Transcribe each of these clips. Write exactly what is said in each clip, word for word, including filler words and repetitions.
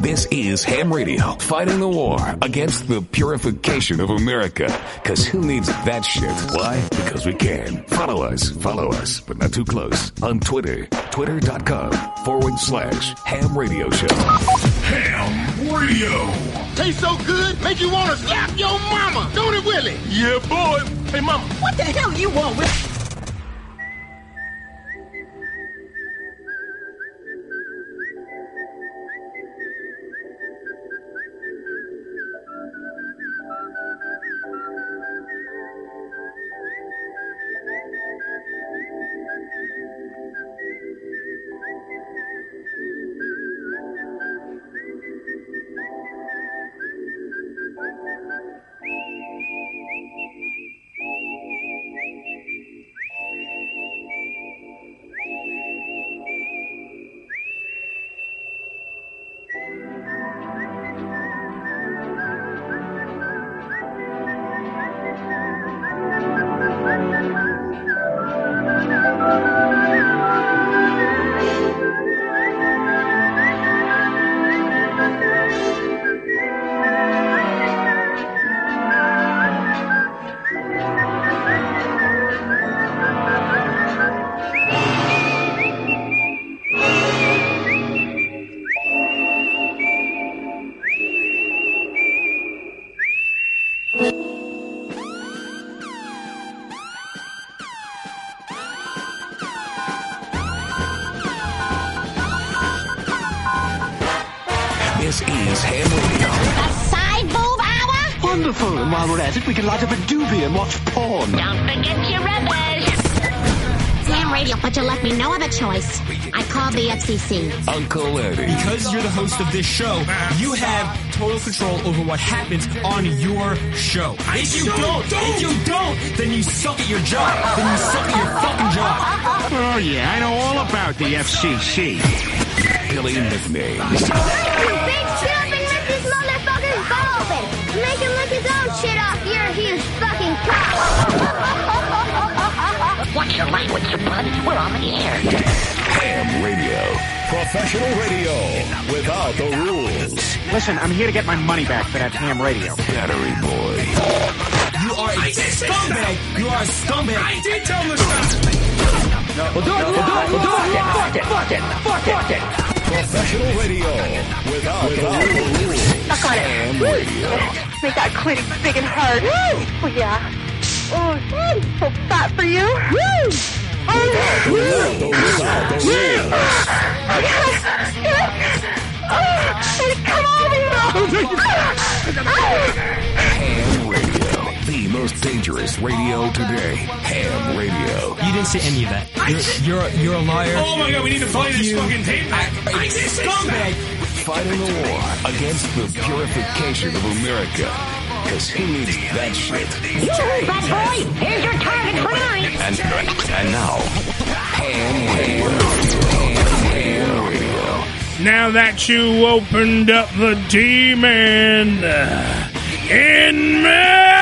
This is Ham Radio, fighting the war against the purification of America. Because who needs that shit? Why? Because we can. Follow us, follow us, but not too close. On Twitter, twitter.com forward slash Ham Radio Show. Ham Radio. Tastes so good, make you want to slap your mama. Don't it, Willie? Yeah, boy. Hey, mama, what the hell you want with... This is Ham Radio. A side boob hour? Wonderful. And while we're at it, we can light up a doobie and watch porn. Don't forget your rubbish. Ham Radio, but you left me no other choice. I called the F C C. Uncle Eddie. Because you're the host of this show, you have total control over what happens on your show. If you don't, if you don't, then you suck at your job. Then you suck at your fucking job. Oh, yeah, I know all about the F C C. Billy nicknames. Big shit up and rip this motherfucker's ball open. Make him lick his own shit off your huge fucking cock. Watch your language, you bud. We're on the air. Ham Radio. Professional radio without the rules. Listen, I'm here to get my money back for that Ham Radio. Battery Boy. You are a scumbag. You are a scumbag. I did tell him to stop. We'll do it, we'll do it, we'll do it. Fuck it, fuck it, fuck it. Professional radio without, without the rules. Suck on Ham Radio. it. Make that clit big and hard. Woo! Oh, yeah. Oh, so fat for you. Woo! Oh, Without the, without the rules. Oh, come on, Ham Radio. The most dangerous radio today. Ham Radio. You didn't say any of that. You're you're, you're a liar. Oh my God, we need to play this fucking tape back. I did say Scumbag. Fighting the war against the purification of America. Because who needs that shit? You, bad boy. Here's your target for tonight. And, and now, Ham Radio. Ham, Ham Radio. Now that you opened up the demon in me.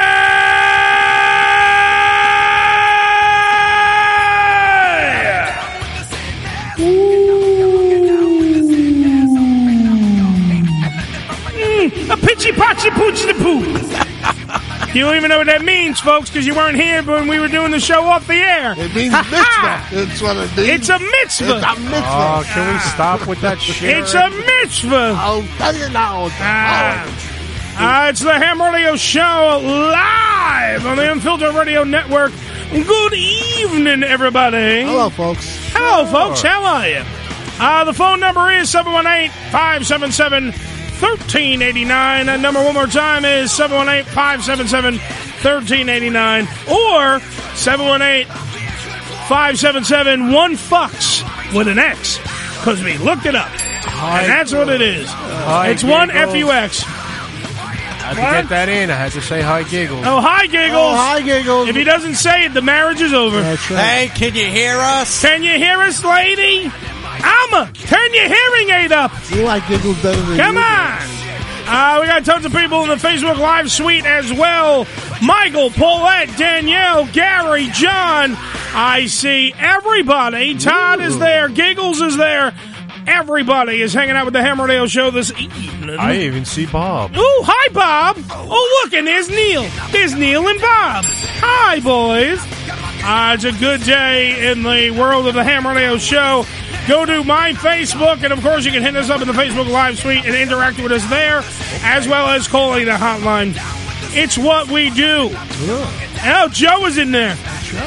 A pitchy potchy pooch the poo. You don't even know what that means, folks, because you weren't here when we were doing the show off the air. It means mitzvah. That's what it means. It's a mitzvah. It's a mitzvah. Oh, can we stop with that shit? It's a mitzvah. I'll tell you now. Ah. Uh, it's the Ham Radio Show live on the Unfiltered Radio Network. Good evening, everybody. Hello, folks. Hello, folks. How are you? Uh, the phone number is seven one eight, five seven seven, one three eight nine. That number one more time is seven one eight, five seven seven, one three eight nine or seven one eight, five seven seven, one fucks with an X, because we looked it up. Hi, and that's what it is. Hi, it's one Giggles. F U X. I had to get that in. I had to say hi, Giggles. Oh, hi, Giggles. Oh, hi, Giggles. If he doesn't say it, the marriage is over. That's right. Hey, can you hear us? Can you hear us, lady? Alma, turn your hearing aid up. You like Giggles better than Come you on. Uh, we got tons of people in the Facebook Live suite as well. Michael, Paulette, Danielle, Gary, John. I see everybody. Todd is there. Giggles is there. Everybody is hanging out with the Ham Radio Show this evening. I even see Bob. Oh, hi, Bob. Oh, look, and there's Neil. There's Neil and Bob. Hi, boys. Uh, it's a good day in the world of the Ham Radio Show. Go to my Facebook, and, of course, you can hit us up in the Facebook Live suite and interact with us there, as well as calling the hotline. It's what we do. Oh, Joe is in there.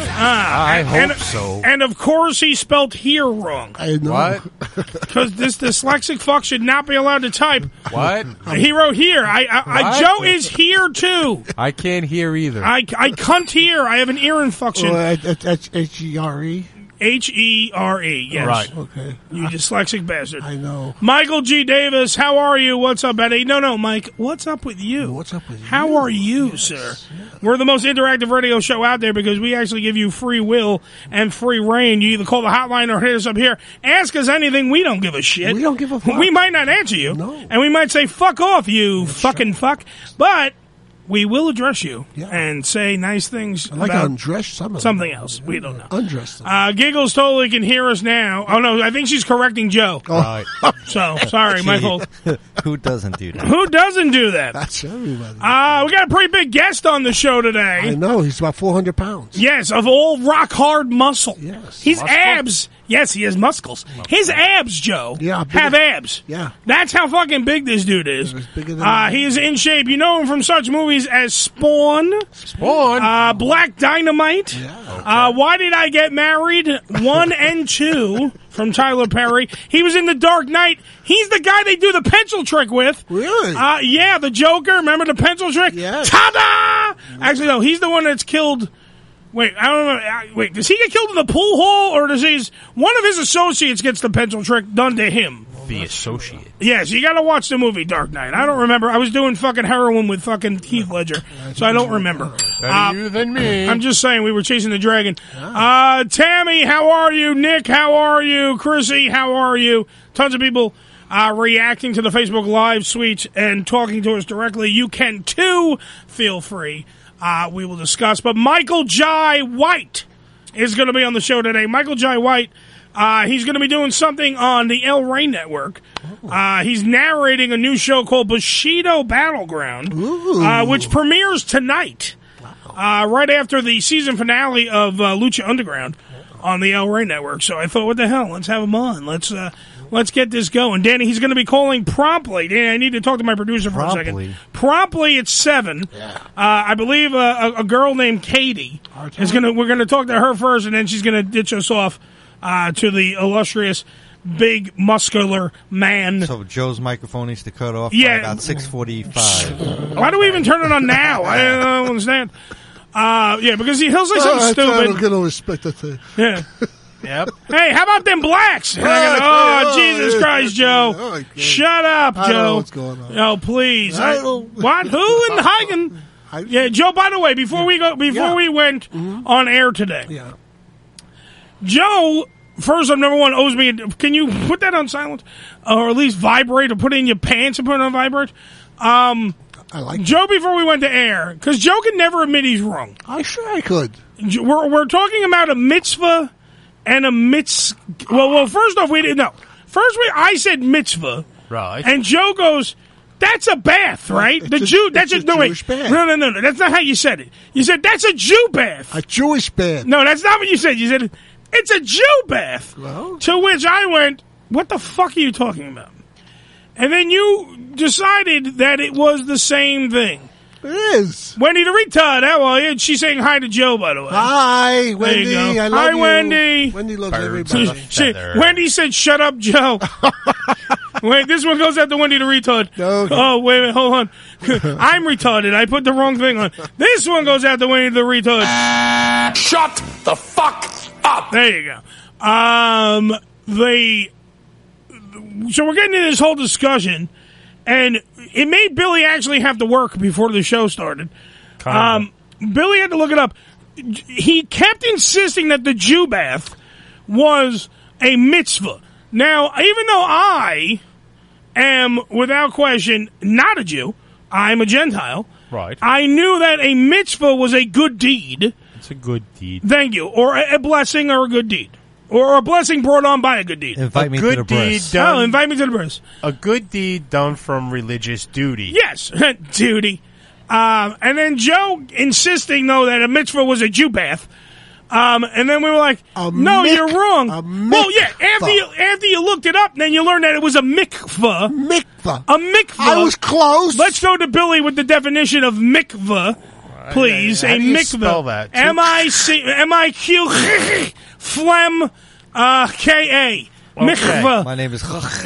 Ah, I and, hope and, so. And, of course, he spelled here wrong. I know. What? Because this dyslexic fuck should not be allowed to type. What? He wrote here. I, I, I What? Joe is here, too. I can't hear either. I, I cunt here. I have an ear infection. Oh, that's H E R E. H E R E, yes. Right. Okay. You dyslexic bastard. I know. Michael G. Davis, how are you? What's up, Eddie? No, no, Mike, what's up with you? What's up with you? How are you, yes, sir? Yes. We're the most interactive radio show out there because we actually give you free will and free reign. You either call the hotline or hit us up here. Ask us anything. We don't give a shit. We don't give a fuck. We might not answer you. No. And we might say, fuck off, you That's fucking fuck. But we will address you Yeah. and say nice things I like about to undress some of something them. else. We don't know. Undress them. Uh, Giggles totally can hear us now. Oh, no, I think she's correcting Joe. Oh. So, sorry, my fault. Who doesn't do that? Who doesn't do that? That's everybody. Uh, we got a pretty big guest on the show today. I know. He's about four hundred pounds. Yes, of all rock hard muscle. Yes. His Muscle? abs. Yes, he has muscles. His abs, Joe, Yeah, bigger- have abs. Yeah. That's how fucking big this dude is. He's bigger than Uh, me. he is in shape. You know him from such movies as Spawn, Spawn. uh, Black Dynamite. Uh, Why Did I Get Married? One and two from Tyler Perry. He was in The Dark Knight. He's the guy they do the pencil trick with. Really? Uh, yeah, the Joker. Remember the pencil trick? Yes. Ta-da! Actually, no, he's the one that's killed. Wait, I don't know. uh, Wait, does he get killed in the pool hall, or does his one of his associates gets the pencil trick done to him? The associate. Yes, you got to watch the movie Dark Knight. I don't remember. I was doing fucking heroin with fucking Heath Ledger, so I don't remember. Better Uh, you than me. I'm just saying we were chasing the dragon. Uh, Tammy, how are you? Nick, how are you? Chrissy, how are you? Tons of people uh, reacting to the Facebook Live suite and talking to us directly. You can too. Feel free. Uh, we will discuss. But Michael Jai White is going to be on the show today. Michael Jai White. Uh, he's going to be doing something on the El Rey Network. Uh, he's narrating a new show called Bushido Battleground, uh, which premieres tonight, uh, right after the season finale of uh, Lucha Underground on the El Rey Network. So I thought, what the hell? Let's have him on. Let's uh, let's get this going. Danny, he's going to be calling promptly. Danny, I need to talk to my producer for Promptly. a second. Promptly at seven. Uh, I believe uh, a, a girl named Katie is going to. We're going to talk to her first, and then she's going to ditch us off uh, to the illustrious, big, muscular man. So Joe's microphone needs to cut off Yeah. by about six forty-five. Why do we even turn it on now? I don't understand. Uh, yeah, because he, he'll say Oh, something I stupid. don't get no respect. I tell you. Yeah. Yep. Hey, how about them blacks? And I go, Oh, oh, Jesus yeah. Christ, Joe. Oh, I can't. Shut up, Joe. I don't know what's going on. Oh, please. I I- don't- what? Who in Hagen? I- Yeah, Joe, by the way, before we go, before Yeah. we went on air today, Yeah. Joe, first of number one, owes me. A, can you put that on silent, or at least vibrate, or put it in your pants and put it on vibrate? Um, I like Joe, before we went to air, because Joe can never admit he's wrong. I sure I could. Jo- We're we're talking about a mitzvah and a mitz. Well, well, first off, we didn't know. First, we I said mitzvah, Right. and Joe goes, "That's a bath, right? It's the a- Jew. That's it's a, a no Jewish wait, bath. no, no, no, no. That's not how you said it. You said that's a Jew bath. A Jewish band. No, that's not what you said. You said it's a Jew bath. Well. To which I went, "What the fuck are you talking about?" And then you decided that it was the same thing. It is. Wendy the retard, how are you? She's saying hi to Joe, by the way. Hi, Wendy. you go. I love Hi, you. Wendy. Wendy loves Birds everybody. of a She, feather. Wendy said, "Shut up, Joe." Wait, this one goes out to Wendy the retard. No. Oh, wait a minute, hold on. I'm retarded. I put the wrong thing on. This one goes out to Wendy the retard. Shut the fuck up! There you go. Um, the so we're getting into this whole discussion, and it made Billy actually have to work before the show started. Um, Billy had to look it up. He kept insisting that the Jew bath was a mitzvah. Now, even though I am, without question, not a Jew, I'm a Gentile. Right. I knew that a mitzvah was a good deed. It's a good deed. Thank you. Or a, a blessing or a good deed. Or a blessing brought on by a good deed. Invite a me good to the deed breast. done. Oh, invite me to the breast. A good deed done from religious duty. Yes, duty. Um, and then Joe insisting, though, that a mitzvah was a Jew bath. Um, and then we were like, A no, mick- you're wrong. a Well, yeah, after mikvah. you, after you looked it up, then you learned that it was a mikvah. Mikvah. A mikvah. I was close. Let's go to Billy with the definition of mikvah, please. How a do you mikvah. spell that? M I C M I Q phlegm uh, K A. Mikvah. My name is.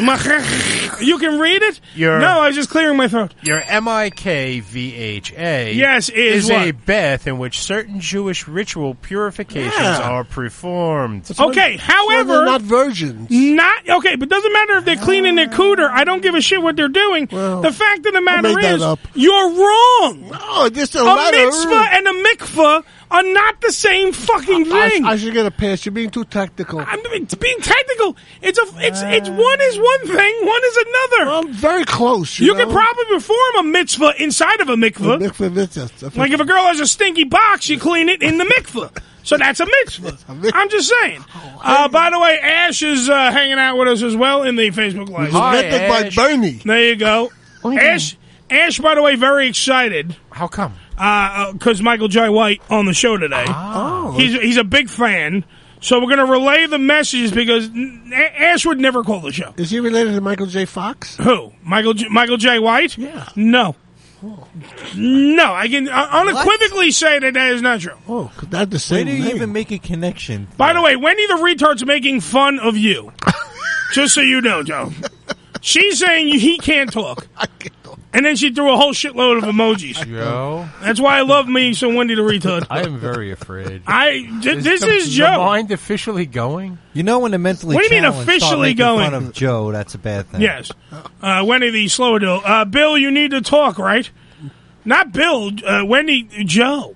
You can read it? You're- no, I was just clearing my throat. Your M I K V H A Yes, is a what? bath in which certain Jewish ritual purifications Yeah. are performed. Okay, So however, they're not virgins. not okay, but doesn't matter if they're cleaning their cooter. I don't give a shit what they're doing. Well, the fact of the I matter made that is, up. you're wrong. Oh, just a, A letter. mitzvah and a mikvah are not the same fucking I, thing. I should get a pass. You're being too technical. I'm it's being technical. It's a it's it's one is one thing, one is another. I'm very close. You, You know? can probably perform a mitzvah inside of a A mikvah. mikvah mitzvah. Like if a girl has a stinky box, you clean it in the mikvah. So that's a mitzvah. a mikvah. I'm just saying. Uh, by the way, Ash is uh, hanging out with us as well in the Facebook Live. Hi, Invented by Ash. Bernie. There you go. Ash, Ash, by the way, very excited How come? because Michael J. White on the show today. Oh, He's he's a big fan. So we're going to relay the messages because A- Ash would never call the show. is he related to Michael J. Fox? Who? Michael J- Michael J. White? Yeah. No. No, I can uh, unequivocally say that that is not true. Oh, 'cause that's the Where same do you name. even make a connection? By the way, Wendy the retard's making fun of you. Just so you know, Joe. She's saying he can't talk. I can't talk. And then she threw a whole shitload of emojis. Joe, That's why I love me some Wendy the retard. I am very afraid. I, th- this the, is the Joe. mind officially going? You know when the mentally What do you mean challenged start officially making going? fun of Joe, that's a bad thing. Yes. Uh, Wendy the slower deal. Uh, Bill, you need to talk, right? Not Bill, uh, Wendy, Joe.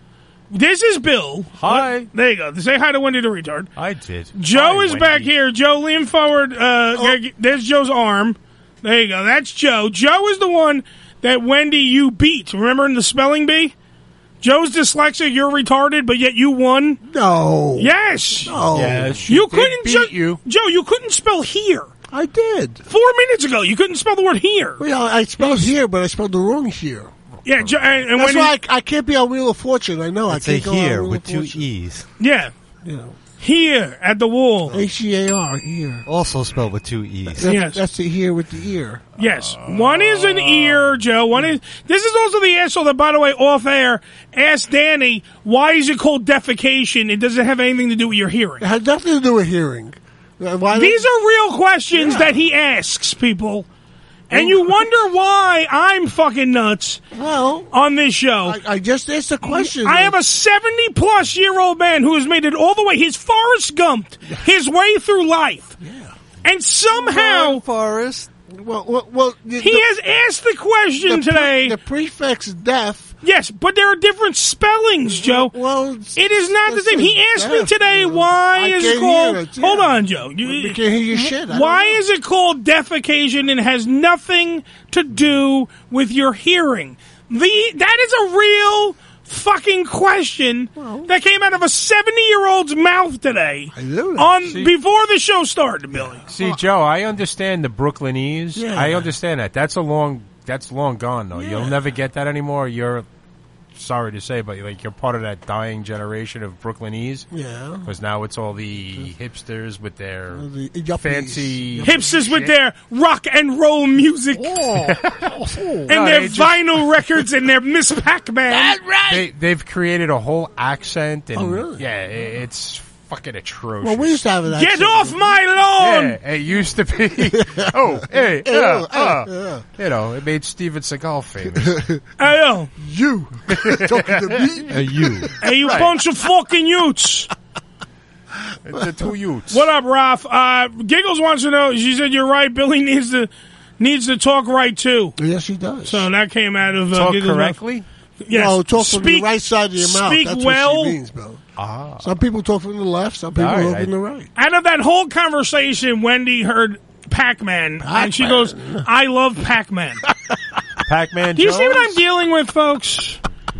This is Bill. Hi. What? There you go. Say hi to Wendy the retard. I did. Joe Hi, is back Wendy. here. Joe, lean forward. Uh, Oh. There's Joe's arm. There you go. That's Joe. Joe is the one that Wendy you beat. Remember in the spelling bee? Joe's dyslexic. You're retarded, but yet you won. No. Yes. No. Yes, she You did couldn't. beat Joe, you. Joe, you couldn't spell here. I did. Four minutes ago, you couldn't spell the word here. Well, I spelled here, but I spelled the wrong here. Yeah, Jo- and, and That's Wendy, why I, I can't be on Wheel of Fortune. I know. It's I a can't go on here Wheel with of two Fortune. E's. yeah, You know, here at the wall. H E A R, here. Also spelled with two E's. That's, Yes. that's the here with the ear. Yes, one is an ear, Joe. One is. This is also the asshole that, by the way, off air asked Danny why is it called defecation. It doesn't have anything to do with your hearing. It had nothing to do with hearing. Uh, Why These are real questions that he asks people, and you wonder why I'm fucking nuts well on this show. I, I just asked a question. I have a seventy-plus-year-old man who has made it all the way. He's Forrest Gumped his way through life. And somehow Forrest. Well, well, well the, he the, has asked the question the pre- today. the prefix deaf. Yes, but there are different spellings, Joe. Well, It is not the this same. is He asked me deaf, today you know. why I is it can't called. hear it, Hold yeah. on, Joe. You- We can't hear your shit. I Why don't know. is it called defecation and has nothing to do with your hearing? The that is a real fucking question that came out of a seventy-year-old's mouth today. I knew that. On See- before the show started, Billy. See, Joe, I understand the Brooklynese. Yeah. I understand that. That's a long. That's long gone, though. You'll never get that anymore. You're sorry to say, but like you're part of that dying generation of Brooklynese. Yeah. Because now it's all the hipsters with their The yuppies. fancy Hipsters with shit. their rock and roll music Oh, and No, their they just- vinyl records and their Miss Pac-Man. They, they've created a whole accent, and Oh, really? yeah, i- it's fucking atrocious. well, we used to have that. Get off my lawn! Yeah, it used to be. oh, hey, Yeah, yeah, yeah, uh, yeah. you know, it made Steven Seagal famous. Hey, yo. You talking to me? A you. Hey, you bunch of fucking utes. the two youths. What up, Ralph? Uh, Giggles wants to know. She said you're right. Billy needs to needs to talk right too. Yes, he does. So that came out of uh, Talk Giggles' correctly? mouth. Yes. No, talk from Speak- the right side of your mouth. speak That's well. what she means, bro. Ah. Some people talk from the left. Some people All right, talk I- from the right. Out of that whole conversation, Wendy heard Pac-Man, and she goes, "I love Pac-Man." Pac-Man Do you Jones? see what I'm dealing with, folks?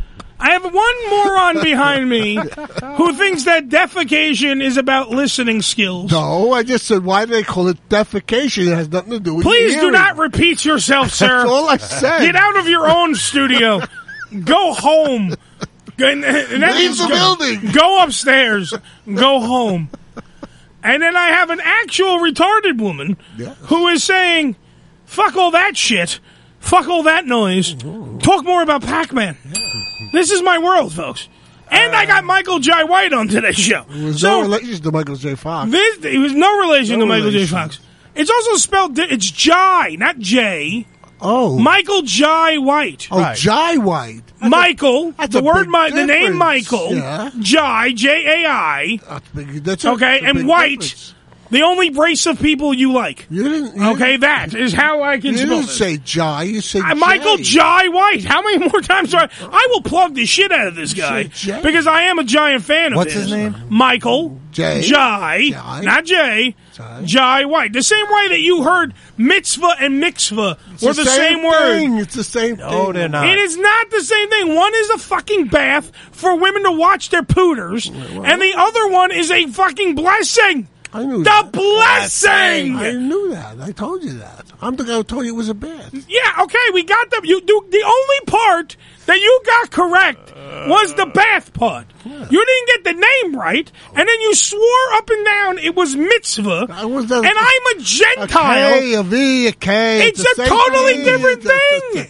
I have one moron behind me who thinks that defecation is about listening skills. No, I just said, why do they call it defecation? It has nothing to do with Please do hearing. not repeat yourself, sir. That's all I said. Get out of your own studio. Go home. And, and that Leave means the go, building. Go upstairs. Go home. And then I have an actual retarded woman yes. who is saying, fuck all that shit. Fuck all that noise. Ooh. Talk more about Pac-Man. Yeah. This is my world, folks. And uh, I got Michael J. White on today's show. It was so, no relation to Michael J. Fox. This, it was no relation no to Michael relation. J. Fox. It's also spelled, it's Jai, not J. Oh. Michael J. White. Oh, right. Jai White. That's Michael, a, the word, mi- the name difference. Michael, yeah. Jai, J A I. That's big, that's a, okay, that's a and White, difference. The only race of people you like. You didn't, you okay, that is how I can you spell didn't it. say Jai, you said uh, Michael Jai White. How many more times do I... I will plug the shit out of this guy because I am a giant fan of What's his. his name? Michael Jai. Jai, Jai. not Jay. Jai. Jai White. The same way that you heard mitzvah and mikvah were the, the same, same word. thing. It's the same no, thing. No, they're not. It is not the same thing. One is a fucking bath for women to watch their pooters, well, and the other one is a fucking blessing. I knew the that. blessing. I knew that. I told you that. I'm the guy who told you it was a bath. Yeah, okay, we got them. You do the only part that you got correct was the bath part. Yeah. You didn't get the name right, and then you swore up and down it was mitzvah. I was the, and I'm a Gentile. A K, a V, a K. It's, it's a totally thing. different thing.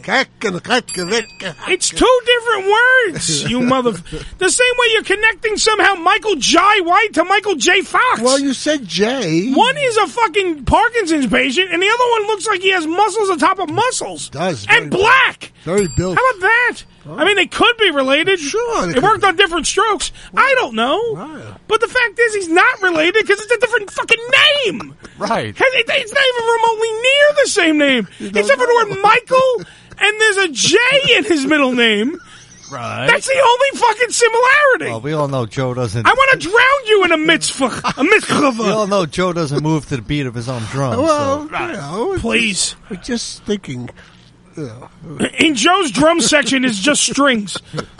It's, it's two different words, you mother. The same way you're connecting somehow Michael J. White to Michael J. Fox. Well, you said J. One is a fucking Parkinson's patient, and the other one looks like he has muscles on top of muscles. It does. And black. Very built. How about that? Oh. I mean, they could be related. Sure. They worked be. on different strokes. Right. I don't know. Right. But the fact is, he's not related because it's a different fucking name. Right. It, it's not even remotely near the same name. Except for the word Michael, and there's a J in his middle name. Right. That's the only fucking similarity. Well, we all know Joe doesn't... I want to drown you in a mitzvah. A mitzvah. We all know Joe doesn't move to the beat of his own drum. Well, so. you know, please. We're just thinking... In Joe's drum section is just strings.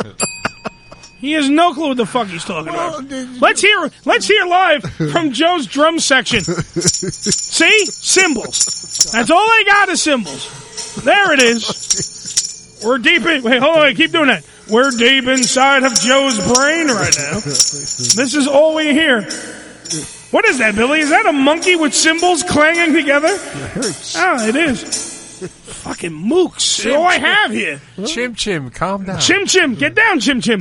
He has no clue what the fuck he's talking well, about. Let's hear let's hear live from Joe's drum section. See? Cymbals. That's all I got is cymbals. There it is. We're deep in wait, hold on, wait, keep doing that. We're deep inside of Joe's brain right now. This is all we hear. What is that, Billy? Is that a monkey with cymbals clanging together? It hurts. Oh, it is. Fucking mooks. That's all I have here. Chim Chim, calm down. Chim Chim, get down, Chim Chim.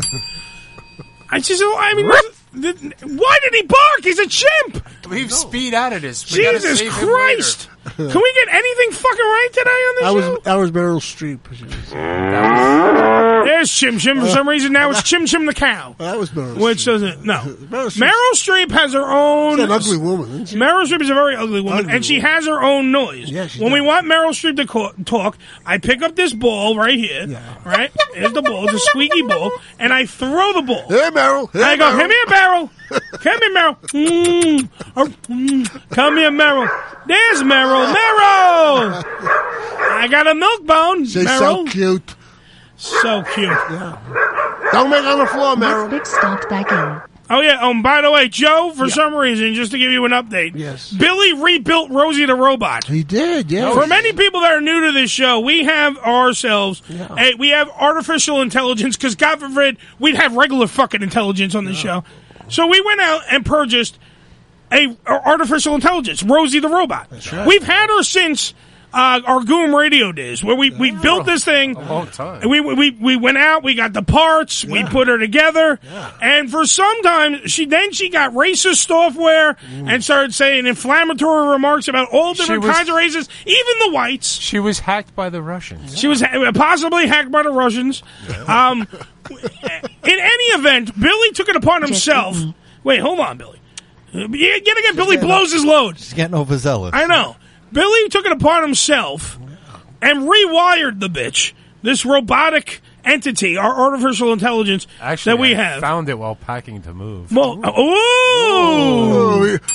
I just, I mean, why did he bark? He's a chimp. We've speed out of this. We Jesus Christ. Can we get anything fucking right today on this I was, show? That was Meryl Streep. There's Chim Chim. For some reason now it's Chim Chim the cow. That was Meryl Which Streep. doesn't, no. Meryl Streep. Meryl Streep has her own... She's an ugly woman, isn't she? Meryl Streep is a very ugly woman, Ugly and she woman. has her own noise. Yeah, she when does. we want Meryl Streep to co- talk, I pick up this ball right here, Yeah. right? Here's the ball. It's a squeaky ball, and I throw the ball. Hey, Meryl. Hey, I go, Meryl. come here, Meryl. Come here, Meryl. Mm. Oh, mm. Come here, Meryl. There's Meryl. Meryl! I got a milk bone, She's Meryl. so cute. So cute. Yeah. Don't make on the floor, Meryl. Big stopped back in. Oh, yeah. Um, by the way, Joe, for Yeah. some reason, just to give you an update, Yes. Billy rebuilt Rosie the Robot. He did, yeah. For many people that are new to this show, we have ourselves, Yeah. a, we have artificial intelligence, because God forbid we'd have regular fucking intelligence on this show. So we went out and purchased a, a artificial intelligence, Rosie the Robot. right. We've had her since uh, our Goom Radio days, where we, we built this thing. A long time. And we, we we went out, we got the parts, we put her together, and for some time, she then she got racist software and started saying inflammatory remarks about all different was- kinds of races, even the whites. She was hacked by the Russians. She was ha- possibly hacked by the Russians. Um, in any event, Billy took it upon himself. Wait, hold on, Billy. Uh, Yet again, Billy blows his load. He's getting overzealous. I know. Billy took it upon himself and rewired the bitch, this robotic entity, our artificial intelligence Actually, that we I have. found it while packing to move. Well, ooh! Oh,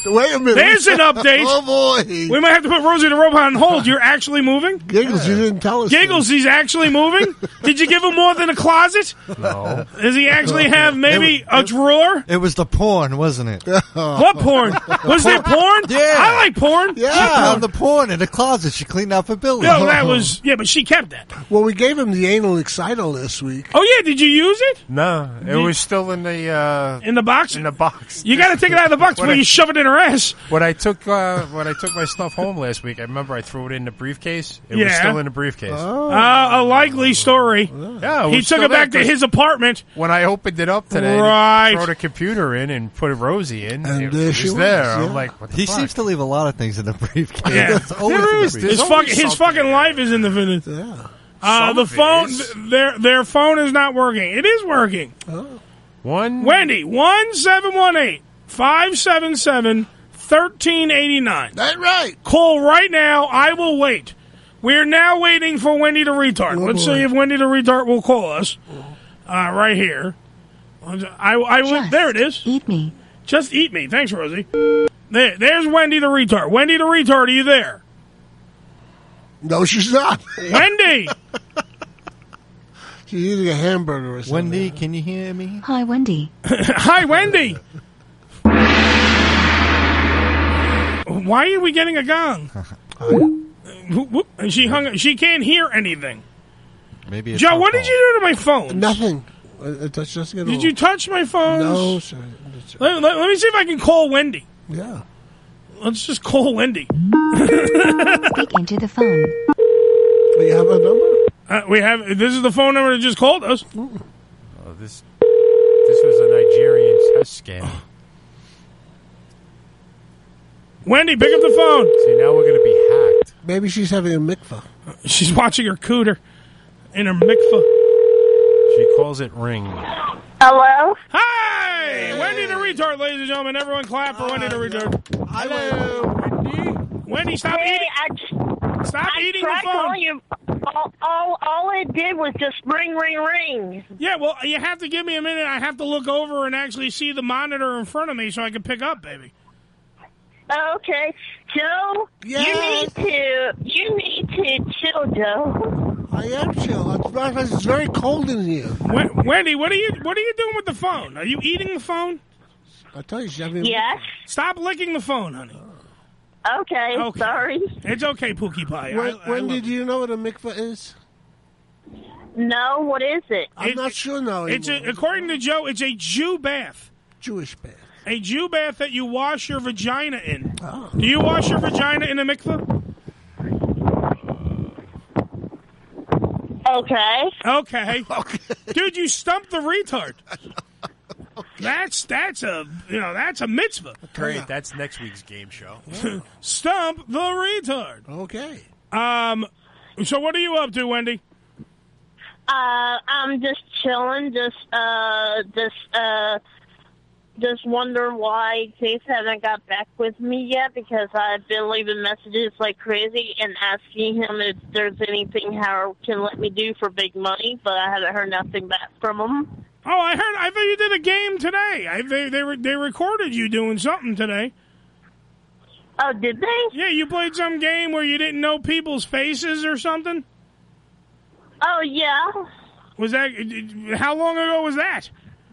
Wait a minute. There's an update. Oh, boy. We might have to put Rosie the Robot on hold. You're actually moving? Giggles, you didn't tell us. Giggles, he's actually moving? Did you give him more than a closet? No. Does he actually have maybe a drawer? It was the porn, wasn't it? What porn? Was there porn? Yeah. I like porn. Yeah, What porn? the porn in the closet. She cleaned out for Billy. No, that was, yeah, but she kept that. Well, we gave him the anal exciter last week. Oh, yeah, did you use it? No, it You- was still in the uh, In the box? in the box. You got to take it out of the box When before I- you shove it in her ass. When I took uh, when I took my stuff home last week, I remember I threw it in the briefcase. It was Yeah. still in the briefcase. Uh, a likely story. Yeah, it He was took still it back there, to 'cause his apartment. When I opened it up today, Right. to throw the computer in and put Rosie in, And it, there it she was was, there. yeah. I'm like, what the He fuck? seems to leave a lot of things in the briefcase. Yeah. It's always There in the is. briefcase. His, There's fuck, always his something fucking in life is in the finish. Yeah. Uh, Some the of it phone, is. their their phone is not working. It is working. One. Wendy, one seven one eight five seven seven thirteen eighty nine. That's right. Call right now. I will wait. We're now waiting for Wendy the retard. Oh, Let's boy. see if Wendy the retard will call us. Uh, right here. I, I will. Just There it is. Eat me. Just eat me. Thanks, Rosie. There, there's Wendy the retard. Wendy the retard, are you there? No, she's not. Wendy! She's eating a hamburger or something. Wendy, can you hear me? Hi, Wendy. Hi, Wendy. Why are we getting a gong? Whoop, whoop. And she hung. She can't hear anything. Maybe it's Joe, her what did phone. you do to my phone? Nothing. I, I touched just Did you touch my phone? No, sir. Let, let- let me see if I can call Wendy. Yeah. Let's just call Wendy. Speak into the phone. We have a number? Uh, we have. This is the phone number that just called us. Oh, this this was a Nigerian test scam. Wendy, pick up the phone. See, now we're going to be hacked. Maybe she's having a mikvah. She's watching her cooter in her mikvah. She calls it ring. Hello? Hi! Wendy the retard, ladies and gentlemen. Everyone clap for Wendy the retard. Hello, Wendy. Wendy, stop Hey, eating. I, Stop I eating the tried phone. calling you. All, all, all it did was just ring, ring, ring. Yeah, well, you have to give me a minute. I have to look over and actually see the monitor in front of me so I can pick up, baby. Okay, Joe, Yes? you need to, you need to chill, Joe. I am chill. It's, not- it's very cold in here. Wen- Wendy, what are you what are you doing with the phone? Are you eating the phone? I tell you, she's having a Yes. Stop licking the phone, honey. Okay, Okay. sorry. It's okay, Pookie Pie. Wen- I, I Wendy, love do you know what a mikvah is? No, what is it? I'm It- not sure now. It's a, anymore. according to Joe, it's a Jew bath. Jewish bath. A Jew bath that you wash your vagina in. Oh. Do you wash your vagina in a mikvah? Okay. Okay. Okay. Dude, you stumped the retard. That's that's a you know that's a mitzvah. Great, that's next week's game show. Stump the retard. Okay. Um, so what are you up to, Wendy? Uh, I'm just chilling, just, uh, just, uh, just wonder why Chase hasn't got back with me yet, because I've been leaving messages like crazy and asking him if there's anything Howard can let me do for big money, but I haven't heard nothing back from him. Oh, I heard. I thought you did a game today. I, they they re- they recorded you doing something today. Oh, did they? Yeah, you played some game where you didn't know people's faces or something. Oh, yeah. Was that? How long ago was that?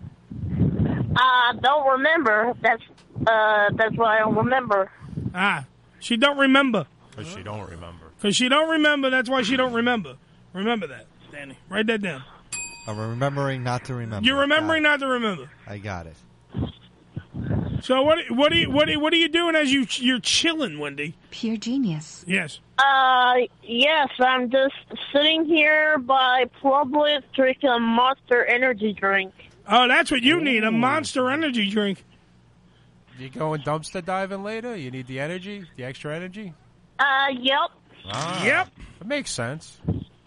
I uh, don't remember. That's, uh, that's what I don't remember. Ah, she don't remember. Because she don't remember. Because she don't remember. That's why she don't remember. Remember that, Danny. Write that down. I'm remembering not to remember. You're remembering not to remember. I got it. So what? What are you? What are, what are you doing as you you're chilling, Wendy? Pure genius. Yes. Uh, yes, I'm just sitting here by Publix drinking a Monster Energy drink. Oh, that's what you need—a Monster Energy drink. You going dumpster diving later? You need the energy, the extra energy? Uh, yep. Ah, Yep. That makes sense.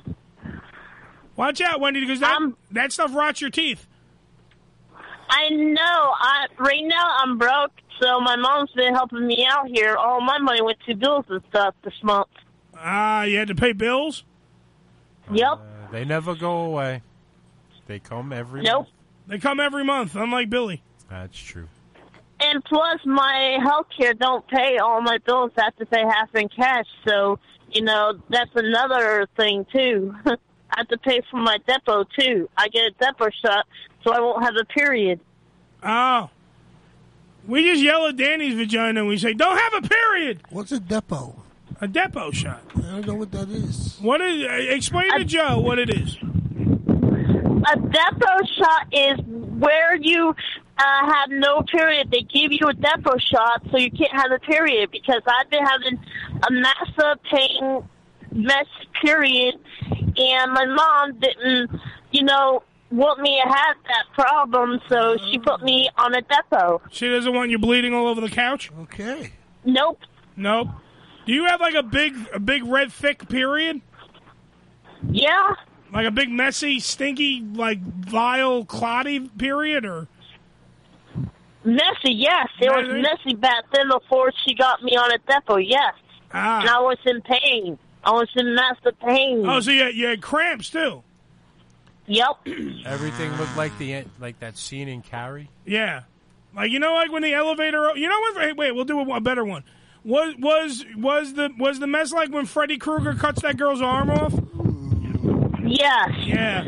Watch out, Wendy, because that Um, that stuff rots your teeth. I know. I right now I'm broke, so my mom's been helping me out here. All my money went to bills and stuff this month. Ah, you had to pay bills. Yep. Uh, they never go away. They come every Nope. month. They come every month, unlike Billy. That's true. and plus my health care don't pay all my bills. I have to pay half in cash. So, you know, that's another thing, too. I have to pay for my depot, too. I get a depot shot so I won't have a period. Oh. We just yell at Danny's vagina and we say, don't have a period. What's a depot? A depot shot. I don't know what that is. What is? Uh, explain to Joe what it is. A depot shot is where you uh, have no period. They give you a depot shot so you can't have a period, because I've been having a massive pain, mess period, and my mom didn't, you know, want me to have that problem, so she put me on a depot. She doesn't want you bleeding all over the couch? Okay. Nope. Nope. Do you have like a big, a big red thick period? Yeah. Like a big messy, stinky, like vile, clotty period, or? Messy, yes. It was messy back then before she got me on a depot, yes. Ah. And I was in pain. I was in massive pain. Oh, so you had, you had cramps too? Yep. Everything looked like the like that scene in Carrie. Yeah. Like, you know, like when the elevator, you know what? Hey, wait, we'll do a, a better one. Was was was the was the mess like when Freddy Krueger cuts that girl's arm off? Yes. Yeah.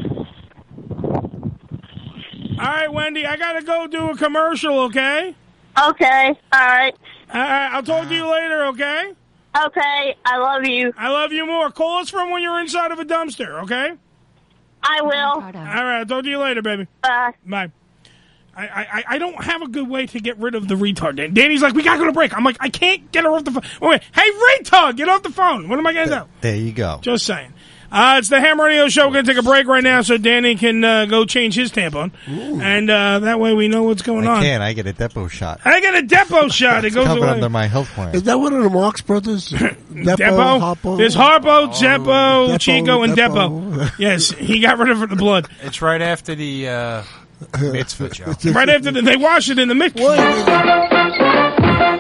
All right, Wendy, I gotta go do a commercial, okay? Okay. All right. All right, I'll talk to you later, okay? Okay. I love you. I love you more. Call us from when you're inside of a dumpster, okay? I will. All right, I'll talk to you later, baby. Bye. Bye. I, I, I don't have a good way to get rid of the retard. Dan- Danny's like, we gotta go to break. I'm like, I can't get her off the phone. Oh, wait, hey, retard, get off the phone. What am I gonna do? There you go. Just saying. Uh, it's the Ham Radio Show. We're going to take a break right now so Danny can uh, go change his tampon. Ooh. And uh, that way we know what's going I on. I can. I get a depot shot. I get a depot shot. It goes covered away. under my health plan. Is that one of the Marx Brothers? Depot, Depot? Harpo? There's Harpo, Zeppo, Depot, Chico, and Depot. Depot. Yes, he got rid of the blood. It's right after the uh, mitzvah, Joe. Right after the, they wash it in the mitzvah.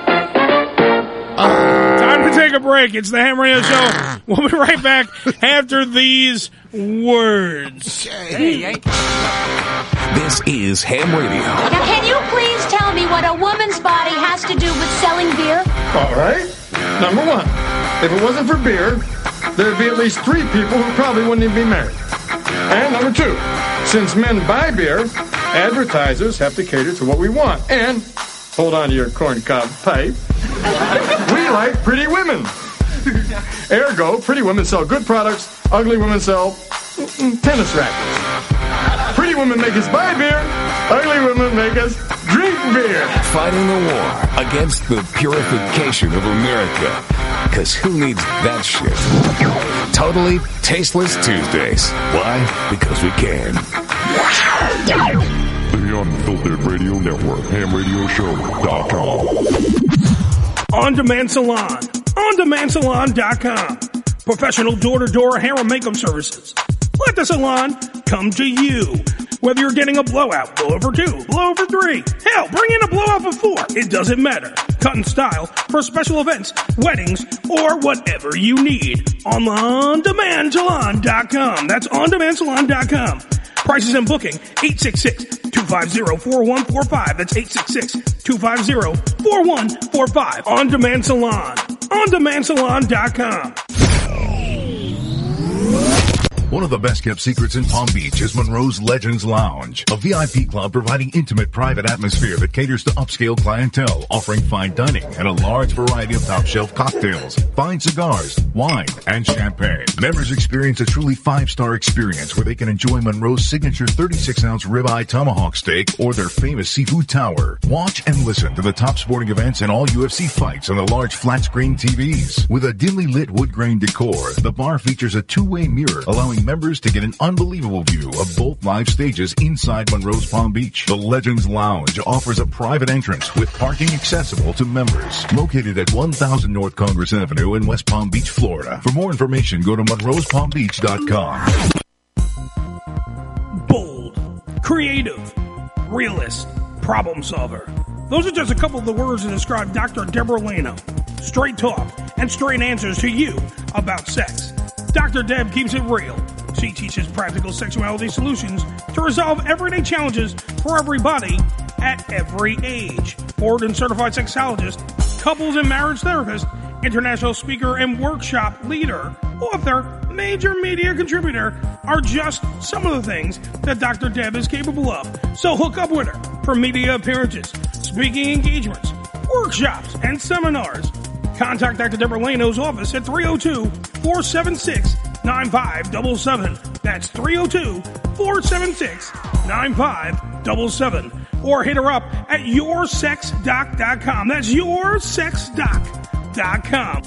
Time to take a break. It's the Ham Radio Show. We'll be right back after these words. Hey, this is Ham Radio. Now, can you please tell me what a woman's body has to do with selling beer? All right. Number one, if it wasn't for beer, there'd be at least three people who probably wouldn't even be married. And number two, since men buy beer, advertisers have to cater to what we want. And, hold on to your corncob pipe, we like pretty women. Ergo, pretty women sell good products, ugly women sell mm, tennis rackets. Pretty women make us buy beer, ugly women make us drink beer. Fighting the war against the purification of America. Because who needs that shit? Totally Tasteless Tuesdays. Why? Because we can. The Unfiltered Radio Network, ham radio show dot com. On Demand Salon. On demand salon dot com. Professional door-to-door hair and makeup services. Let the salon come to you. Whether you're getting a blowout, blowover two, blowover three, hell, bring in a blowout for four. It doesn't matter. Cut and style for special events, weddings, or whatever you need. On on demand salon dot com. That's on demand salon dot com. Prices and booking, eight six six, two five zero, four one four five. That's eight six six, two five zero, four one four five. On Demand Salon. on demand salon dot com. One of the best-kept secrets in Palm Beach is Monroe's Legends Lounge, a V I P club providing intimate, private atmosphere that caters to upscale clientele, offering fine dining and a large variety of top-shelf cocktails, fine cigars, wine, and champagne. Members experience a truly five-star experience where they can enjoy Monroe's signature thirty-six ounce ribeye tomahawk steak or their famous seafood tower. Watch and listen to the top sporting events and all U F C fights on the large flat-screen T Vs. With a dimly lit wood grain decor, the bar features a two-way mirror allowing members to get an unbelievable view of both live stages inside Monroe's Palm Beach. The Legends Lounge offers a private entrance with parking accessible to members. Located at one thousand North Congress Avenue in West Palm Beach, Florida. For more information, go to monroes palm beach dot com. Bold, creative, realist, problem solver. Those are just a couple of the words to describe Doctor Deborah Lano. Straight talk and straight answers to you about sex. Doctor Deb keeps it real. She teaches practical sexuality solutions to resolve everyday challenges for everybody at every age. board and certified sexologist, couples and marriage therapist, international speaker and workshop leader, author, major media contributor are just some of the things that Doctor Deb is capable of. So hook up with her for media appearances, speaking engagements, workshops, and seminars. Contact Doctor Deborah Lano's office at three oh two, four seven six, nine five seven seven. That's three oh two, four seven six, nine five seven seven. Or hit her up at your sex doc dot com. That's your sex doc dot com.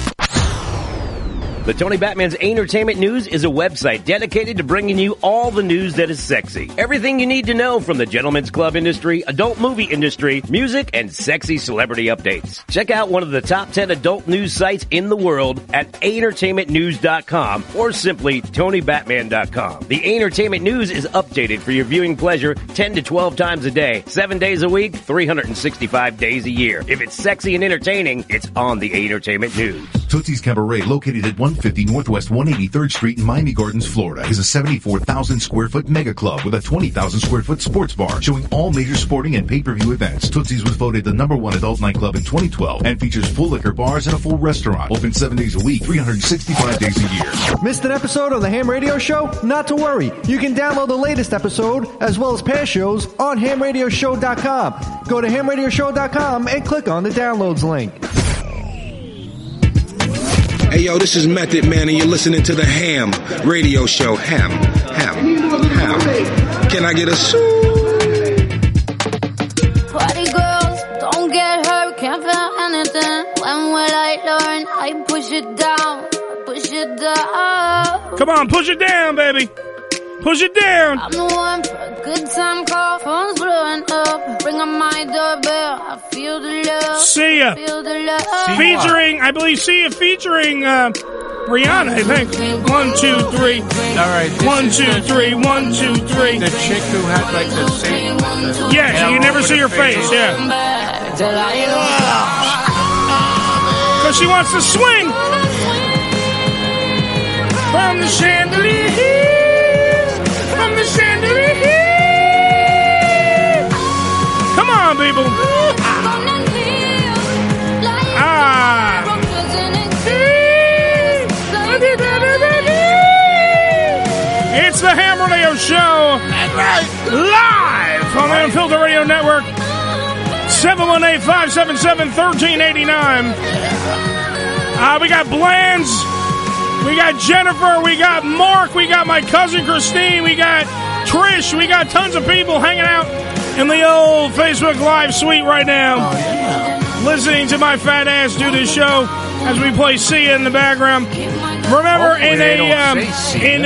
The Tony Batman's Entertainment News is a website dedicated to bringing you all the news that is sexy. Everything you need to know from the gentleman's club industry, adult movie industry, music, and sexy celebrity updates. Check out one of the top ten adult news sites in the world at entertainment news dot com or simply tony batman dot com. The Entertainment News is updated for your viewing pleasure ten to twelve times a day, seven days a week, three hundred sixty-five days a year. If it's sexy and entertaining, it's on the Entertainment News. Tootsie's Cabaret, located at one fifty Northwest one hundred eighty-third Street in Miami Gardens, Florida, is a seventy-four thousand square foot mega club with a twenty thousand square foot sports bar showing all major sporting and pay-per-view events. Tootsie's was voted the number one adult nightclub in twenty twelve and features full liquor bars and a full restaurant. Open seven days a week, three hundred sixty-five days a year. Missed an episode of the Ham Radio Show? Not to worry. You can download the latest episode as well as past shows on ham radio show dot com. Go to ham radio show dot com and click on the downloads link. Hey, yo, this is Method Man, and you're listening to the Ham Radio Show. Ham, ham, ham. Can I get a suit? Party girls, don't get hurt, can't feel anything. When will I learn? I push it down, push it down. Come on, push it down, baby. Push it down. I'm the one for a good time call. Phone's blowing up. Ring on my doorbell. I feel the love. See ya. Feel the love. Featuring, I believe, see ya featuring uh, Rihanna, I think. One, two, three. All right. One, two, three. One, two, three. The chick who had like the same. Yeah, so you never see her face. Yeah. Because she wants to swing from the chandelier. From the chandelier. Come on, people. Ah. It's the Ham Radio Show. Live on the Unfiltered Radio Network. seven one eight, five seven seven, one three eight nine. Uh, we got Blands. We got Jennifer, we got Mark, we got my cousin Christine, we got Trish, we got tons of people hanging out in the old Facebook Live suite right now. Oh, yeah. Listening to my fat ass do this show as we play Sia in the background. Remember, Hopefully in a um, in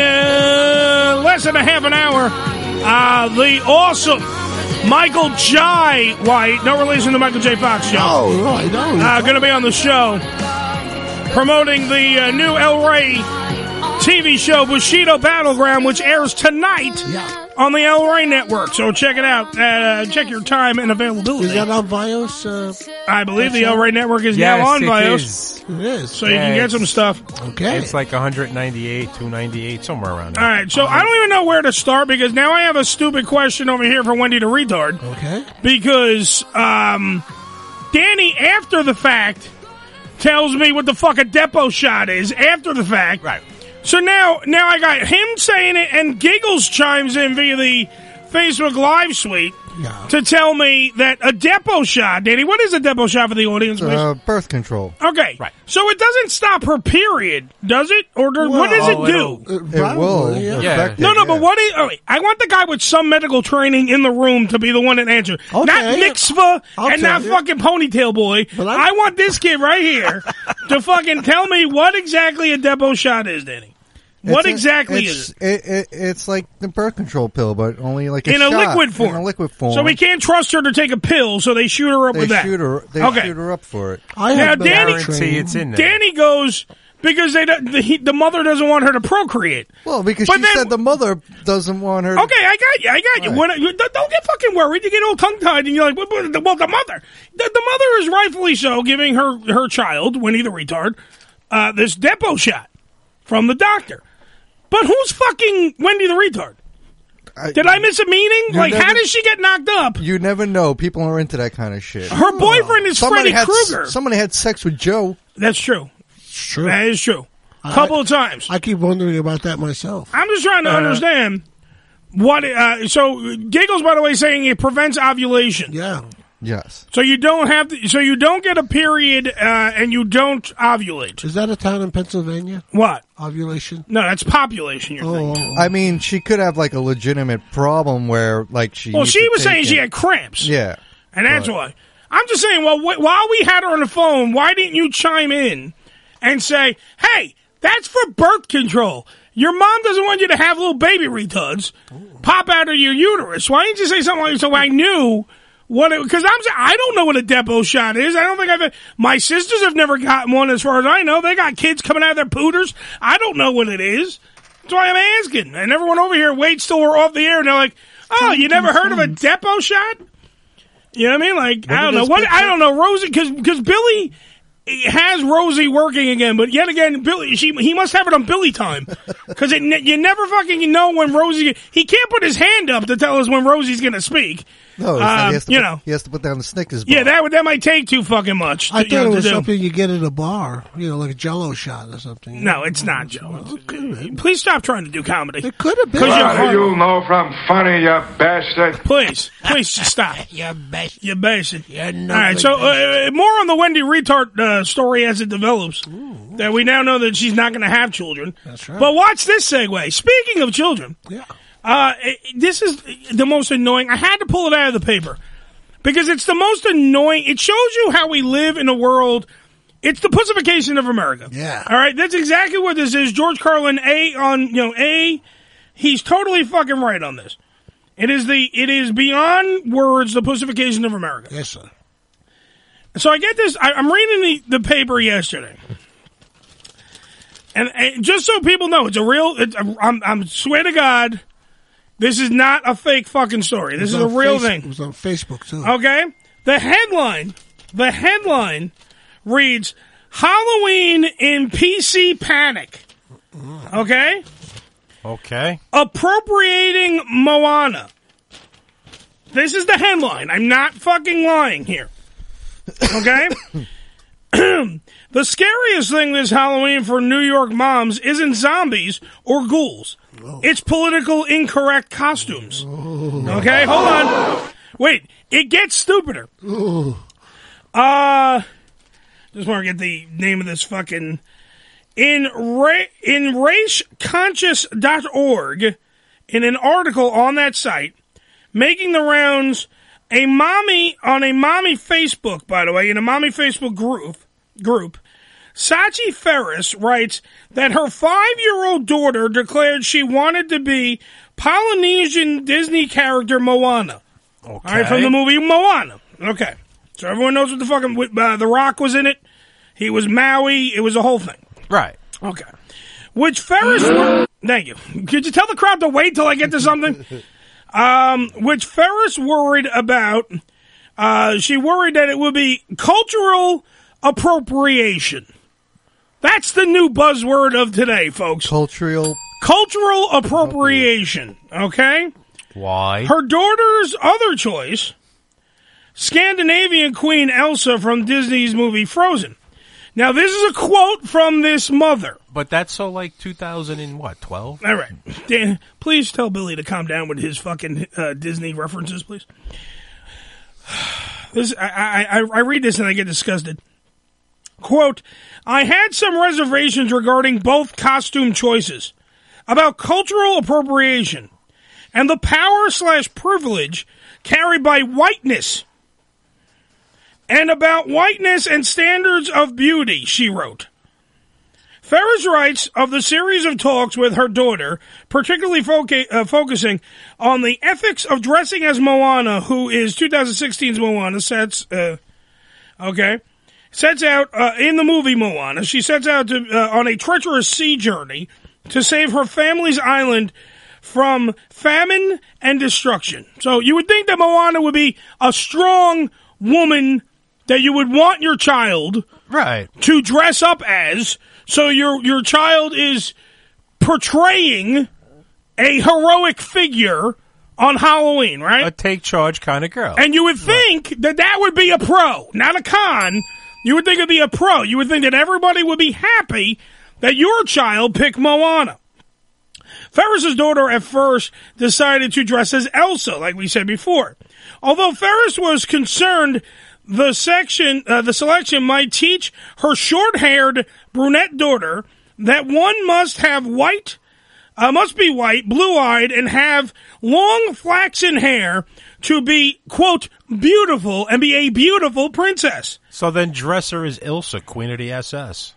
a, less than a half an hour, uh, the awesome Michael Jai White, no relation to Michael J. Fox show. Oh, right, no. Uh, going to be on the show. Promoting the uh, new El Rey T V show, Bushido Battleground, which airs tonight yeah. on the El Rey Network. So check it out. Uh, check your time and availability. Is that on Vios? Uh, I believe the El Rey Network is yes, now on it Vios. Is. It is. So yeah, you can get some stuff. Okay. It's like one ninety-eight, two ninety-eight, somewhere around there. All right. So I don't even know where to start because now I have a stupid question over here for Wendy the Retard. Okay. Because um, Danny, after the fact, tells me what the fuck a depot shot is after the fact. Right. So now, now I got him saying it, and Giggles chimes in via the Facebook Live suite yeah. to tell me that a depot shot, Danny, what is a depot shot for the audience, please? Uh, birth control. Okay. Right. So it doesn't stop her period, does it? Or does, Well, what does it it'll- do? Uh, It will yeah. Yeah. affect No, it, no, but yeah. what is... Oh, wait, I want the guy with some medical training in the room to be the one that answers. Okay. Not Mitzvah I'll and tell not you. fucking Ponytail Boy. But I, I- want this kid right here to fucking tell me what exactly a depot shot is, Danny. What It's a- exactly it's, is it? It, it? It's like the birth control pill, but only like a In a shot, liquid form. In a liquid form. So we can't trust her to take a pill, so they shoot her up They with that. shoot her. They okay. shoot her up for it. I Now, have been Danny- Guarantee trained. it's in there. Danny goes... Because they don't- the, he, the mother doesn't want her to procreate. Well, because But she then- said the mother doesn't want her. Okay, I got you. I got you. Right. When, you don't don't get fucking worried. You get all tongue tied, and you're like, well, well, the, well, the mother, the, the mother is rightfully so giving her her child, Winnie the retard, uh, this depot shot from the doctor. But who's fucking Wendy the retard? Did I miss a meaning? You Like, how never- does she get knocked up? You never know. People are into that kind of shit. Her boyfriend is Somebody Freddy had s- Krueger. Somebody had sex with Joe. That's true. True. That is true. A couple of times. I keep wondering about that myself. I'm just trying to Uh, understand what. Uh, so, Giggles, by the way, saying it prevents ovulation. Yeah. Yes. So you don't have to. So you don't get a period, uh, and you don't ovulate. Is that a town in Pennsylvania? What? Ovulation? No, that's population. You're Oh. thinking. I mean, she could have like a legitimate problem where, like, she. Well, needs she to was take saying she it. had cramps. Yeah. And that's But- why. I'm just saying, well, wh- while we had her on the phone, why didn't you chime in and say, hey, that's for birth control. Your mom doesn't want you to have little baby retards pop out of your uterus. Why didn't you say something like that so I knew what it, because I'm, I don't know what a depot shot is. I don't think I've, my sisters have never gotten one as far as I know. They got kids coming out of their pooters. I don't know what it is. That's why I'm asking. And everyone over here waits till we're off the air and they're like, oh, you never heard of a depot shot? You know what I mean? Like, Look I don't at know. this What picture. I don't know. Rosie, because because Billy has Rosie working again, but yet again, Billy she he must have it on Billy time because it ne- you never fucking know when Rosie. He can't put his hand up to tell us when Rosie's going to speak. No, it's not- Um, he has to you put, know. he has to put down the Snickers bar. Yeah, that would that might take too fucking much. I to, you thought know, it to was do. something you get at a bar, you know, like a Jello shot or something. No, it's not, Joe. Please stop trying to do comedy. It could have been. Because What you're do hard. you know from funny, you bastard? Please, please just stop. You're bastard. You're bastard. You're All right, so uh, more on the Wendy Retard uh, story as it develops. That we now know that she's not going to have children. That's right. But watch this segue. Speaking of children, yeah. uh, it- this is the most annoying. I had to pull it out of the paper because it's the most annoying. It shows you how we live in a world. It's the pussification of America. Yeah. All right, that's exactly what this is. George Carlin, A on you know A, he's totally fucking right on this. It is the it is beyond words the pussification of America. Yes, sir. So I get this. I, I'm reading the, the paper yesterday, and, and just so people know, it's a real. It's a, I'm, I'm swear to God, this is not a fake fucking story. This is It was a on real Face- thing. It was on Facebook, too. Okay, the headline. The headline reads Halloween in P C panic. Okay, Okay. appropriating Moana. This is the headline. I'm not fucking lying here. Okay? The scariest thing this Halloween for New York moms isn't zombies or ghouls. It's political incorrect costumes. Okay, hold on. Wait, it gets stupider. Uh, just want to get the name of this fucking... In, ra- in race conscious dot org, in an article on that site, making the rounds, a mommy, on a mommy Facebook, by the way, in a mommy Facebook group, group, Sachi Ferris writes that her five-year-old daughter declared she wanted to be Polynesian Disney character Moana. Okay. All right, from the movie Moana. Okay. So everyone knows what the fucking, uh, The Rock was in it. He was Maui. It was a whole thing. Right. Okay. Which Ferris... Thank you. Could you tell the crowd to wait till I get to something? Um, which Ferris worried about... Uh, she worried that it would be cultural appropriation. That's the new buzzword of today, folks. Cultural... Cultural appropriation. Okay? Why? Her daughter's other choice, Scandinavian Queen Elsa from Disney's movie Frozen. Now, this is a quote from this mother. But that's so like two thousand and what, twelve? All right. Dan, please tell Billy to calm down with his fucking uh, Disney references, please. This I, I, I read this and I get disgusted. Quote, I had some reservations regarding both costume choices about cultural appropriation and the power slash privilege carried by whiteness and about whiteness and standards of beauty, she wrote. Ferris writes of the series of talks with her daughter, particularly foca- uh, focusing on the ethics of dressing as Moana, who is twenty sixteen's Moana, sets, uh, okay, sets out, uh, in the movie Moana, she sets out to, uh, on a treacherous sea journey to save her family's island from famine and destruction. So you would think that Moana would be a strong woman that you would want your child right to dress up as, so your your child is portraying a heroic figure on Halloween, right? A take charge kind of girl. And you would think right. that that would be a pro, not a con. You would think it'd be a pro. You would think that everybody would be happy that your child picked Moana. Ferris's daughter at first decided to dress as Elsa, like we said before. Although Ferris was concerned the section, uh, the selection might teach her short-haired brunette daughter that one must have white, uh, must be white, blue-eyed, and have long flaxen hair to be, quote, beautiful and be a beautiful princess. So then dress her as Ilsa, Queen of the S S.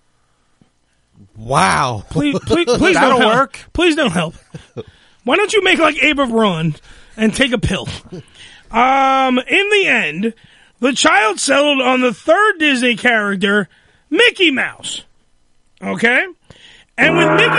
Wow. Please, please, please That'll don't help. work. Please don't help. Why don't you make like Ava Braun and take a pill? Um, in the end, the child settled on the third Disney character, Mickey Mouse. Okay? And with Mickey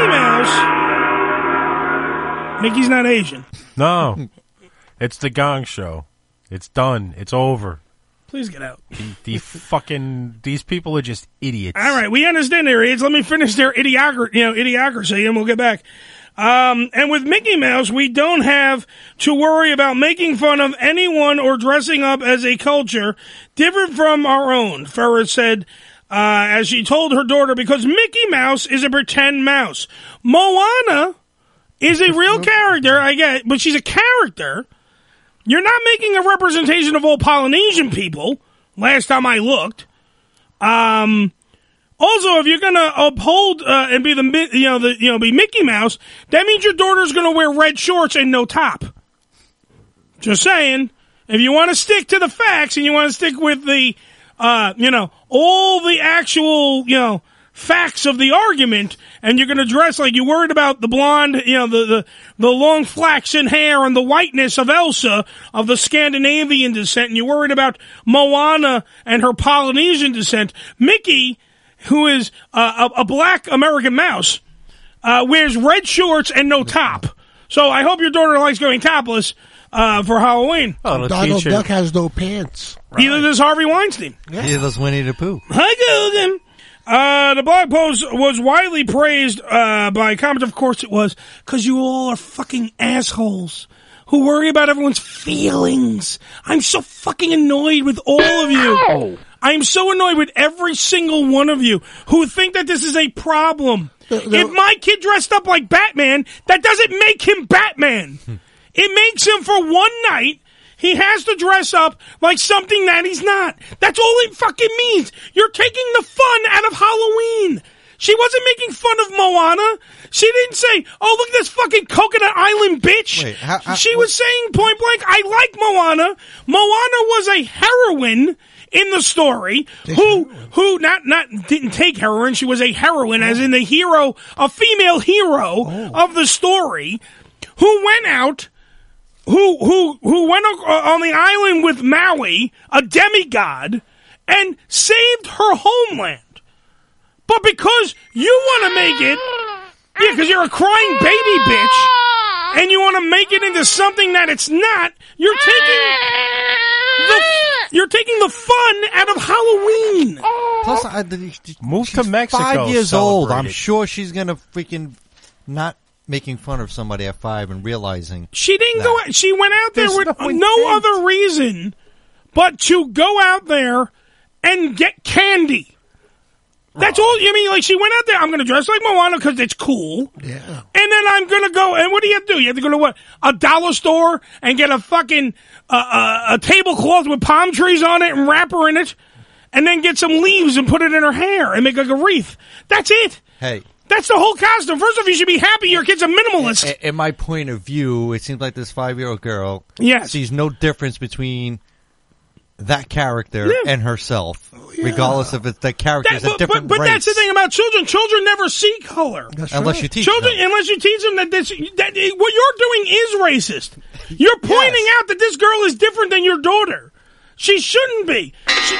Mouse, Mickey's not Asian. No. It's the Gong Show. It's done. It's over. Please get out. The, the fucking, these people are just idiots. All right, we understand their idiots. Let me finish their idiocracy, you know, idiocracy, and we'll get back. Um, and with Mickey Mouse, we don't have to worry about making fun of anyone or dressing up as a culture different from our own, Ferris said, uh, as she told her daughter, because Mickey Mouse is a pretend mouse. Moana is a real character, I get, but she's a character. You're not making a representation of all Polynesian people, last time I looked. Um, also, if you're going to uphold uh, and be the you know the you know be Mickey Mouse, that means your daughter's going to wear red shorts and no top. Just saying. If you want to stick to the facts and you want to stick with the uh, you know all the actual you know facts of the argument, and you're going to dress like you're worried about the blonde, you know, the, the, the long flaxen hair and the whiteness of Elsa of the Scandinavian descent, and you're worried about Moana and her Polynesian descent. Mickey, who is uh, a, a black American mouse, uh, wears red shorts and no top. So I hope your daughter likes going topless uh, for Halloween. Oh, Donald Duck has no pants. Right. Neither does Harvey Weinstein. Yeah. Neither does Winnie the Pooh. Hi, Gogan. Uh, the blog post was widely praised uh, by comments. Of course it was, because you all are fucking assholes who worry about everyone's feelings. I'm so fucking annoyed with all of you. I'm so annoyed with every single one of you who think that this is a problem. The, the, if my kid dressed up like Batman, that doesn't make him Batman. It makes him for one night. He has to dress up like something that he's not. That's all it fucking means. You're taking the fun out of Halloween. She wasn't making fun of Moana. She didn't say, oh, look at this fucking Coconut Island bitch. Wait, how, how, she was what? saying point blank, I like Moana. Moana was a heroine in the story who, who not, not, didn't take heroin. She was a heroine, oh. as in the hero, a female hero oh. of the story who went out Who who who went on the island with Maui, a demigod, and saved her homeland. But because you want to make it, yeah, because you're a crying baby bitch, and you want to make it into something that it's not, you're taking the you're taking the fun out of Halloween. Plus, I, move to Mexico. Five years celebrate. old. I'm sure she's gonna freaking not. Making fun of somebody at five and realizing she didn't that. go out. She went out there There's with no, no other reason but to go out there and get candy. That's oh. all. I mean, like she went out there. I'm going to dress like Moana because it's cool. Yeah. And then I'm going to go. And what do you have to do? You have to go to what? A dollar store and get a fucking uh, uh, a tablecloth with palm trees on it and wrap her in it, and then get some leaves and put it in her hair and make like a wreath. That's it. Hey. That's the whole costume. First off, you should be happy your kid's a minimalist. In, in my point of view, it seems like this five-year-old girl yes. sees no difference between that character yeah. and herself, oh, yeah. regardless if it's the character is a different But, but race. that's the thing about children. Children never see color. That's unless right. you teach children, them. Unless you teach them that this, that what you're doing is racist. You're pointing yes. out that this girl is different than your daughter. She shouldn't be. She,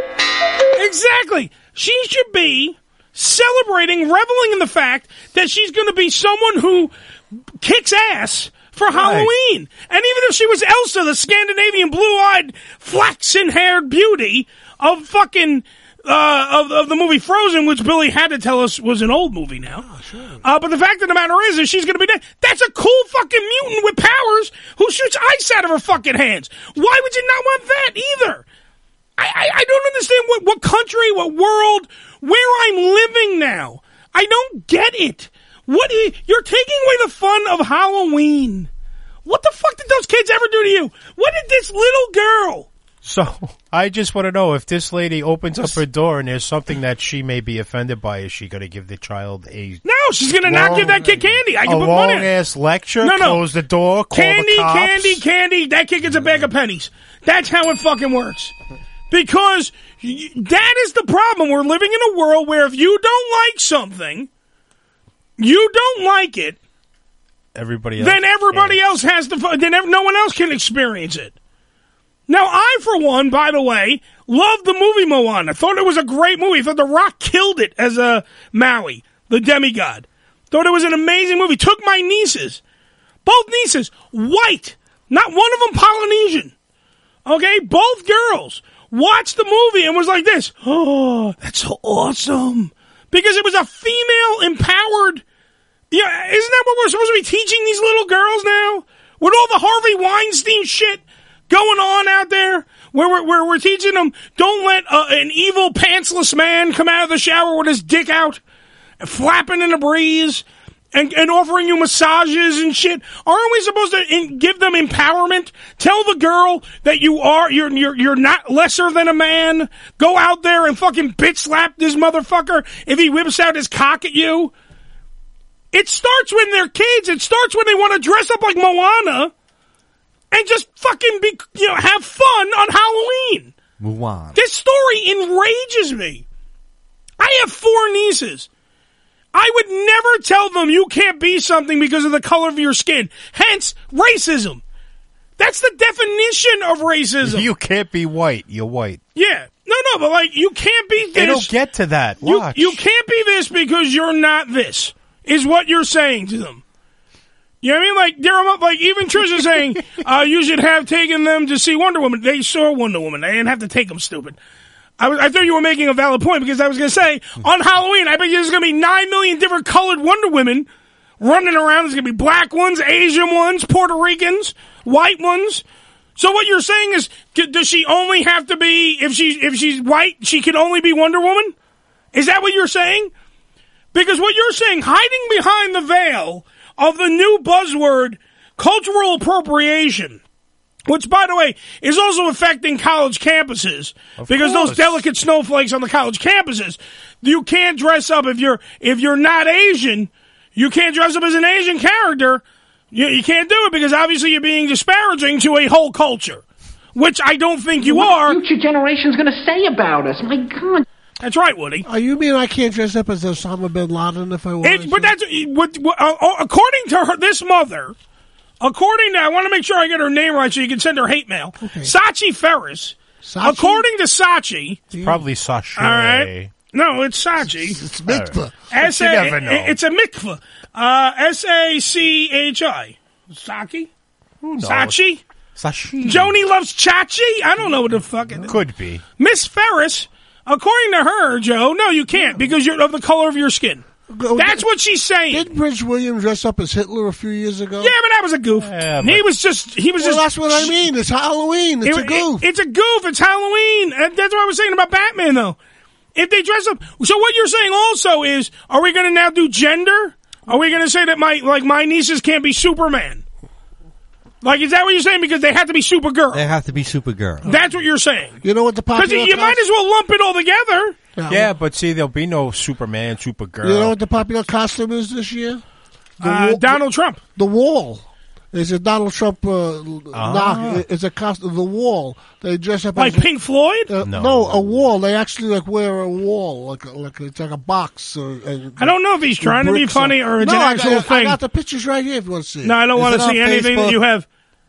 exactly. She should be celebrating, reveling in the fact that she's going to be someone who kicks ass for right. Halloween. And even if she was Elsa, the Scandinavian blue-eyed, flaxen-haired beauty of fucking uh, of, of the movie Frozen, which Billy had to tell us was an old movie now. Oh, sure. Uh, but the fact of the matter is, is she's going to be dead. That's a cool fucking mutant with powers who shoots ice out of her fucking hands. Why would you not want that either? I, I, I don't understand what, what country, what world, where I'm living now. I don't get it. What is, you're taking away the fun of Halloween. What the fuck did those kids ever do to you? What did this little girl? So, I just want to know, if this lady opens up her door and there's something that she may be offended by, is she going to give the child a... No, she's going to not give that kid candy. I can a put money on it. long-ass lecture? No, no. Close the door, call Candy, the cops? candy, candy. That kid gets a bag of pennies. That's how it fucking works. Because y- that is the problem. We're living in a world where if you don't like something, you don't like it, Everybody else. then everybody else has to, fu- then ev- no one else can experience it. Now, I, for one, by the way, loved the movie Moana. Thought it was a great movie. Thought The Rock killed it as a Maui, the demigod. Thought it was an amazing movie. Took my nieces, both nieces, white, not one of them Polynesian. Okay, both girls watched the movie and was like this, oh, that's so awesome. Because it was a female empowered, yeah, isn't that what we're supposed to be teaching these little girls now? With all the Harvey Weinstein shit going on out there, where we're, where we're teaching them, don't let uh, an evil pantsless man come out of the shower with his dick out, flapping in the breeze, and, and offering you massages and shit. Aren't we supposed to in, give them empowerment? Tell the girl that you are, you're, you're, you're not lesser than a man. Go out there and fucking bitch slap this motherfucker if he whips out his cock at you. It starts when they're kids. It starts when they want to dress up like Moana and just fucking be, you know, have fun on Halloween. Mulan. This story enrages me. I have four nieces. I would never tell them you can't be something because of the color of your skin. Hence, racism. That's the definition of racism. You can't be white. You're white. Yeah. No, no, but like, you can't be this. It'll get to that. You, Watch. you can't be this because you're not this, is what you're saying to them. You know what I mean? Like, they're like, even Trish is saying, uh, you should have taken them to see Wonder Woman. They saw Wonder Woman. They didn't have to take them, stupid. I, was, I thought you were making a valid point because I was going to say, on Halloween, I bet you there's going to be nine million different colored Wonder Women running around. There's going to be black ones, Asian ones, Puerto Ricans, white ones. So what you're saying is, d- does she only have to be, if, she, if she's white, she can only be Wonder Woman? Is that what you're saying? Because what you're saying, hiding behind the veil of the new buzzword, cultural appropriation, which, by the way, is also affecting college campuses, Of because course. those delicate snowflakes on the college campuses, you can't dress up if you're if you're not Asian. You can't dress up as an Asian character. You, you can't do it because obviously you're being disparaging to a whole culture, which I don't think you what are. What the future generation's going to say about us? My God. That's right, Woody. Oh, you mean I can't dress up as Osama bin Laden if I want? It, but that's what, what, uh, according to her, this mother. According to, I want to make sure I get her name right so you can send her hate mail. Okay. Sachi Ferris. Sachi? According to Sachi. It's probably Sachi. All right. No, it's Sachi. It's, it's mikvah. S You never know. It's a mikvah. Uh, S A C H I. Saki? Who knows? Sachi? Sashi. Joni loves Chachi? I don't know what the fuck it is. Could be. Miss Ferris, according to her, Joe, no, you can't because you're of the color of your skin. That's what she's saying. Didn't Prince William dress up as Hitler a few years ago? Yeah, but that was a goof. Yeah, he was just, he was well, just. that's what I mean. It's Halloween. It's it, a goof. It, it's a goof. It's Halloween. And that's what I was saying about Batman, though. If they dress up, so what you're saying also is, are we going to now do gender? Are we going to say that my like my nieces can't be Superman? Like, is that what you're saying? Because they have to be Supergirl. They have to be Supergirl. That's what you're saying. You know what the Because popular you might as well lump it all together. Yeah, Yeah, but see, there'll be no Superman, Supergirl. You know what the popular costume is this year? The Uh, wall- Donald Trump. The Wall. It's a Donald Trump uh, Ah. knock. It's a costume. The Wall. They dress up Like as Pink Floyd? Uh, No. no. a wall. They actually like wear a wall, like a, like a, it's like a box. Or, and, I don't know if he's trying to be bricks funny on- or it's no, an I actual got, I thing. got the pictures right here if you want to see it. No, I don't Is want it to on see anything Facebook? that you have.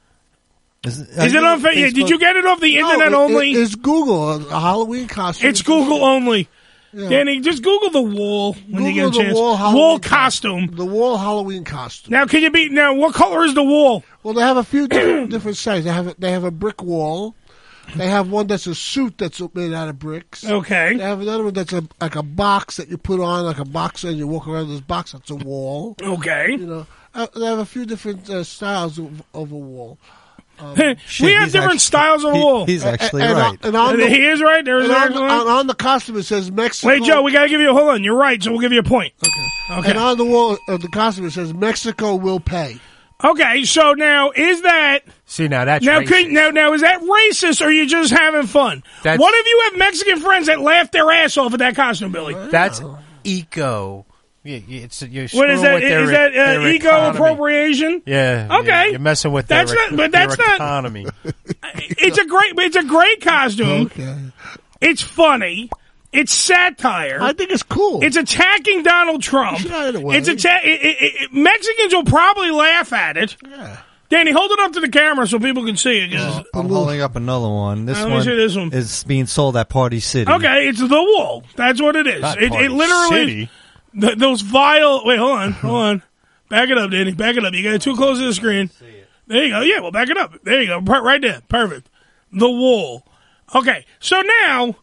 Is, it- Is are it you on Facebook? Yeah, did you get it off the No, internet it- only? It, it's Google, a, a Halloween costume. It's Google only. Yeah. Danny, just Google the wall when Google you get a the chance. wall, Halloween Wall costume. The Wall Halloween costume. Now, can you be now? What color is the wall? Well, they have a few different, different sizes. They have a, they have a brick wall. They have one that's a suit that's made out of bricks. Okay. They have another one that's a, like a box that you put on, like a boxer, and you walk around this box. That's a wall. Okay. You know, uh, they have a few different uh, styles of, of a wall. Um, we have different actually, styles of a wall. He's actually and, right. And on the, he is right. There is and on, actually on, on the costume it says Mexico. Wait, Joe, we got to give you a hold on. You're right, so we'll give you a point. Okay. Okay. And on the wall of the costume it says Mexico will pay. Okay, so now is that See, now that's now? racist. Could, now, now is that racist or are you just having fun? That's- What if you have Mexican friends that laugh their ass off at that costume, Billy? That's eco. Yeah, it's you're What is screwing that? with their, Is that uh, their eco economy. appropriation? Yeah. Okay. yeah, you're messing with That's their, not- but that's their not- economy. It's a great. It's a great costume. Okay. It's funny. It's satire. I think it's cool. It's attacking Donald Trump. It's atta- it, it, it, Mexicans will probably laugh at it. Yeah. Danny, hold it up to the camera so people can see it. 'cause- I'm holding up another one. This Let me one, see this one. is being sold at Party City. Okay, it's the wall. That's what it is. Not It, Party it literally City. th- those vile. Wait, hold on, hold on. Back it up, Danny. Back it up. You got it too close to the screen. There you go. Yeah, well, back it up. There you go. Per- Right there. Perfect. The wall. Okay, so now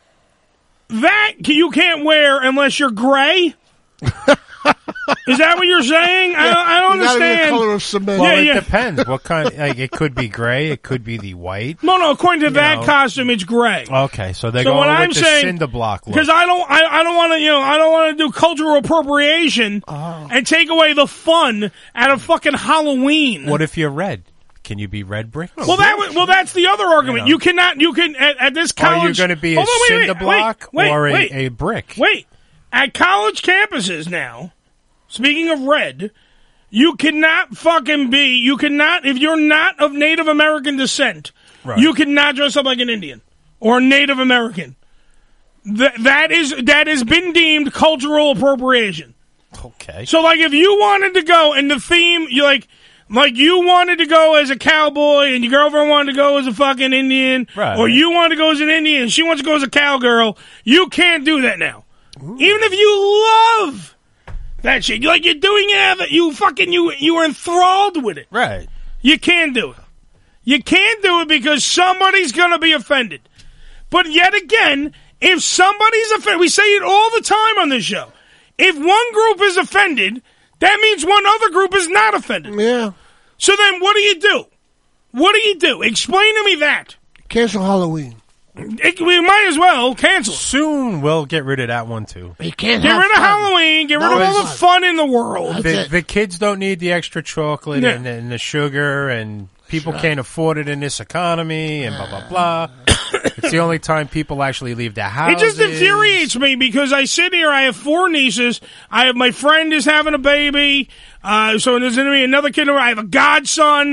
that you can't wear unless you're gray. Is that what you're saying? I don't, I don't You gotta be the understand. color of cement. Well, Yeah, it yeah. depends. What kind? Like, it could be gray. It could be the white. No, no. According to You that know. costume, it's gray. Okay, so they're So going what with I'm the saying, cinder block look. because I don't, I, I don't want to, you know, I don't want to do cultural appropriation Oh. and take away the fun out of fucking Halloween. What if you're red? Can you be red brick? Well, that was, well, that's the other argument. You, cannot, you can at, at this college. Are you going to be a Hold on, wait, cinder wait, block wait, wait, or a, wait. a brick? Wait, at college campuses now. Speaking of red, you cannot fucking be. You cannot if you're not of Native American descent. Right. You cannot dress up like an Indian or a Native American. Th- that is that has been deemed cultural appropriation. Okay. So, like, if you wanted to go and the theme, you like, like you wanted to go as a cowboy and your girlfriend wanted to go as a fucking Indian, Right. or you wanted to go as an Indian and she wants to go as a cowgirl, you can't do that now. Even if you love that shit, like you're doing it, you fucking you you are enthralled with it. Right. You can't do it. You can't do it because somebody's going to be offended. But yet again, if somebody's offended, we say it all the time on this show. If one group is offended, that means one other group is not offended. Yeah. So then what do you do? What do you do? Explain to me that. Cancel Halloween. It, we might as well cancel. Soon we'll get rid of that one too. You can't Get have rid of fun. Halloween. Get rid No, of all the it's- fun in the world. The, the kids don't need the extra chocolate Yeah. and, and the sugar, and people can't afford it in this economy, and blah blah blah. It's the only time people actually leave their It houses. just infuriates me because I sit here, I have four nieces, I have my friend is having a baby, uh, so there's going to be another kid, I have a godson, uh,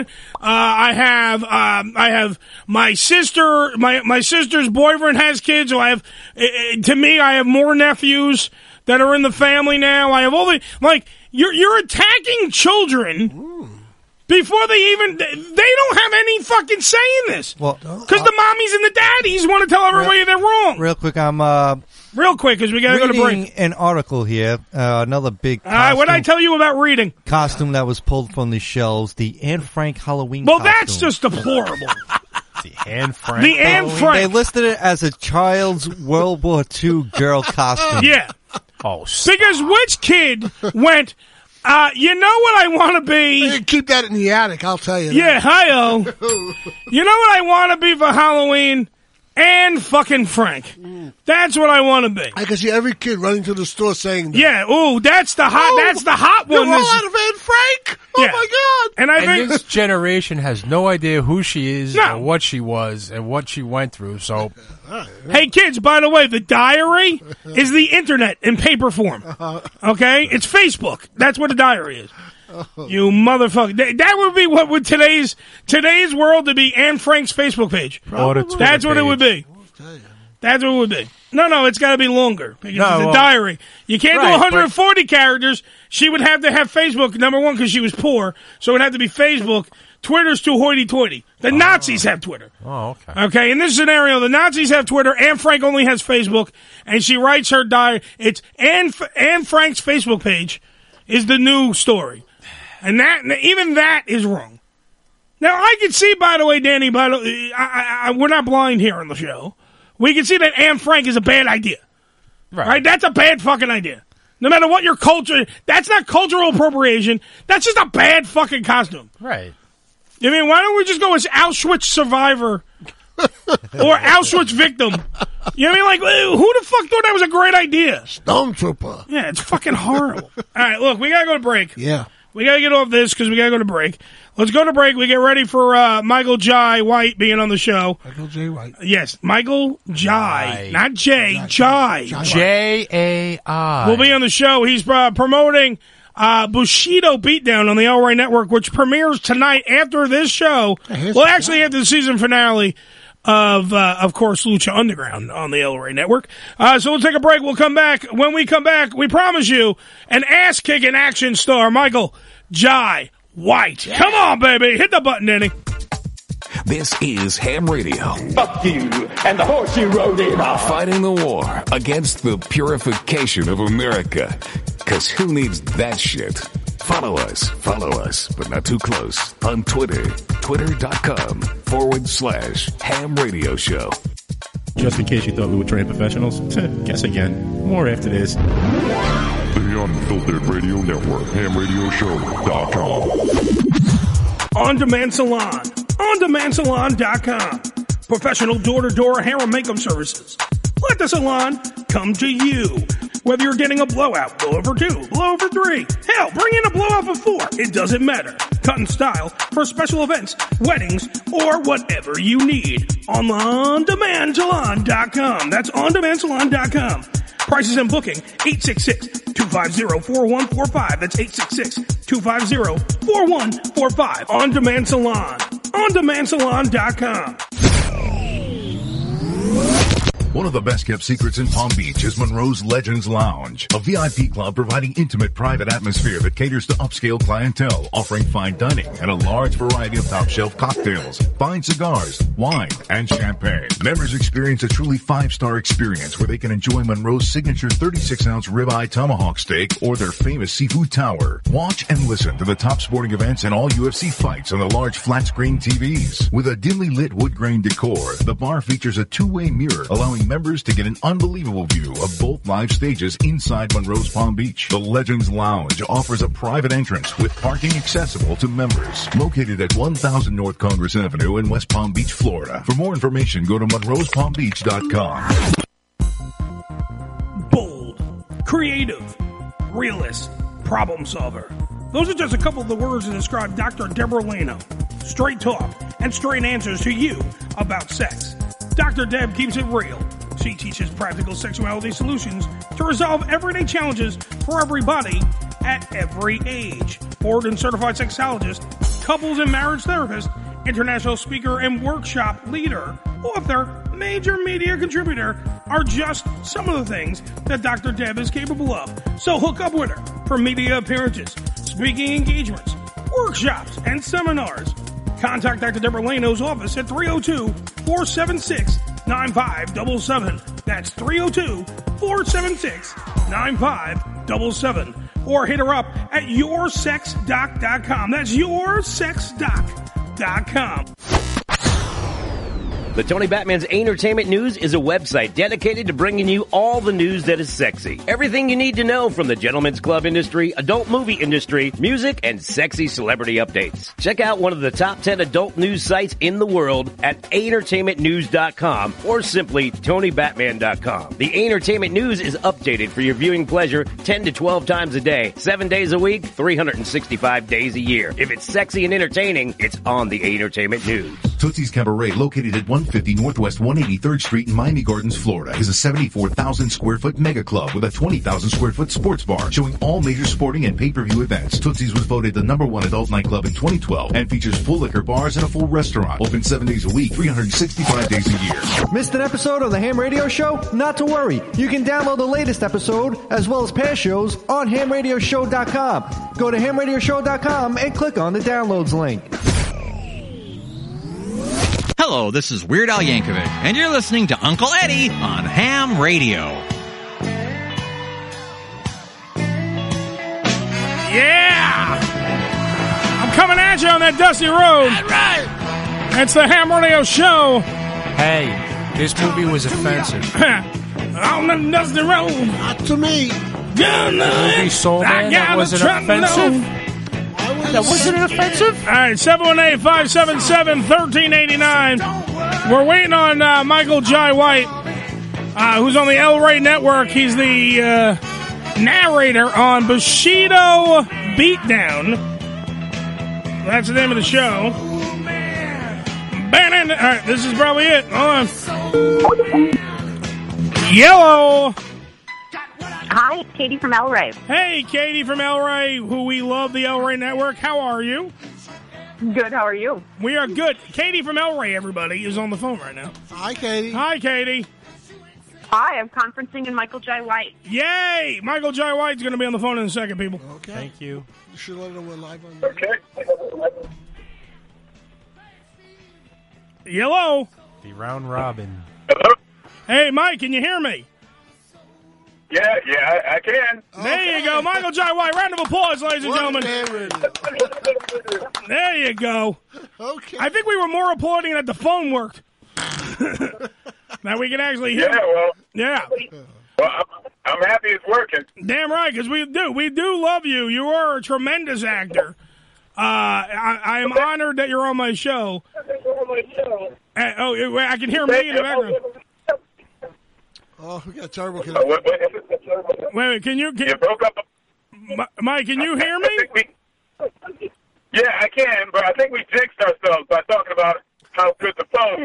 I have, um, I have my sister, my, my sister's boyfriend has kids, so I have, uh, uh, to me, I have more nephews that are in the family now, I have all the, like, you're, you're attacking children. Before they even, they don't have any fucking say in this. Well, Because the mommies and the daddies want to tell everybody they're wrong. Real quick, I'm uh, Real quick, because we got to go to reading break. an article here. Uh, another big All right, what did I costume, tell you about reading? costume that was pulled from the shelves. The Anne Frank Halloween. Well, costume. that's just deplorable. the Anne Frank. The Anne Halloween. Frank. They listed it as a child's World War Two girl costume. Yeah. Oh, because which kid went, uh, you know what I want to be? Keep that in the attic, I'll tell you. Yeah, hi-oh. You know what I want to be for Halloween? And fucking Frank. That's what I want to be. I can see every kid running to the store saying that. Yeah, ooh, that's the hot, Oh, that's the hot You're one. all This- out of Anne Frank? Oh, Yeah. my God. And I And think this generation has no idea who she is, No. or what she was, and what she went through. So, Hey kids, by the way, the diary is the internet in paper form. Okay? It's Facebook. That's what a diary is. You motherfucker. That that would be what would today's today's world to be Anne Frank's Facebook page. or the Twitter That's what it page. would be. That's what it would be. No, no, it's got to be longer. Because No, it's a well- diary. You can't Right, do one hundred forty characters. She would have to have Facebook, number one, because she was poor. So it would have to be Facebook. Twitter's too hoity-toity. The Nazis have Twitter. Oh, okay. Okay, in this scenario, the Nazis have Twitter. Anne Frank only has Facebook, and she writes her diary. It's Anne, Anne Frank's Facebook page is the new story, and that even that is wrong. Now, I can see, by the way, Danny, by the I, I, I, we're not blind here on the show. We can see that Anne Frank is a bad idea. Right. right? That's a bad fucking idea. No matter what your culture, that's not cultural appropriation. That's just a bad fucking costume. Right. I mean, why don't we just go as Auschwitz survivor or Auschwitz victim? You know what I mean? Like, who the fuck thought that was a great idea? Stormtrooper. Yeah, it's fucking horrible. All right, look, we got to go to break. Yeah. We got to get off this because we got to go to break. Let's go to break. We get ready for uh, Michael Jai White being on the show. Michael J. White. Yes, Michael Jai. Not Jay, Jai. J A I. Will be on the show. He's uh, promoting uh, Bushido Beatdown on the El Rey Network, which premieres tonight after this show. Hey, well, actually, after the season finale of, uh, of course, Lucha Underground on the El Rey Network. Uh, so we'll take a break. We'll come back. When we come back, we promise you an ass-kicking action star, Michael Jai White. Yeah. Come on, baby. Hit the button, Danny. This is Ham Radio. Fuck you and the horse you rode in on. Fighting the war against the purification of America. Because who needs that shit? Follow us, follow us, but not too close, on Twitter. Twitter.com forward slash Ham Radio Show. Just in case you thought we were trained professionals, guess again. More after this. The Unfiltered Radio Network, ham radio show dot com. On Demand Salon, on demand salon dot com. Professional door-to-door hair and makeup services. Let the salon come to you. Whether you're getting a blowout, blowout for two, blowout for three, hell, bring in a blowout for four. It doesn't matter. Cut and style for special events, weddings, or whatever you need. On on demand salon dot com. That's on demand salon dot com. Prices and booking, eight six six, two five zero, four one four five. That's eight six six, two five zero, four one four five. On Demand Salon. on demand salon dot com. One of the best-kept secrets in Palm Beach is Monroe's Legends Lounge, a V I P club providing intimate private atmosphere that caters to upscale clientele, offering fine dining and a large variety of top-shelf cocktails, fine cigars, wine, and champagne. Members experience a truly five-star experience where they can enjoy Monroe's signature thirty-six ounce ribeye tomahawk steak or their famous seafood tower. Watch and listen to the top sporting events and all U F C fights on the large flat-screen T Vs. With a dimly lit wood grain decor, the bar features a two-way mirror, allowing members to get an unbelievable view of both live stages inside Monroe's Palm Beach. The Legends Lounge offers a private entrance with parking accessible to members. Located at one thousand North Congress Avenue in West Palm Beach, Florida. For more information, go to monroes palm beach dot com. Bold, creative, realist, problem solver. Those are just a couple of the words that describe Doctor Deborah Leno. Straight talk and straight answers to you about sex. Doctor Deb keeps it real. She teaches practical sexuality solutions to resolve everyday challenges for everybody at every age. Board and certified sexologist, couples and marriage therapist, international speaker and workshop leader, author, major media contributor are just some of the things that Doctor Deb is capable of. So hook up with her for media appearances, speaking engagements, workshops, and seminars. Contact Doctor Deborah Leno's office at three oh two, four seven six, nine five seven seven. That's three oh two, four seven six, nine five seven seven. Or hit her up at your sex doc dot com. That's your sex doc dot com. The Tony Batman's Entertainment News is a website dedicated to bringing you all the news that is sexy. Everything you need to know from the gentlemen's club industry, adult movie industry, music, and sexy celebrity updates. Check out one of the top ten adult news sites in the world at entertainment news dot com or simply tony batman dot com. The Entertainment News is updated for your viewing pleasure ten to twelve times a day, seven days a week, three hundred sixty-five days a year. If it's sexy and entertaining, it's on the Entertainment News. Tootsie's Cabaret, located at one fifty Northwest one eighty-third Street in Miami Gardens, Florida, is a seventy-four thousand square foot mega club with a twenty thousand square foot sports bar showing all major sporting and pay-per-view events. Tootsie's was voted the number one adult nightclub in twenty twelve and features full liquor bars and a full restaurant. Open seven days a week, three hundred sixty-five days a year. Missed an episode of the Ham Radio Show? Not to worry. You can download the latest episode as well as past shows on ham radio show dot com. Go to ham radio show dot com and click on the downloads link. Hello, this is Weird Al Yankovic, and you're listening to Uncle Eddie on Ham Radio. Yeah! I'm coming at get you on that dusty road. That's right. It's the Ham Radio Show. Hey, this movie was offensive. On the dusty road. Not to me. The movie Soul Man, that wasn't offensive? That wasn't offensive? All right, seven one eight, five seven seven, one three eight nine. We're waiting on uh, Michael Jai White, uh, who's on the El Rey Network. He's the uh, narrator on Bushido Beatdown. That's the name of the show. All right, this is probably it. Hold on. Yellow. Hi, it's Katie from El Rey. Hey, Katie from El Rey, who we love the El Rey Network. How are you? Good, how are you? We are good. Katie from El Rey, everybody, is on the phone right now. Hi, Katie. Hi, Katie. Hi, I'm conferencing in Michael Jai White. Yay! Michael Jai White's going to be on the phone in a second, people. Okay. Thank you. You should let her know we're live on the Okay. Yellow. The round robin. Hello? Hey, Mike, can you hear me? Yeah, yeah, I, I can. There you go. Michael Jai White. Round of applause, ladies and gentlemen. There you go. Okay. I think we were more applauding that the phone worked. Now we can actually hear. Yeah, well. Yeah. Well, I'm, I'm happy it's working. Damn right, because we do. We do love you. You are a tremendous actor. Uh, I, I am honored that you're on my show. Uh, oh, wait, I can hear me in the background. Oh, we got a terrible Uh, connection. what, what, Wait, wait, can you... Can, you broke up. M- Mike, can you hear me? I think we, yeah, I can, but I think we jinxed ourselves by talking about how good the phone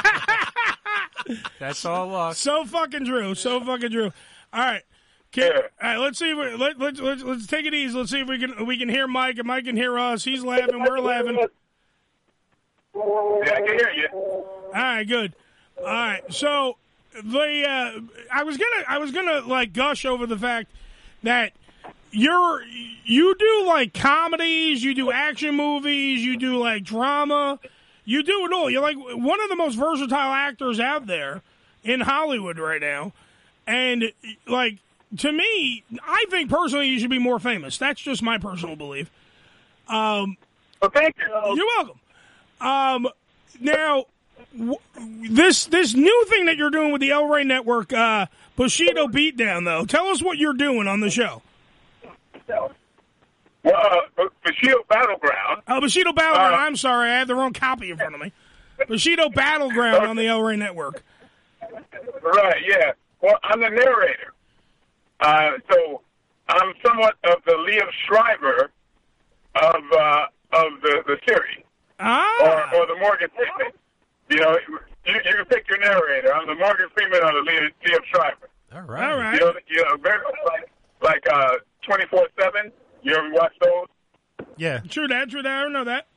was. That's all luck. So fucking true. So fucking true. All right. Can, Yeah. All right, let's see. If we, let, let's, let's let's take it easy. Let's see if we can we can hear Mike and Mike can hear us. He's laughing. We're laughing. Yeah, I can hear you. All right, good. All right, so the uh, I was gonna I was gonna like gush over the fact that you're you do like comedies, you do action movies, you do like drama, you do it all. You're like one of the most versatile actors out there in Hollywood right now, and like to me, I think personally you should be more famous. That's just my personal belief. Um, well, thank you. You're welcome. Um, now, w- this this new thing that you're doing with the El Rey Network, uh, Bushido Beatdown, though, tell us what you're doing on the show. Well, uh, Bushido Battleground. Oh, Bushido Battleground. Uh, I'm sorry, I have the wrong copy in front of me. Bushido Battleground on the El Rey Network. Right, yeah. Well, I'm the narrator. Uh, so I'm somewhat of the Liam Shriver of uh, of the, the series. Ah. Or, or the Morgan Freeman. You know, you, you can pick your narrator. I'm the Morgan Freeman or the Liam, Liam Shriver. All right. All right. You know, you know very much like, like uh, twenty-four seven. You ever watch those? Yeah. True that, true that. I don't know that.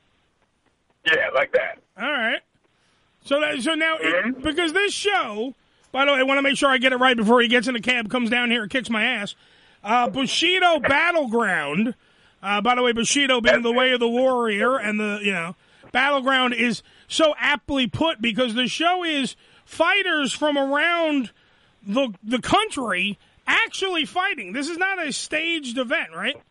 Yeah, like that. All right. So that, so now, Mm-hmm. it, because this show, by the way, I want to make sure I get it right before he gets in the cab, comes down here and kicks my ass. Uh, Bushido Battleground. Uh, by the way, Bushido being the way of the warrior, and the, you know, Battleground is so aptly put because the show is fighters from around the the country actually fighting. This is not a staged event, right?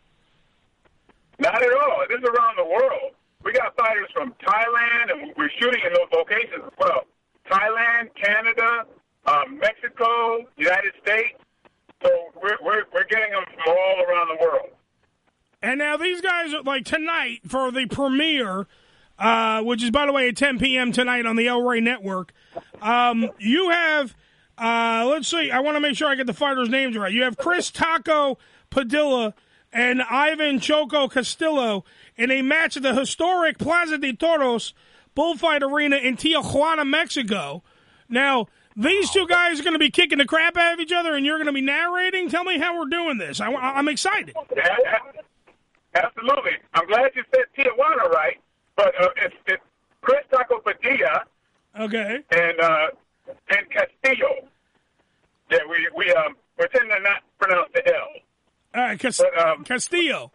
Not at all. This is around the world. We got fighters from Thailand, and we're shooting in those locations as well. Thailand, Canada, um, Mexico, United States. So we're, we're, we're getting them from all around the world. And now these guys are like tonight for the premiere, uh, which is by the way at ten p.m. tonight on the El Rey Network. Um, you have, uh, let's see, I want to make sure I get the fighters' names right. You have Chris Taco Padilla and Ivan Choco Castillo in a match at the historic Plaza de Toros Bullfight Arena in Tijuana, Mexico. Now, these two guys are going to be kicking the crap out of each other, and you're going to be narrating. Tell me how we're doing this. I, I'm excited. Yeah, absolutely. I'm glad you said Tijuana right, but uh, it's, it's Chris Taco Padilla. Okay. And uh, and Castillo. Yeah, we we um we're tending to not pronounce the L. All right, Cas- but, um, Castillo.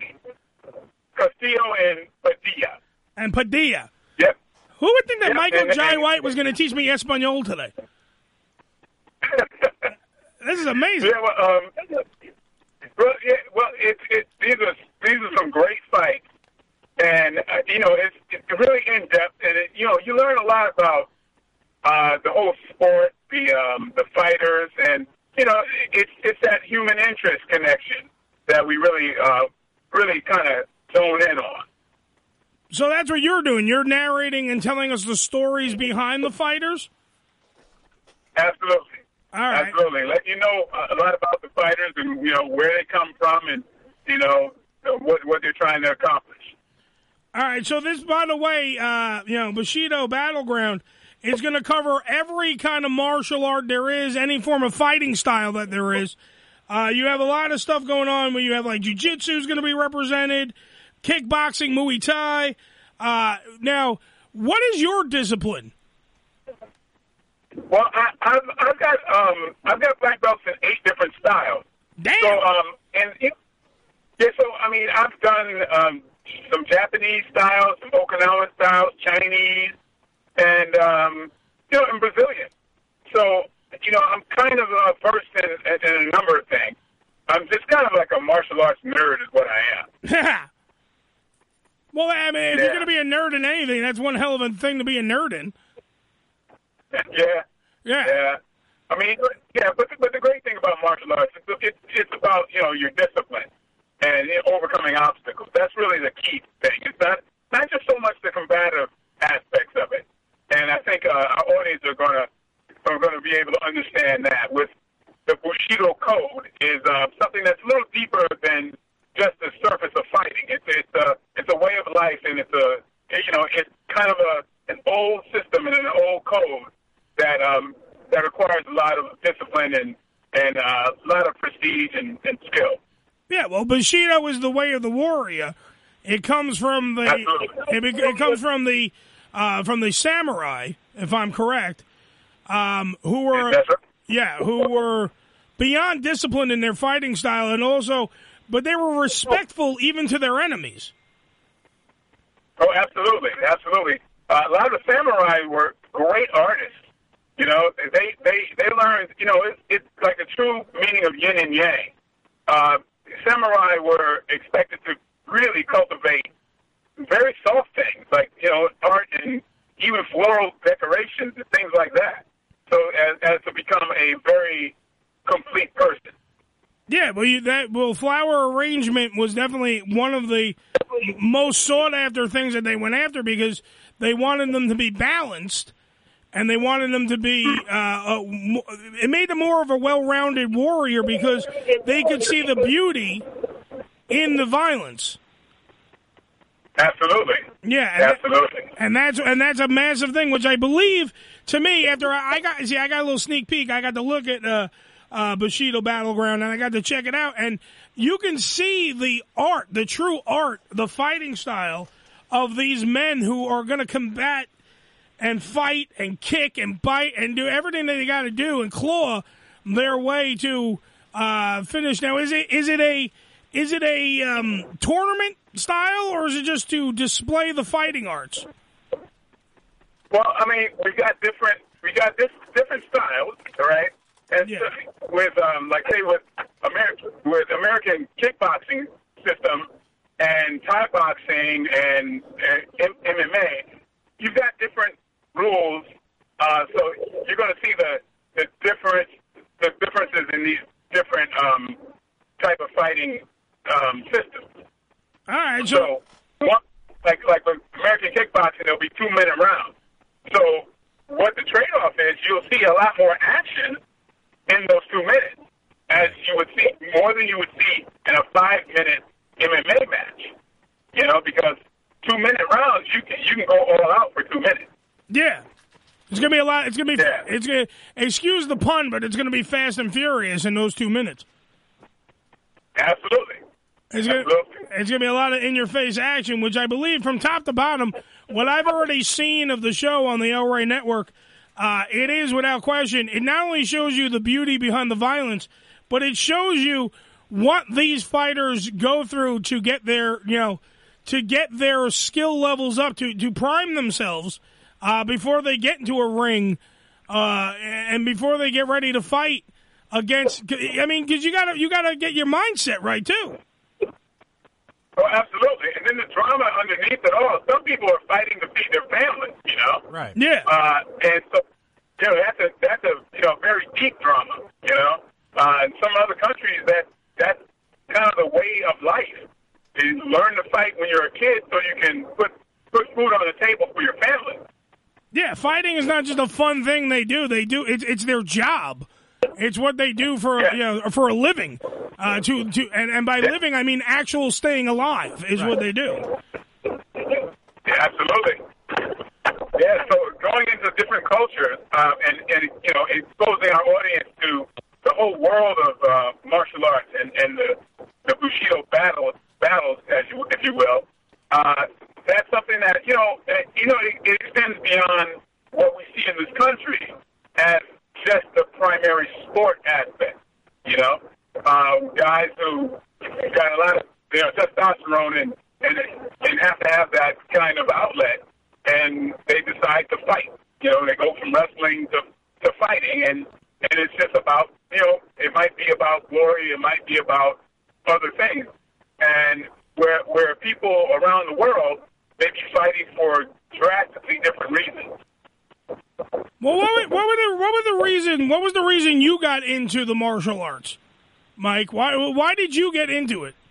Castillo and Padilla. And Padilla. Yep. Who would think that Yep, Michael and- Jai and- White was going to teach me Espanol today? This is amazing. Yeah, well, um, well, yeah, well, it, it, these are these are some great fights, and you know, it's, it's really in depth, and it, you know, you learn a lot about uh, the whole sport, the um, the fighters, and you know, it's it's that human interest connection that we really uh, really kind of zone in on. So that's what you're doing. You're narrating and telling us the stories behind the fighters? Absolutely. All right. Absolutely. Let you know a lot about the fighters and, you know, where they come from and, you know, what what they're trying to accomplish. All right. So this, by the way, uh, you know, Bushido Battleground is going to cover every kind of martial art there is, any form of fighting style that there is. Uh, you have a lot of stuff going on where you have, like, jiu-jitsu is going to be represented, kickboxing, Muay Thai. Uh, now, what is your discipline? Well, I, I've I've got um I've got black belts in eight different styles. Damn. So um and it, yeah, so I mean I've done um some Japanese styles, some Okinawan styles, Chinese, and um you know and Brazilian. So you know I'm kind of uh, versed in, in, in a number of things. I'm just kind of like a martial arts nerd, is what I am. Well, I mean, if yeah. you're going to be a nerd in anything, that's one hell of a thing to be a nerd in. Yeah. Yeah. Yeah. I mean, yeah, but the, but the great thing about martial arts is it's, it's about, you know, your discipline and you know, overcoming obstacles. That's really the key thing. It's not, not just so much the combative aspects of it. And I think uh, our audience are going to are going to be able to understand that. With the Bushido Code is uh, something that's a little deeper than just the surface of fighting. It's it's a it's a way of life, and it's a you know it's kind of a an old system and an old code that um, that requires a lot of discipline and and uh, a lot of prestige and, and skill. Yeah, well, Bushido is the way of the warrior. It comes from the it, it comes from the uh, from the samurai, if I'm correct, um, who were yeah who were beyond disciplined in their fighting style, and also, but they were respectful even to their enemies. Oh, absolutely, absolutely. Uh, a lot of the samurai were great artists. You know, they they they learned. You know, it, it's like a true meaning of yin and yang. Uh, samurai were expected to really cultivate very soft things, like you know, art and even floral decorations and things like that. So as as to become a very complete person. Yeah, well, you, that well, flower arrangement was definitely one of the most sought after things that they went after because they wanted them to be balanced, and they wanted them to be. Uh, uh, it made them more of a well-rounded warrior because they could see the beauty in the violence. Absolutely. Yeah, and absolutely. That, and that's and that's a massive thing, which I believe to me after I, I got see I got a little sneak peek. I got to look at. Uh, Uh, Bushido Battleground, and I got to check it out, and you can see the art, the true art, the fighting style of these men who are going to combat and fight and kick and bite and do everything that they got to do and claw their way to uh, finish. Now, is it is it a is it a um, tournament style, or is it just to display the fighting arts? Well, I mean, we got different we got this different styles, all right? And yeah. with, um, like, say, with American, with American kickboxing system and Thai boxing and, and M M A, you've got different rules. Uh, so you're going to see the the difference, the differences in these different um, type of fighting um, systems. All right. So, so one, like like with American kickboxing, there'll be two minute rounds. So what the trade off is, you'll see a lot more action in those two minutes, as you would see, more than you would see in a five-minute M M A match. You know, because two-minute rounds, you can you can go all out for two minutes. Yeah, it's gonna be a lot. It's gonna be. Yeah. It's gonna excuse the pun, but it's gonna be fast and furious in those two minutes. Absolutely. It's gonna, Absolutely. it's gonna be a lot of in-your-face action, which I believe, from top to bottom, what I've already seen of the show on the El Rey Network. Uh, it is, without question, it not only shows you the beauty behind the violence, but it shows you what these fighters go through to get their, you know, to get their skill levels up, to, to prime themselves uh, before they get into a ring uh, and before they get ready to fight against. I mean, because you gotta you gotta get your mindset right too. Oh, absolutely. And then the drama underneath it all. Some people are fighting to feed their families, you know? Right. Yeah. Uh, and so, you know, that's a, that's a, you know, very deep drama, you know? Uh, in some other countries, that that's kind of the way of life. You learn to fight when you're a kid so you can put, put food on the table for your family. Yeah, fighting is not just a fun thing they do. They do it's it's their job. It's what they do for Yeah. you know for a living. Uh, to to and, and by living I mean actual staying alive is what they do. Yeah, absolutely. Yeah, so going into different cultures um, and, and, you know, exposing our audience to the whole world of uh, martial arts and, and the, the Bushido battles, battles as you, if you will, uh, that's something that, you know, uh, you know, it, it extends beyond what we see in this country as just the primary sport aspect, you know? Uh, guys who got a lot of, you know, testosterone and, and, and have to have that kind of outlet, and they decide to fight. You know, they go from wrestling to, to fighting, and, and it's just about, you know, it might be about glory, it might be about other things. And where where people around the world may be fighting for drastically different reasons. Well, what were, what were the what were the reason? What was the reason you got into the martial arts, Mike? Why why did you get into it?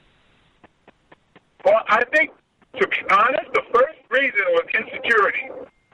Well, I think, to be honest, the first reason was insecurity.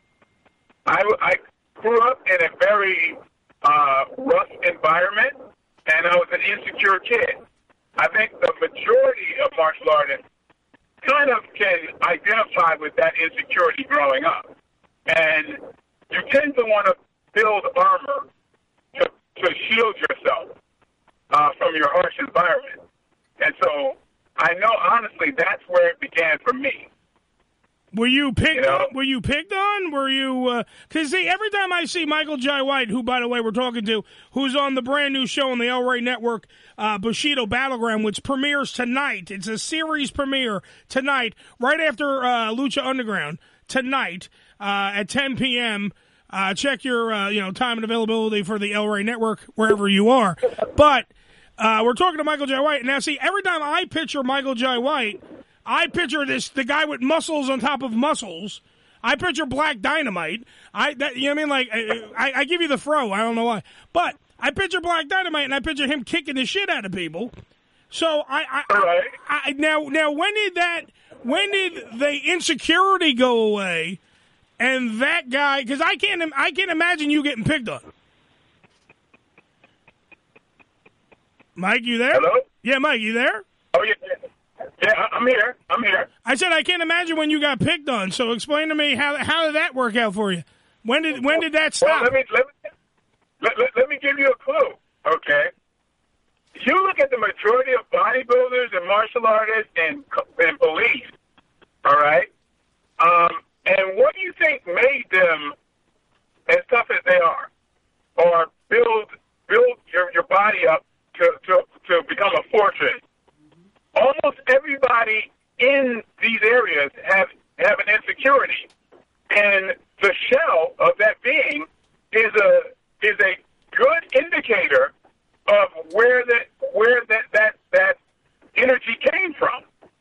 I, I grew up in a very uh, rough environment, and I was an insecure kid. I think the majority of martial artists kind of can identify with that insecurity growing up. And you tend to want to build armor to, to shield yourself uh, from your harsh environment. And so I know, honestly, that's where it began for me. Were you picked? You know? on, were you picked on? Were you? Because see, every time I see Michael Jai White, who, by the way, we're talking to, who's on the brand new show on the El Rey Network, uh, Bushido Battleground, which premieres tonight. It's a series premiere tonight, right after uh, Lucha Underground tonight uh, at ten p.m. Uh, check your uh, you know time and availability for the El Rey Network wherever you are. But uh, we're talking to Michael Jai White now. See, every time I picture Michael Jai White, I picture this the guy with muscles on top of muscles. I picture Black Dynamite. I that, you know what I mean? Like I, I give you the throw. I don't know why, but I picture Black Dynamite and I picture him kicking the shit out of people. So I, I, I, I now now when did that? When did the insecurity go away? And that guy, because I can't I can't imagine you getting picked on. Mike, you there? Hello? Yeah, Mike, you there? Oh, yeah. Yeah, I'm here. I'm here. I said I can't imagine when you got picked on. So explain to me how how did that work out for you? When did when did that stop? Well, let me let me let, let, let me give you a clue. Okay, you look at the majority of bodybuilders and martial artists and and police. All right, um, and what do you think made them as tough as they are, or build build your your body up to to, to become a fortress? Almost everybody in these areas have have an insecurity, and the shell of that being is a is a good indicator of where that where that that that energy came from.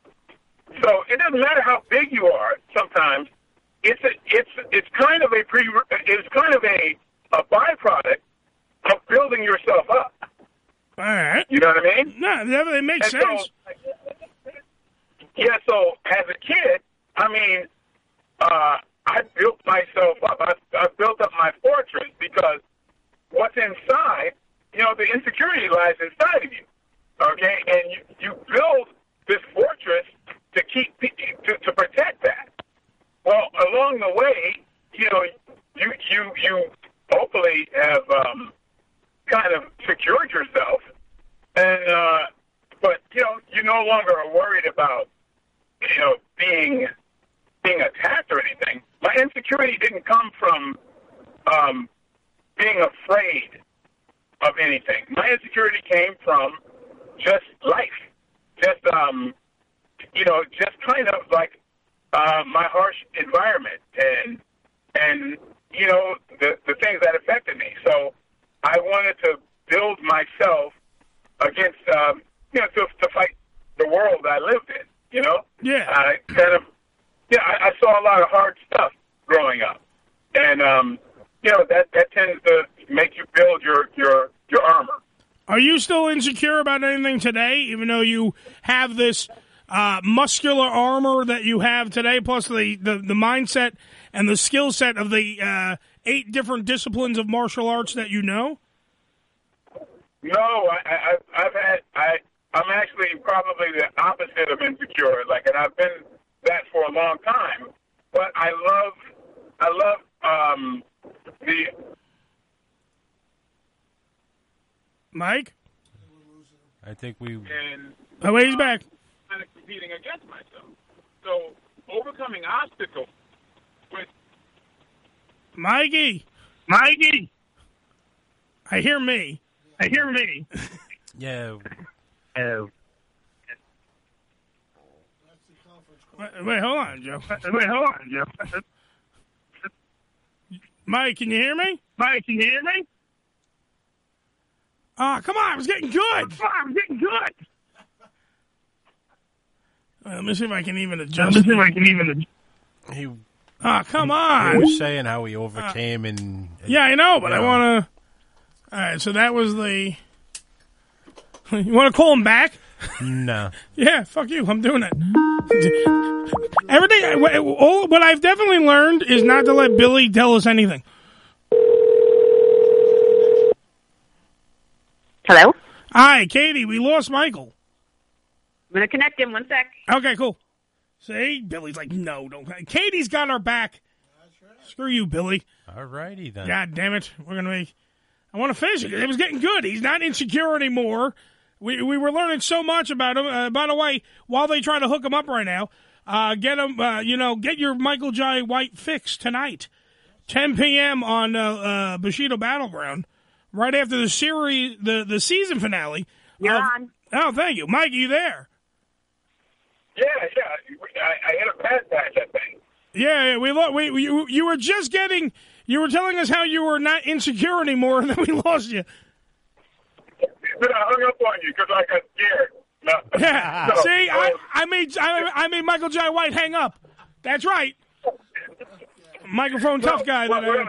So it doesn't matter how big you are. Sometimes it's a, it's it's kind of a pre it's kind of a a byproduct of building yourself up. All right. You know what I mean? No, that, it makes And sense. So, yeah, so as a kid, I mean, uh, I built myself up. I, I built up my fortress because what's inside, you know, the insecurity lies inside of you, okay? And you, you build this fortress to keep, to, to protect that. Well, along the way, you know, you, you, you hopefully have, um, kind of secured yourself, and uh, but you know you no longer are worried about you know being being attacked or anything. My insecurity didn't come from um, being afraid of anything. My insecurity came from just life, just um, you know, just kind of like uh, my harsh environment and and you know the the things that affected me. So I wanted to build myself against, um, you know, to, to fight the world I lived in, You know. Yeah. I kind of. Yeah, I, I saw a lot of hard stuff growing up, and um, you know that that tends to make you build your your your armor. Are you still insecure about anything today, even though you have this uh, muscular armor that you have today, plus the, the, the mindset and the skill set of the uh, eight different disciplines of martial arts that you know? No, I, I, I've had I I'm actually probably the opposite of insecure. Like, and I've been that for a long time. But I love I love um, the. Mike? I think we... And, oh, wait, he's back. Kind of competing against myself. So, overcoming obstacles with... Mikey! Mikey! I hear me. I hear me. Yeah. Oh. Wait, wait, hold on, Joe. Wait, hold on, Joe. Mike, can you hear me? Mike, can you hear me? Ah, oh, come on, I was getting good. Oh, I was getting good. Uh, let me see if I can even adjust. Let me see if I can even adjust. He, ah, come on. He was saying how he overcame uh, and, and... Yeah, I know, but you I know. want to... All right, so that was the... You want to call him back? No. Yeah, fuck you. I'm doing it. Everything... All, what I've definitely learned is not to let Billy tell us anything. Hello? Hi, Katie. We lost Michael. I'm going to connect him. One sec. Okay, cool. See? Billy's like, no, don't. Katie's got our back. Screw you, Billy. All righty, then. God damn it. We're going to make... I want to finish it. It was getting good. He's not insecure anymore. We we were learning so much about him. Uh, by the way, while they try to hook him up right now, uh, get him, uh, you know, get your Michael Jai White fix tonight. ten p.m. on uh, uh, Bushido Battleground. Right after the series, the, the season finale. You're of, on. Oh, thank you. Mike, are you there? Yeah, yeah. I, I hit a pass patch, I think. Yeah, yeah. We, lo- we, we you, you were just getting, you were telling us how you were not insecure anymore, and then we lost you. Then I hung up on you because I got scared. No. Yeah. No. See, I, I made I, I made Michael Jai White hang up. That's right. Microphone tough guy. What, That what, I, I'm,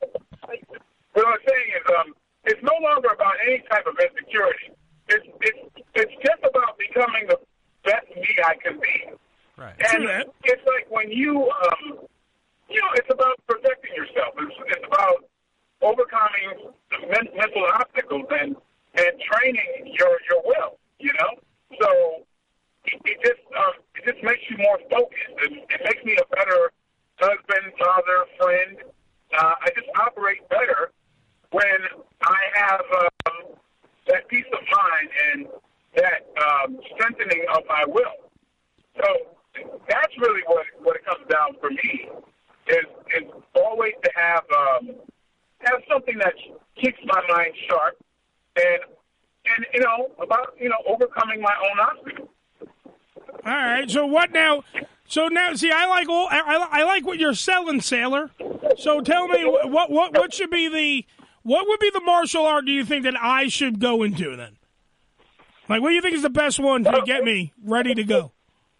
what I'm saying is, um, it's no longer about any type of insecurity. It's it's it's just about becoming the best me I can be. Right. And it's like when you, um, you know, it's about protecting yourself. It's, it's about overcoming men- mental obstacles and and training your your will. You know, so it, it just um, it just makes you more focused. It, it makes me a better husband, father, friend. Uh, I just operate better when I have um, that peace of mind and that um, strengthening of my will. So that's really what what it comes down for me is is always to have um, have something that keeps my mind sharp and and you know about you know overcoming my own obstacles. all right. So what now? So now, see, I like all. I, I like what you're selling, Sailor. So tell me, what what what should be the what would be the martial art? Do you think that I should go into then? Like, what do you think is the best one to get me ready to go?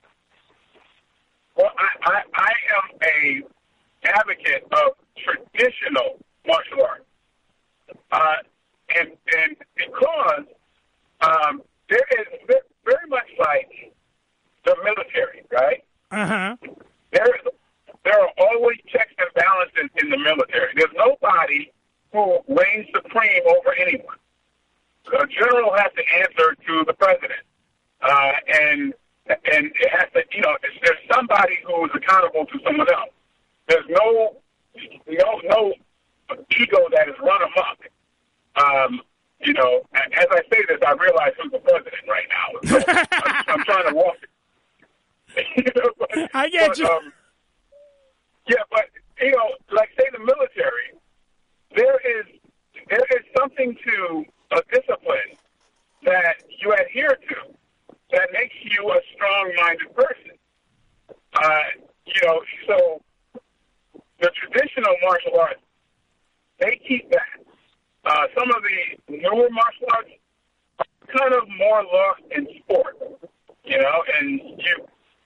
Well, I, I, I am a advocate of traditional martial arts, uh, and and because um, there is very much like the military, right? Uh huh. There, there are always checks and balances in the military. There's nobody who reigns supreme over anyone. A general has to answer to the president, uh, and and it has to, you know, there's somebody who is accountable to someone else. There's no, no, no ego that is run amok. Um, you know, as I say this, I realize who's the president right now. So I'm, I'm trying to walk. you know, but, I get but, you. Um, yeah, but you know, like say the military, there is there is something to a discipline that you adhere to that makes you a strong-minded person. Uh, you know, so the traditional martial arts, they keep that. Uh, some of the newer martial arts are kind of more lost in sport, you know, and you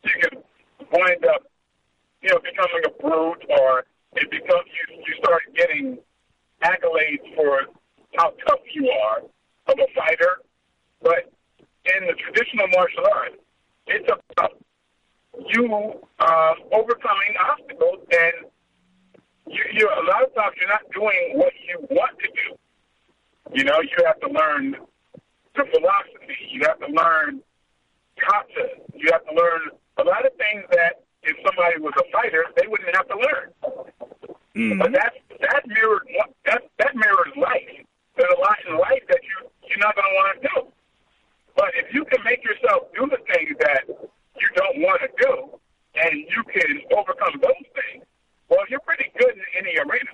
you can wind up, you know, becoming a brute, or it becomes you, you start getting accolades for how tough you are of a fighter. But in the traditional martial arts, it's about you uh, overcoming obstacles, and you, you a lot of times you're not doing what you want to do. You know, you have to learn the philosophy. You have to learn kata. You have to learn a lot of things that if somebody was a fighter, they wouldn't have to learn. Mm-hmm. But that's, that mirrored that that mirrors life. There's a lot in life that you you're not going to want to do. But if you can make yourself do the things that you don't want to do, and you can overcome those things, well, you're pretty good in any arena.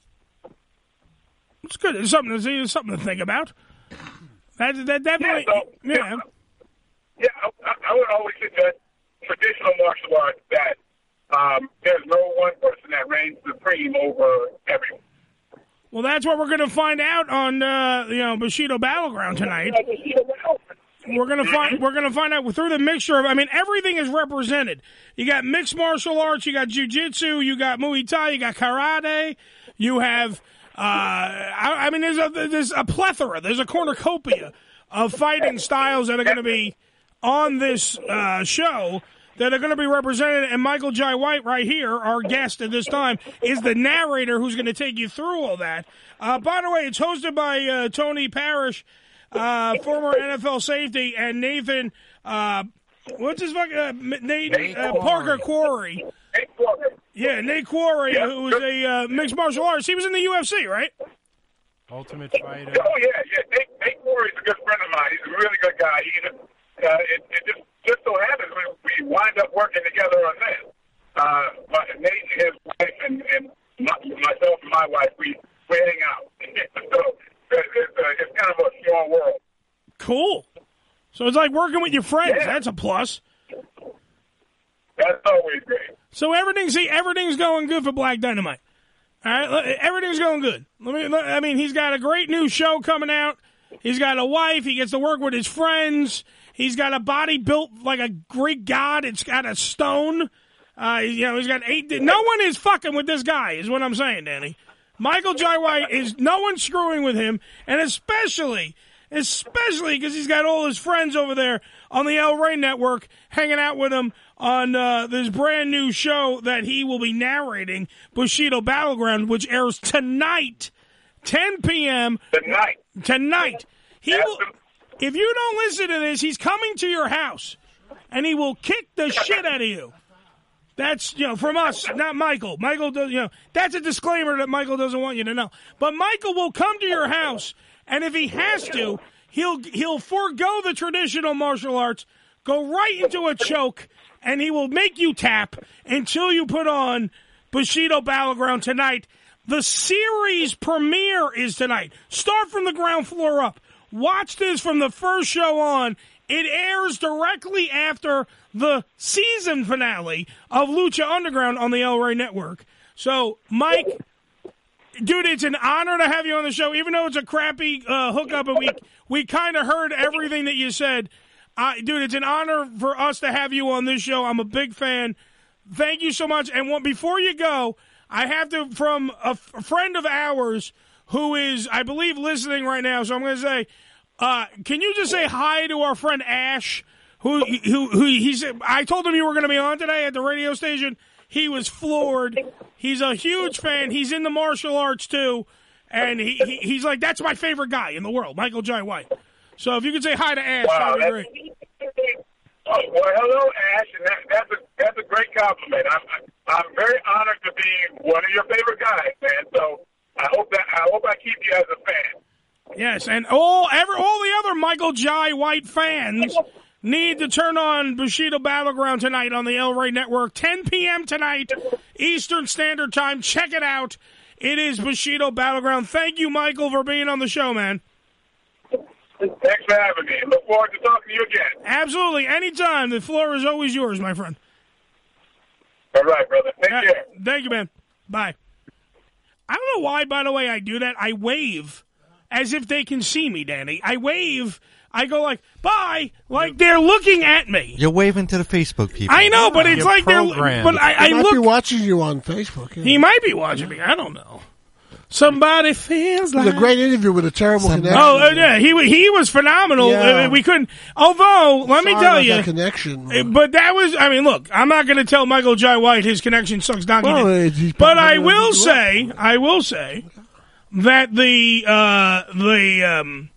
It's good. It's something to see. It's something to think about. That that definitely. Yeah, so, yeah. yeah, yeah I, I would always suggest traditional martial arts that um, there's no one person that reigns supreme over everyone. Well, that's what we're going to find out on uh, you know Bushido Battleground tonight. We're gonna find we're gonna find out through the mixture of I mean everything is represented. You got mixed martial arts, you got jiu-jitsu, you got Muay Thai, you got karate, you have uh, I, I mean there's a there's a plethora, there's a cornucopia of fighting styles that are going to be on this uh, show that are going to be represented. And Michael Jai White right here, our guest at this time, is the narrator who's going to take you through all that. Uh, by the way, it's hosted by uh, Tony Parrish. Uh, former N F L safety, and Nathan, uh, what's his fucking, uh, Nate, Nate uh, Parker Quarry. Nate Quarry. Yeah, Nate Quarry, yeah. who was a uh, mixed martial artist. He was in the U F C, right? Ultimate Fighter. Oh, yeah, yeah. Nate, Nate Quarry's a good friend of mine. He's a really good guy. He, uh, it, it just, just so happens we, we wind up working together on this. Uh, my, Nate and his wife and, and my, myself and my wife, we, we hang out. so, It's, uh, it's kind of a small world. Cool. So it's like working with your friends. Yeah. That's a plus. That's always great. So everything, see, everything's going good for Black Dynamite. All right, everything's going good. Let me. I mean, he's got a great new show coming out. He's got a wife. He gets to work with his friends. He's got a body built like a Greek god. It's got a stone. Uh, you know, he's got eight. No one is fucking with this guy, is what I'm saying, Danny. Michael Jai White is no one screwing with him, and especially, especially because he's got all his friends over there on the El Rey Network hanging out with him on uh, this brand new show that he will be narrating, Bushido Battleground, which airs tonight, ten p.m. Tonight. Tonight. He will. If you don't listen to this, he's coming to your house, and he will kick the shit out of you. That's, you know, from us, not Michael. Michael does, you know, that's a disclaimer that Michael doesn't want you to know. But Michael will come to your house, and if he has to, he'll he'll forego the traditional martial arts, go right into a choke, and he will make you tap until you put on Bushido Battleground tonight. The series premiere is tonight. Start from the ground floor up. Watch this from the first show on. It airs directly after the season finale of Lucha Underground on the El Rey Network. So, Mike, dude, it's an honor to have you on the show, even though it's a crappy uh, hookup, and we we kind of heard everything that you said. Uh, dude, it's an honor for us to have you on this show. I'm a big fan. Thank you so much. And one, before you go, I have to, from a, f- a friend of ours who is, I believe, listening right now, so I'm going to say, uh, can you just say hi to our friend Ash, who, who, who he's, I told him you were going to be on today at the radio station. He was floored. He's a huge fan. He's in the martial arts, too. And he, he he's like, that's my favorite guy in the world, Michael Jai White. So if you could say hi to Ash, wow, that would be great. Oh, well, hello, Ash, and that, that's a that's a great compliment. I'm I'm very honored to be one of your favorite guys, man. So I hope that I hope I keep you as a fan. Yes, and all every all the other Michael Jai White fans need to turn on Bushido Battleground tonight on the El Rey Network, ten p.m. tonight, Eastern Standard Time. Check it out. It is Bushido Battleground. Thank you, Michael, for being on the show, man. Thanks for having me. Look forward to talking to you again. Absolutely. Anytime. The floor is always yours, my friend. All right, brother. Take uh, care. Thank you, man. Bye. I don't know why, by the way, I do that. I wave as if they can see me, Danny. I wave. I go like, bye, like they're looking at me. You're waving to the Facebook people. I know, but it's You're like programmed. they're. But I, I He might look. be watching you on Facebook. Yeah. He might be watching me. I don't know. Somebody feels It was like a great interview with a terrible connection. Oh uh, yeah, he wa- he was phenomenal. Yeah. Uh, we couldn't. Although, let me Sorry tell about you, that connection. uh, but that was. I mean, look, I'm not going to tell Michael Jai White his connection sucks donkey Well, dick. he's But probably I gonna will do say, I will say that the uh, the um,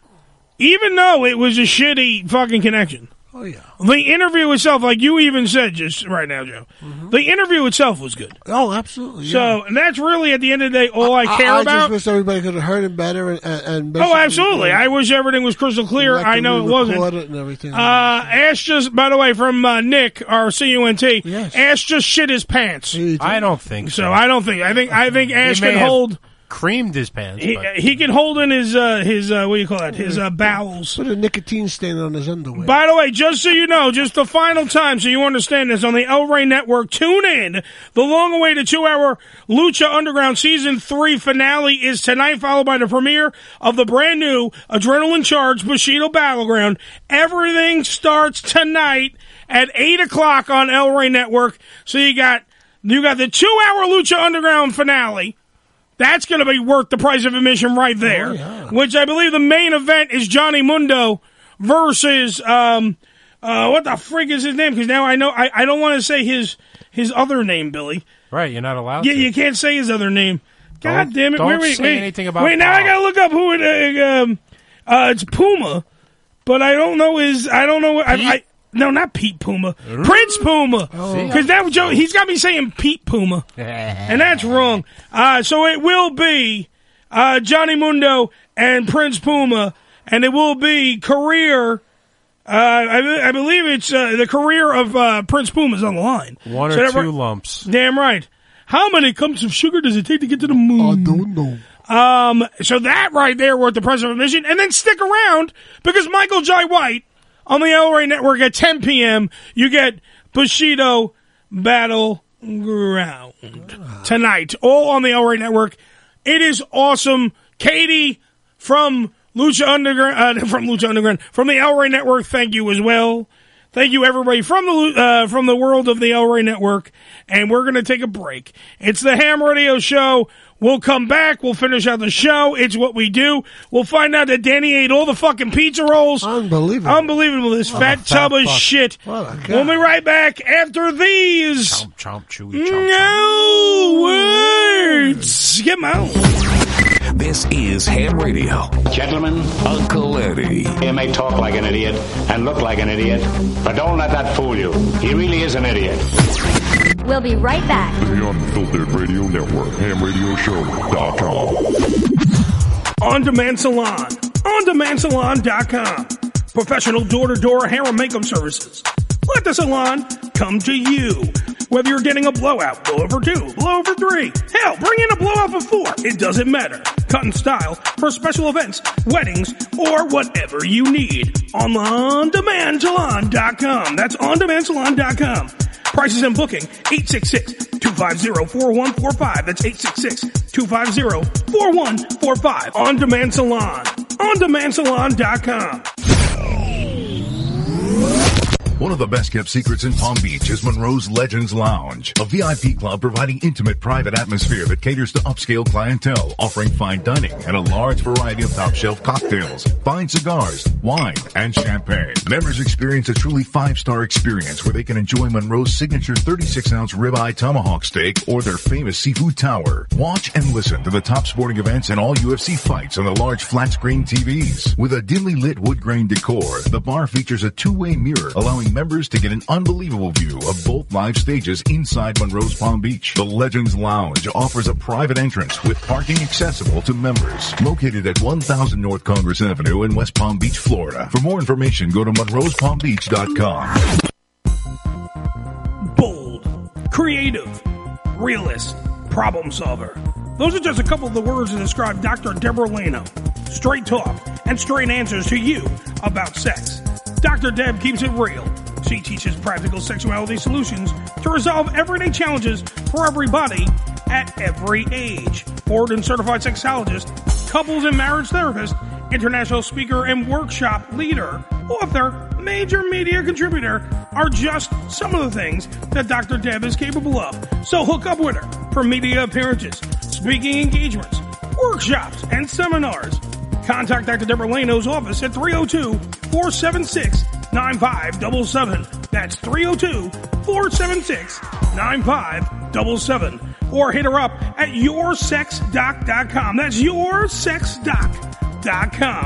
even though it was a shitty fucking connection. Oh, yeah. The interview itself, like you even said just right now, Joe, the interview itself was good. Oh, absolutely. So, yeah. and that's really, at the end of the day, all I, care I about. just wish everybody could have heard him better. And, and Oh, absolutely. I wish everything was crystal clear. I know it wasn't. It and everything. Uh, Ash just, by the way, from uh, Nick, our C U N T, Ash just shit his pants. I don't think so. So I don't think, I think, I think Ash may can have hold. creamed his pants. He, but- he can hold in his, uh, his uh, what do you call that, his uh, bowels. Put a nicotine stain on his underwear. By the way, just so you know, just the final time so you understand this, on the El Rey Network, tune in. The long-awaited two-hour Lucha Underground Season three finale is tonight, followed by the premiere of the brand-new adrenaline-charged Bushido Battleground. Everything starts tonight at eight o'clock on El Rey Network. So you got, you got the two-hour Lucha Underground finale. That's going to be worth the price of admission right there. Oh, yeah. Which I believe the main event is Johnny Mundo versus um uh what the frig is his name? Because now I know I, I don't want to say his his other name, Billy. Right, you're not allowed Yeah, to. you can't say his other name. God Don't- damn it! don't wait, wait, say wait. anything about Wait, now I Bob. gotta look up who it. Uh, um, uh, it's Puma, but I don't know his. I don't know. I, I no, not Pete Puma. Prince Puma. See? Because that Joe, he's got me saying Pete Puma, and that's wrong. Uh, so it will be uh, Johnny Mundo and Prince Puma, and it will be career. Uh, I, I believe it's uh, the career of uh, Prince Puma is on the line. One So or that two right- lumps. Damn right. How many cups of sugar does it take to get to the moon? I don't know. Um, so that right there worth the price of admission. And then stick around because Michael Jai White on the El Rey Network at ten p.m. You get Bushido Battleground tonight, all on the El Rey Network. It is awesome. Katie from Lucha Underground, uh, from Lucha Underground, from the El Rey Network. Thank you as well. Thank you, everybody from the uh, from the world of the El Rey Network, and we're going to take a break. It's the Ham Radio Show. We'll come back. We'll finish out the show. It's what we do. We'll find out that Danny ate all the fucking pizza rolls. Unbelievable. Unbelievable. This What fat a fat tub of fuck. shit. What a guy. We'll be right back after these. Chomp, chomp, chewy, chomp, No words. Get 'em out. This is Ham Radio. Gentlemen, Uncle Eddie. you may talk like an idiot and look like an idiot, but don't let that fool you. He really is an idiot. We'll be right back. The Unfiltered Radio Network, ham radio show dot com. On Demand Salon. On demand salon dot com. Professional door-to-door hair and makeup services. Let the salon come to you. Whether you're getting a blowout, blowout for two, blowout for three. Hell, bring in a blowout for four. It doesn't matter. Cut and style for special events, weddings, or whatever you need. On on demand salon dot com. That's on demand salon dot com. Prices and booking, eight six six, two five zero, four one four five. That's eight six six, two five zero, four one four five. On Demand Salon. on demand salon dot com. One of the best kept secrets in Palm Beach is Monroe's Legends Lounge, a V I P club providing intimate private atmosphere that caters to upscale clientele, offering fine dining and a large variety of top shelf cocktails, fine cigars, wine, and champagne. Members experience a truly five-star experience where they can enjoy Monroe's signature thirty-six ounce ribeye tomahawk steak or their famous seafood tower. Watch and listen to the top sporting events and all U F C fights on the large flat screen T Vs. With a dimly lit wood grain decor, the bar features a two-way mirror allowing members to get an unbelievable view of both live stages inside Monroe's Palm Beach. The Legends Lounge offers a private entrance with parking accessible to members. Located at one thousand North Congress Avenue in West Palm Beach, Florida. For more information, go to monroes palm beach dot com. Bold, creative, realist, problem solver. Those are just a couple of the words that describe Doctor Deborah Lano. Straight talk and straight answers to you about sex. Doctor Deb keeps it real. She teaches practical sexuality solutions to resolve everyday challenges for everybody at every age. Board and certified sexologist, couples and marriage therapist, international speaker and workshop leader, author, major media contributor are just some of the things that Doctor Deb is capable of. So hook up with her for media appearances, speaking engagements, workshops, and seminars. Contact Doctor Deborah Lano's office at three oh two, four seven six, nine five seven seven. That's three oh two, four seven six, nine five seven seven. Or hit her up at your sex doc dot com. That's your sex doc dot com.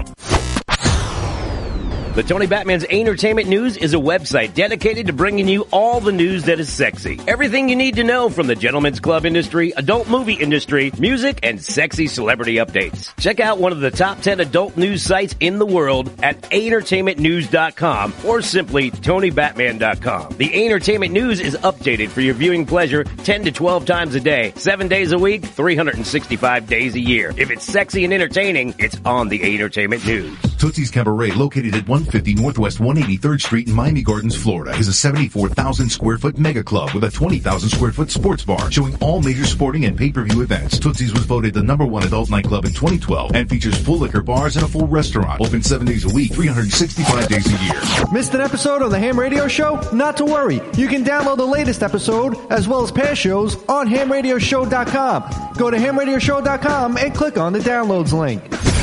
The Tony Batman's Entertainment News is a website dedicated to bringing you all the news that is sexy. Everything you need to know from the gentlemen's club industry, adult movie industry, music, and sexy celebrity updates. Check out one of the top ten adult news sites in the world at entertainment news dot com or simply tony batman dot com. The Entertainment News is updated for your viewing pleasure ten to twelve times a day, seven days a week, three hundred sixty-five days a year. If it's sexy and entertaining, it's on the Entertainment News. Tootsie's Cabaret, located at one fifty Northwest one eighty-third Street in Miami Gardens, Florida, is a seventy-four thousand square foot mega club with a twenty thousand square foot sports bar showing all major sporting and pay-per-view events. Tootsie's was voted the number one adult nightclub in twenty twelve and features full liquor bars and a full restaurant. Open seven days a week, three hundred sixty-five days a year. Missed an episode of the Ham Radio Show? Not to worry. You can download the latest episode as well as past shows on ham radio show dot com. Go to ham radio show dot com and click on the downloads link.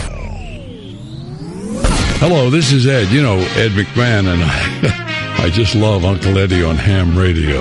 Hello, this is Ed. You know, Ed McMahon, and I, I just love Uncle Eddie on Ham Radio.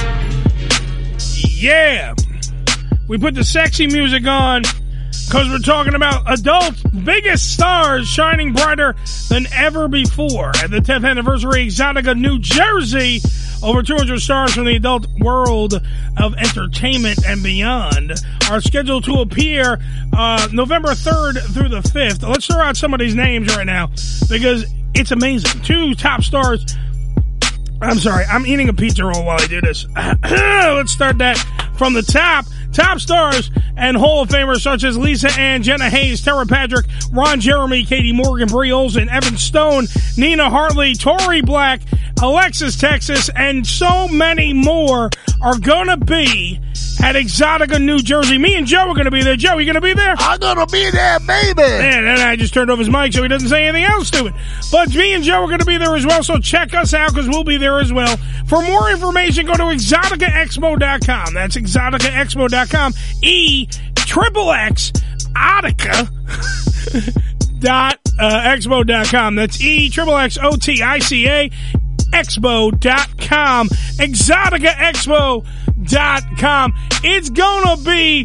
Yeah. We put the sexy music on because we're talking about adult biggest stars shining brighter than ever before. At the tenth anniversary Exotica New Jersey, over two hundred stars from the adult world of entertainment and beyond are scheduled to appear uh, November third through the fifth. Let's throw out some of these names right now because it's amazing. Two top stars. I'm sorry, I'm eating a pizza roll while I do this. Let's start that from the top. Top stars and Hall of Famers such as Lisa Ann, Jenna Hayes, Tara Patrick, Ron Jeremy, Katie Morgan, Brie Olsen, Evan Stone, Nina Hartley, Tori Black, Alexis Texas, and so many more are gonna be at Exotica New Jersey. Me and Joe are gonna be there. Joe, you gonna be there? I'm gonna be there, baby. Man, and I just turned off his mic so he doesn't say anything else to it. But me and Joe are gonna be there as well, so check us out because we'll be there as well. For more information, go to exotica expo dot com. That's exotica expo dot com. E triple X Otica dot uh, expo dot com. That's E triple X O T I C A expo dot com. exotica expo dot com. It's gonna be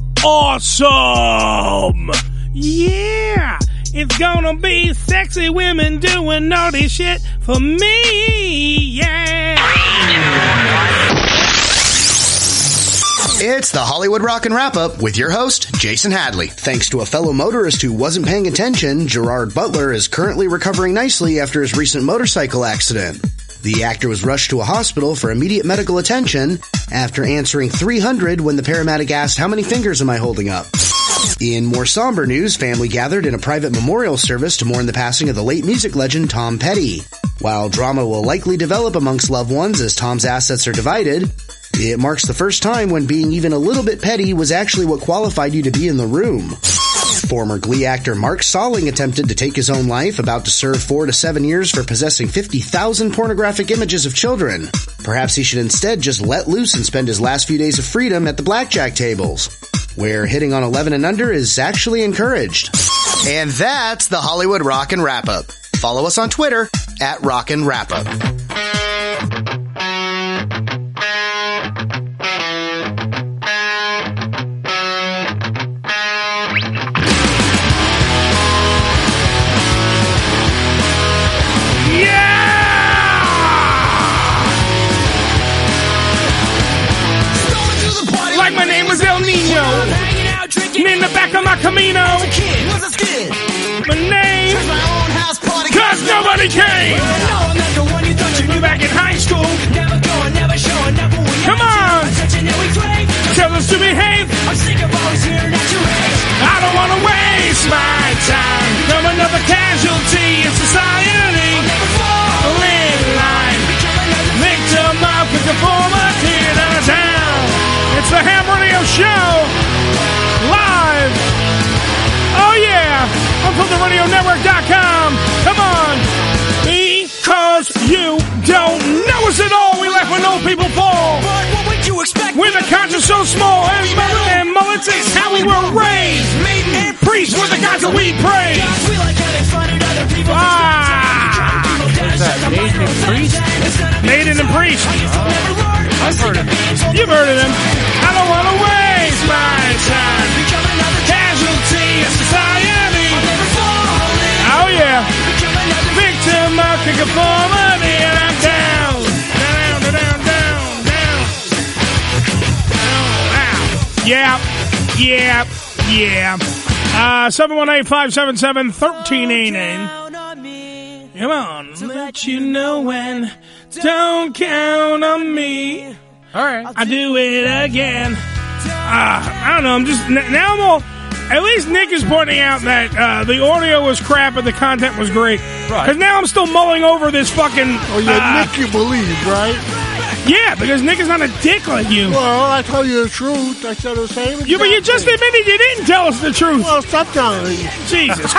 awesome. Yeah. It's gonna be sexy women doing naughty shit for me. Yeah. It's the Hollywood Rockin' Wrap-Up with your host, Jason Hadley. Thanks to a fellow motorist who wasn't paying attention, Gerard Butler is currently recovering nicely after his recent motorcycle accident. The actor was rushed to a hospital for immediate medical attention after answering three hundred when the paramedic asked, "How many fingers am I holding up?" In more somber news, family gathered in a private memorial service to mourn the passing of the late music legend Tom Petty. While drama will likely develop amongst loved ones as Tom's assets are divided, it marks the first time when being even a little bit petty was actually what qualified you to be in the room. Former Glee actor Mark Salling attempted to take his own life, about to serve four to seven years for possessing fifty thousand pornographic images of children. Perhaps he should instead just let loose and spend his last few days of freedom at the blackjack tables, where hitting on eleven and under is actually encouraged. And that's the Hollywood Rockin' Wrap-Up. Follow us on Twitter at Rockin' Wrap-Up. Like my name was El Nino, in the back of my Camino. My name, cause nobody came. You back in high school. Come on, tell us to behave. I don't want to waste my time. I'm another casualty in society. In line, victim of conformity downtown. It's the Ham Radio Show live. Oh yeah, I'm from the Radio Network. That's what we praise. Ah! What's that? Nathan and Priest? Nathan and Priest. I've heard of them. You've heard of them. I don't want to waste my time. Casualty of society. Oh, yeah. Victim of conformity, and I'm down. Down, down, down, down. Down. Yeah. Yeah. Yeah. Uh, seven one eight, five seven seven, one three eight nine. Come on. Let you know when. Don't count on me. All right. I do it again. Uh, I don't know. I'm just now. I'm all. At least Nick is pointing out that uh, the audio was crap, but the content was great. Right. Because now I'm still mulling over this fucking. Oh yeah, uh, Nick, you believe, right? Yeah, because Nick is not a dick like you. Well, I told you the truth. I said the same. You, but you just admitted you didn't tell us the truth. Well, stop telling me. Jesus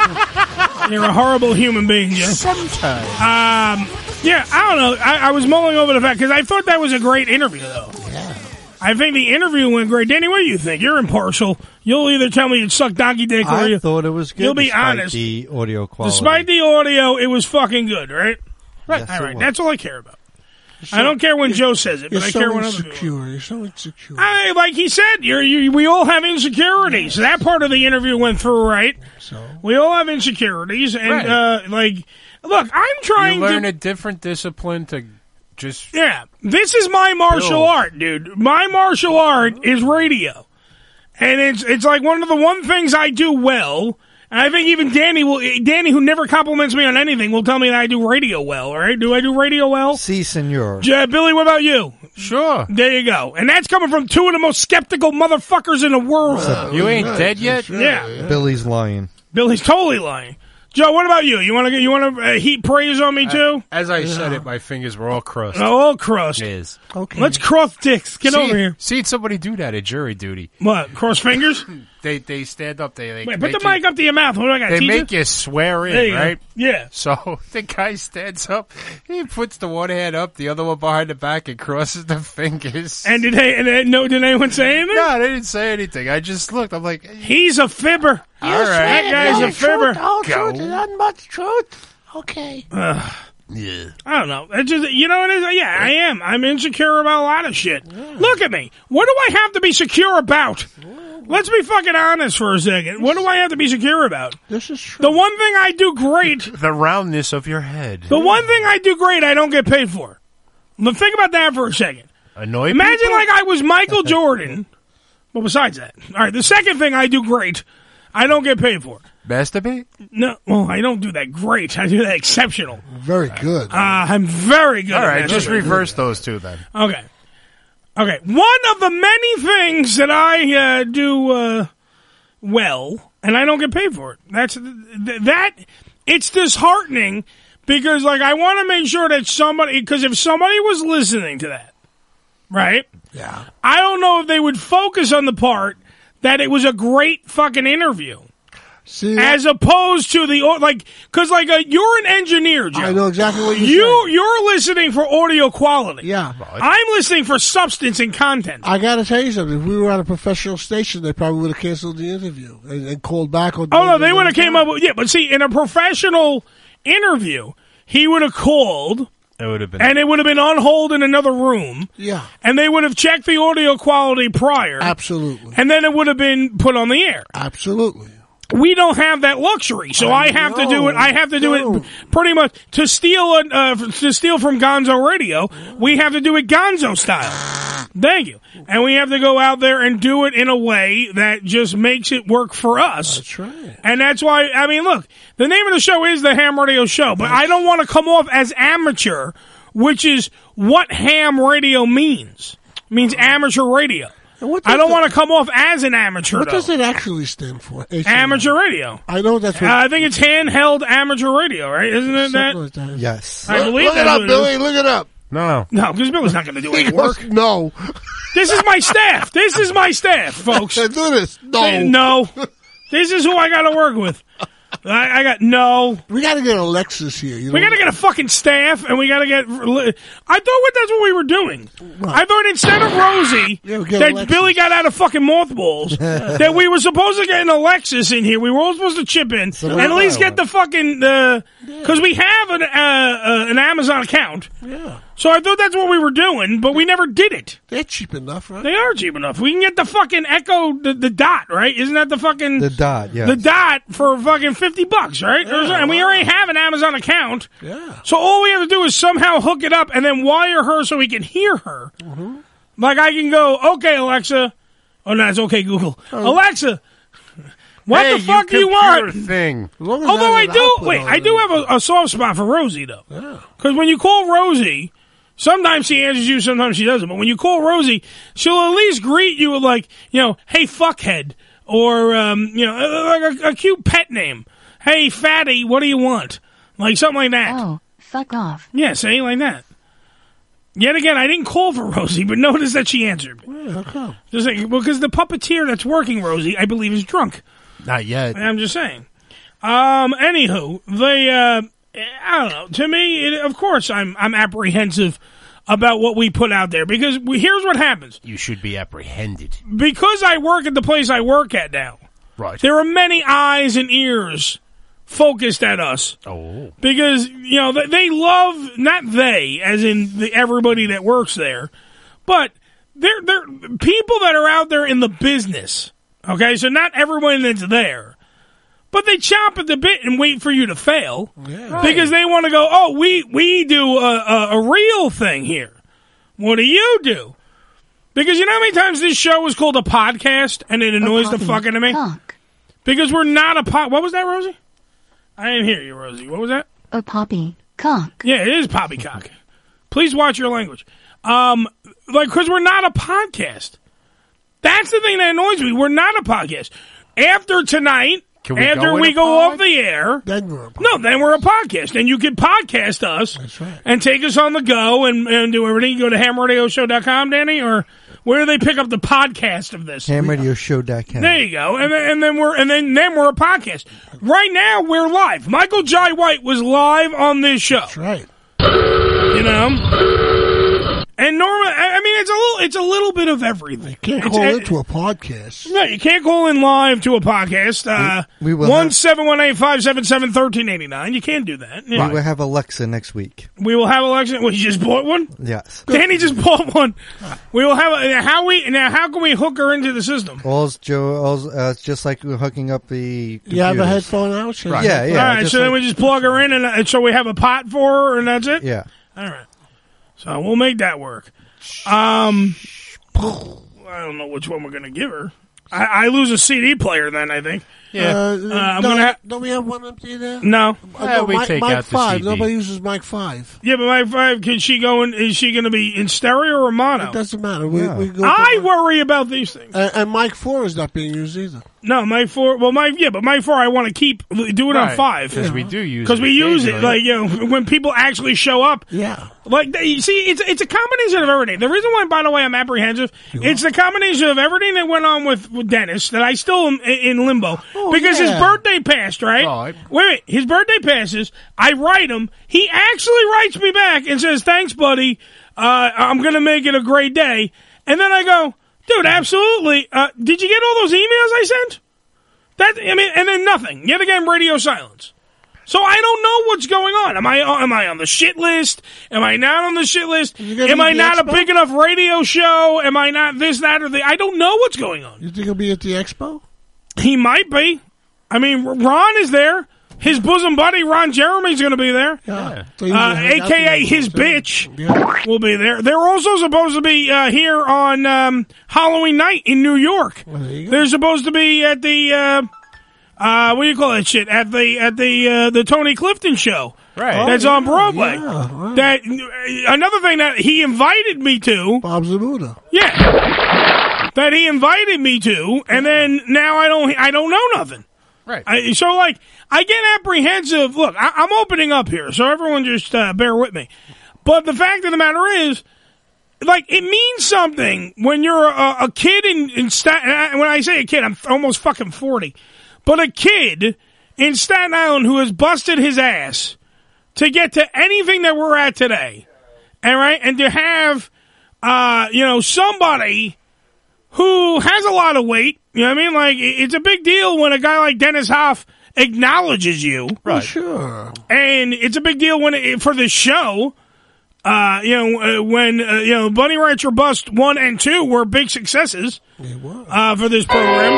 Christ. You're a horrible human being, Joe. Sometimes. Um, yeah, I don't know. I, I was mulling over the fact, because I thought that was a great interview, though. Yeah. I think the interview went great. Danny, what do you think? You're impartial. You'll either tell me you'd suck donkey dick or I you... thought it was good. You'll be despite honest. the audio quality. Despite the audio, it was fucking good, right? Right. Yes, all it right. was. That's all I care about. I don't care when Joe says it, but You're I so care when other people. insecure. You're so insecure. I, like he said, you're, you, we all have insecurities. So that part of the interview went through right. So we all have insecurities, and Right. uh, like, look, I'm trying You learn to a different discipline to just. Yeah, this is my martial Build. art, dude. My martial art is radio, and it's it's like one of the one things I do well. And I think even Danny will. Danny, who never compliments me on anything, will tell me that I do radio well. All right, do I do radio well? Si, senor. J- Billy, what about you? Sure. There you go. And that's coming from two of the most skeptical motherfuckers in the world. You ain't dead yet? Yeah. Billy's lying. Billy's totally lying. Joe, what about you? You want to you want to uh, heap praise on me too? As I said it, my fingers were all crushed. Oh, all crushed. It is. Okay. Let's cross dicks. Get See- over here. Seen somebody do that at jury duty. What? Cross fingers? They they stand up. They, they Wait, put make the mic you, up to your mouth. What do I got? They teach make you? you swear There in, you go. right? Yeah. So the guy stands up. He puts the one hand up, the other one behind the back, and crosses the fingers. And did they? And they, no? Did anyone say anything? No, they didn't say anything. I just looked. I'm like, He's a fibber. all right. That guy's a fibber. Oh, Go. truth, not much truth. Okay. Ugh. Yeah. I don't know. It's just, you know what it is? Yeah, I am. I'm insecure about a lot of shit. Look at me. What do I have to be secure about? Let's be fucking honest for a second. What do I have to be secure about? This is true. The one thing I do great, The roundness of your head. the one thing I do great, I don't get paid for. Now think about that for a second. Annoy Imagine people? like I was Michael Jordan. Well, besides that. All right, the second thing I do great, I don't get paid for. Masturbate? No, well, I don't do that great. I do that exceptional. Very good. Uh, I'm very good All at right, that. just reverse those two then. Okay. Okay. One of the many things that I uh, do uh, well, and I don't get paid for it. That's th- that. It's disheartening because, like, I want to make sure that somebody, because if somebody was listening to that, right? Yeah. I don't know if they would focus on the part that it was a great fucking interview. See, As opposed to the like, because like uh, you're an engineer, Joe. I know exactly what you're you saying. you're listening for audio quality. Yeah. I'm listening for substance and content. I got to tell you something. If we were at a professional station, they probably would have canceled the interview and, and called back. On Oh no, they would have came up with yeah, but see, in a professional interview, he would have called. It would have been. And it would have been on hold in another room. Yeah. And they would have checked the audio quality prior. Absolutely. And then it would have been put on the air. Absolutely. We don't have that luxury, so I, I have to know, do it. I have to do no. it pretty much to steal a, uh, to steal from Gonzo Radio. We have to do it Gonzo style. Thank you, and we have to go out there and do it in a way that just makes it work for us. That's right. And that's why I mean, look, the name of the show is the Ham Radio Show, but I don't want to come off as amateur, which is what ham radio means. It means amateur radio. I don't want to come off as an amateur. What though. does it actually stand for? H M R. Amateur radio. I know that's what. Uh, I think it's handheld amateur radio, right? Isn't it that? Something like that. Yes. I believe Look it that's up, what it Billy. is. Look it up. No. No, because Billy's not going to do He any work. goes, no. This is my staff. This is my staff, folks. Do this. No. Hey, no. This is who I got to work with. I, I got no. We got to get Alexis here. You know? We got to get a fucking staff, and we got to get. I thought that's what we were doing. What? I thought instead of Rosie, Yeah, we get that Alexis. Billy got out of fucking mothballs, that we were supposed to get an Alexis in here. We were all supposed to chip in and at least get the fucking because we have an uh, uh, an Amazon account. Yeah. So I thought that's what we were doing, but we never did it. They're cheap enough, right? They are cheap enough. We can get the fucking Echo, the, the Dot, right? Isn't that the fucking The Dot, yeah. the Dot for fucking fifty bucks, right? Yeah, and we wow. already have an Amazon account. Yeah. So all we have to do is somehow hook it up and then wire her so we can hear her. Mm-hmm. Like I can go, okay, Alexa. Oh, no, it's okay, Google. Oh. Alexa, what Hey, the fuck do you computer want? Thing. As long as Although I there's an do, output wait, on I it. do have a, a soft spot for Rosie, though. Yeah. Because when you call Rosie, sometimes she answers you, sometimes she doesn't. But when you call Rosie, she'll at least greet you with like, you know, hey, fuckhead. Or, um, you know, like a, a cute pet name. Hey, fatty, what do you want? Like something like that. Oh, fuck off. Yeah, say like that. Yet again, I didn't call for Rosie, but notice that she answered me. Yeah, how come? Just like, well, because the puppeteer that's working Rosie, I believe, is drunk. Not yet. I'm just saying. Um, anywho, they, uh, I don't know. To me, it, of course, I'm I'm apprehensive about what we put out there because we, here's what happens. You should be apprehended. Because I work at the place I work at now, Right. there are many eyes and ears focused at us. Oh. Because, you know, they, they love, not they, as in the, everybody that works there, but they're, they're people that are out there in the business. Okay, so not everyone that's there. But they chomp at the bit and wait for you to fail. Yeah. Because they want to go, oh, we, we do a, a, a real thing here. What do you do? Because you know how many times this show is called a podcast and it annoys the fuck out of me? Cock. Because we're not a pod. What was that, Rosie? I didn't hear you, Rosie. What was that? A poppy. Cock. Yeah, it is poppycock. Please watch your language. Um, like, because we're not a podcast. That's the thing that annoys me. We're not a podcast. After tonight, Can we after go in we a go pod? off the air, Then we're a podcast. no, then we're a podcast. And you can podcast us That's right. and take us on the go and, and do everything. You go to ham radio show dot com, Danny, or where do they pick up the podcast of this? ham radio show dot com. There you go, and then, and then we're and then then we're a podcast. Right now we're live. Michael Jai White was live on this show. That's right. You know, and normally, I I mean, it's a little, it's a little bit of everything. You can't It's call a- into a podcast. No, you can't call in live to a podcast. Uh, We- we will one have- seven one eight five seven seven thirteen eighty nine. You can't do that. We Yeah. will have Alexa next week. We will have election. Well, you just bought one. Yes. Danny just bought one. We will have a, how we now. How can we hook her into the system? All's Joe. All's, uh, it's just like we're hooking up the. You have a computers. headphone out? Should Right. I- Yeah, yeah. All right, just so then like- we just plug her in, and, uh, and so we have a pot for her, and that's it. Yeah. All right. So we'll make that work. Um, I don't know which one we're gonna give her. I, I lose a C D player then. I think. Yeah. Uh, Uh, I'm no, gonna ha- don't we have one empty there? No. Uh, Yeah, no, we Mike, take Mike out the five. C D. Nobody uses Mike five. Yeah, but my five. Can she go in? Is she going to be in stereo or mono? It doesn't matter. We, Yeah. we go I worry about these things. and, and Mike four is not being used either. No, my four. Well, my yeah, but my four. I want to keep do it on Right, five 'cause we do use because it we use it. occasionally. Like you know, when people actually show up. Yeah. Like they, you see, it's it's a combination of everything. The reason why, by the way, I'm apprehensive, it's the combination of everything that went on with, with Dennis that I still am in, in limbo Oh, because his yeah. birthday passed. Right? Right. Wait, wait. His birthday passes. I write him. He actually writes me back and says, "Thanks, buddy. Uh, I'm gonna make it a great day." And then I go, "Dude, absolutely. Uh, did you get all those emails I sent?" That I mean, and then nothing. Yet again, radio silence. So I don't know what's going on. Am I am I on the shit list? Am I not on the shit list? gonna Am be I at the not a expo? big enough radio show? Am I not this, that, or the? I don't know what's going on. You think he'll be at the expo? He might be. I mean, Ron is there. His bosom buddy, Ron Jeremy's going to be there. Yeah. So you Uh, can hang out A K A there. his bitch Yeah. will be there. They're also supposed to be uh, here on um, Halloween night in New York. Well, there you go. They're supposed to be at the uh, uh, what do you call that shit? At the at the uh, the Tony Clifton show. Right. That's Oh, on yeah, Broadway. yeah, right. That another thing that he invited me to. Bob Zamuda. Yeah. That he invited me to, and then now I don't I don't know nothing. Right. I, so, like, I get apprehensive. Look, I, I'm opening up here, so everyone just uh, bear with me. But the fact of the matter is, like, it means something when you're a, a kid in, in sta- and I, when I say a kid, I'm almost fucking forty. But a kid in Staten Island who has busted his ass to get to anything that we're at today. All right? And to have, uh, you know, somebody who has a lot of weight, you know what I mean? Like, it's a big deal when a guy like Dennis Hoff acknowledges you. Right. Sure. And it's a big deal when it, for the show. Uh, you know, uh, when, uh, you know, Bunny Rancher Bust one and two were big successes uh, for this program.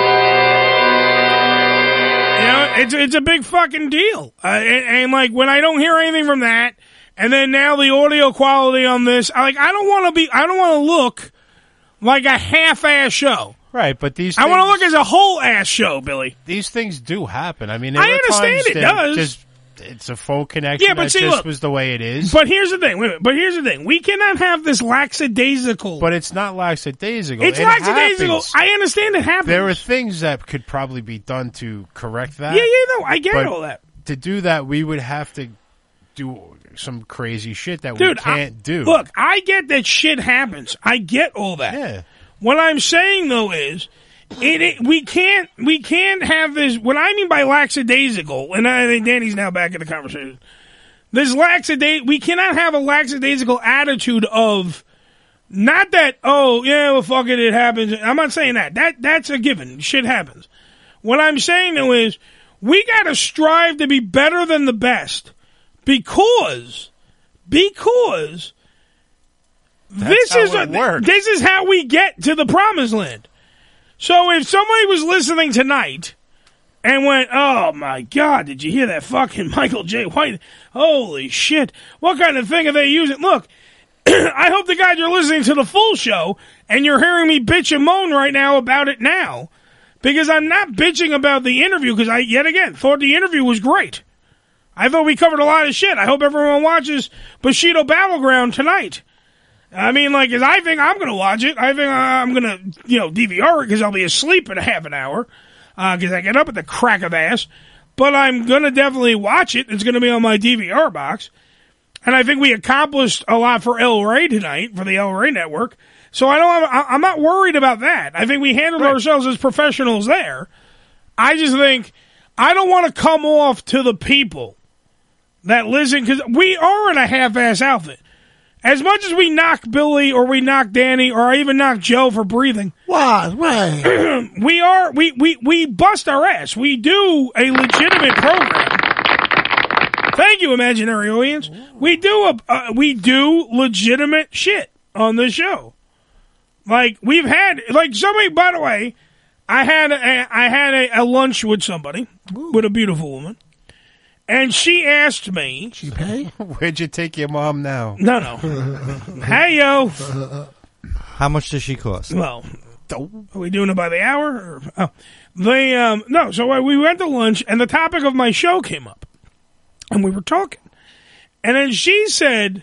You know, it's, it's a big fucking deal. Uh, and, and, like, when I don't hear anything from that, and then now the audio quality on this, I, like, I don't want to be, I don't want to look like a half-ass show. Right, but these I things, want to look as a whole-ass show, Billy. These things do happen. I mean, there I are understand times it that does. Just, it's a full connection. Yeah, but that see, just look, was the way it is. But here's the thing. Wait a minute. But here's the thing. We cannot have this lackadaisical. But it's not lackadaisical. It's it lackadaisical. happens. I understand it happens. There are things that could probably be done to correct that. Yeah, yeah, no, I get but all that. To do that, we would have to do some crazy shit that Dude, we can't I, do. Look, I get that shit happens. I get all that. Yeah. What I'm saying though is, it, it we can't we can't have this. What I mean by lackadaisical, and I think Danny's now back in the conversation. This lackadaisical, we cannot have a lackadaisical attitude of not that. Oh yeah, well fuck it, it happens. I'm not saying that. That that's a given. Shit happens. What I'm saying though is, we got to strive to be better than the best, because because. That's this how is it a, works. this is how we get to the promised land. So if somebody was listening tonight and went, "Oh my God, did you hear that fucking Michael J. White? Holy shit! What kind of thing are they using?" Look, I hope to God you're listening to the full show and you're hearing me bitch and moan right now about it now, because I'm not bitching about the interview, because I yet again thought the interview was great. I thought we covered a lot of shit. I hope everyone watches Bushido Battleground tonight. I mean, like, 'cause I think I'm going to watch it. I think I'm going to, you know, D V R it because I'll be asleep in a half an hour because uh, I get up at the crack of ass. But I'm going to definitely watch it. It's going to be on my D V R box. And I think we accomplished a lot for El Rey tonight, for the El Rey Network. So I don't have, I'm not worried about that. I think we handled right. ourselves as professionals there. I just think I don't want to come off to the people that listen, because we are in a half-ass outfit. As much as we knock Billy or we knock Danny or I even knock Joe for breathing. What? Right. we are, we, we, we bust our ass. We do a legitimate program. Thank you, imaginary audience. We do a, uh, we do legitimate shit on this show. Like, we've had, like somebody, by the way, I had a, I had a, a lunch with somebody, Ooh. with a beautiful woman. And she asked me... She pay? Where'd you take your mom now? No, no. Hey, yo. How much does she cost? Well, are we doing it by the hour? Or, oh, they, um, no, so we went to lunch, and the topic of my show came up. And we were talking. And then she said,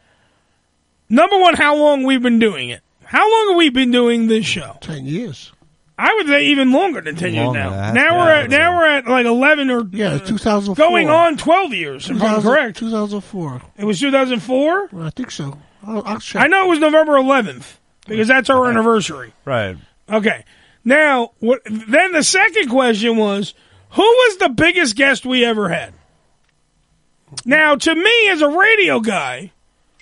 number one, how long we've been doing it. How long have we been doing this show? Ten years. I would say even longer than ten years now. That, now we're at now we're at like eleven or yeah, two thousand four. Going on twelve years. If I'm correct, two thousand four. It was two thousand four. Well, I think so. I'll, I'll check. I know it was November eleventh because that's our anniversary. Right. Okay. Now, what? Then the second question was, who was the biggest guest we ever had? Now, to me, as a radio guy,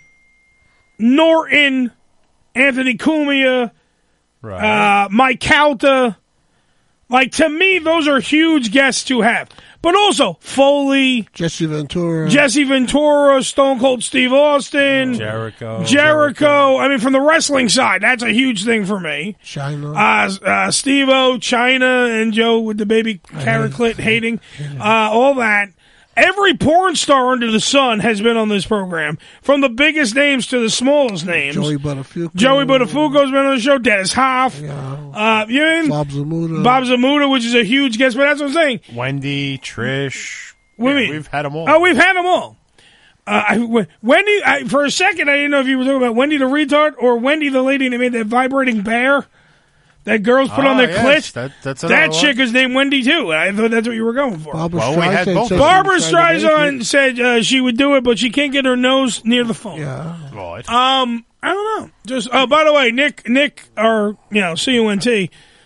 Norton, Anthony Cumia. Right. Uh, Mike Calta. Like, to me, those are huge guests to have. But also, Foley. Jesse Ventura. Jesse Ventura, Stone Cold Steve Austin. Jericho. Jericho. Jericho. I mean, from the wrestling side, that's a huge thing for me. China. Uh, uh, Steve-O, China, and Joe with the baby carrot clit hating. Uh, all that. Every porn star under the sun has been on this program, from the biggest names to the smallest names. Joey Buttafuoco. Joey Buttafuoco's been on the show. Dennis Hoff. Yeah. Uh, you know, Bob Zamuda. Bob Zamuda, which is a huge guest, but that's what I'm saying. Wendy, Trish. What yeah, do you mean? We've had them all. Oh, we've had them all. Uh, I, Wendy, I, for a second, I didn't know if you were talking about Wendy the retard or Wendy the lady that made that vibrating bear that girls put oh, on their yes. clit. That, that's that chick one. is named Wendy, too. I thought that's what you were going for. Barbara well, we had both. Barbara Streisand said uh, she would do it, but she can't get her nose near the phone. Yeah. Right. Um, I don't know. Just, oh, by the way, Nick, Nick, or, you know, C U N T,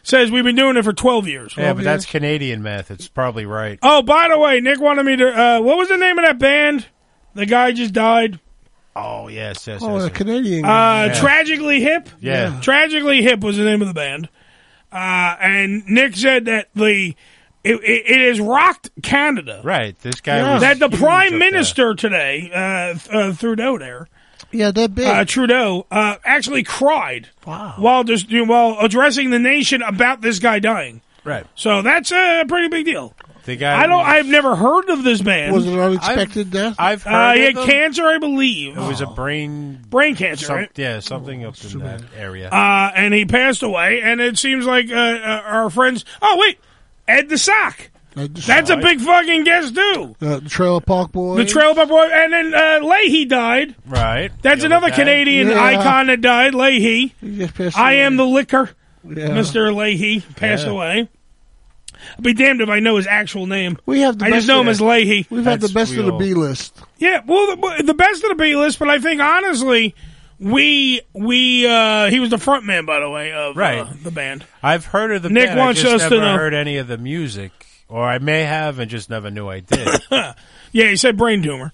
says we've been doing it for twelve years. Yeah, but that's Canadian math. It's probably right. Oh, by the way, Nick wanted me to. Uh, what was the name of that band? The guy just died. Oh yes, yes. Oh, yes, a yes. Canadian. Uh, guy. Yeah. Tragically Hip. Yeah. Tragically Hip was the name of the band. Uh, and Nick said that the it, it, it has rocked Canada. Right. This guy Yeah. was That the huge Prime up there. Minister today, uh, uh, Trudeau there, Yeah, they're big. uh, Trudeau, uh, actually cried Wow. while just you know, while addressing the nation about this guy dying. Right. So that's a pretty big deal. The guy. I don't. was- I've never heard of this man. Was it an unexpected death? I've heard Uh, he of had him. cancer, I believe. It was a brain Brain cancer, some- right? Yeah, something up in that area. Uh, and he passed away, and it seems like uh, uh, our friends. Oh wait, Ed the Sock. That's a big fucking guest too. Uh, the Trailer Park Boys. The Trailer Park Boy, and then uh, Leahy died. Right. That's The another other guy. Canadian Yeah. icon that died. Leahy. He just passed I away. am the liquor. Yeah. Mister Leahy passed Yeah. away. I'll be damned if I know his actual name. We have the I best just know him of as Leahy. We've had the That's best of the real. B list. Yeah, well, the, the best of the B list, but I think honestly, we we uh, he was the front man, by the way, of Right. uh, the band. I've heard of the Nick band. wants I just us to never know. heard any of the music, or I may have and just never knew I did. Yeah, he said brain tumor.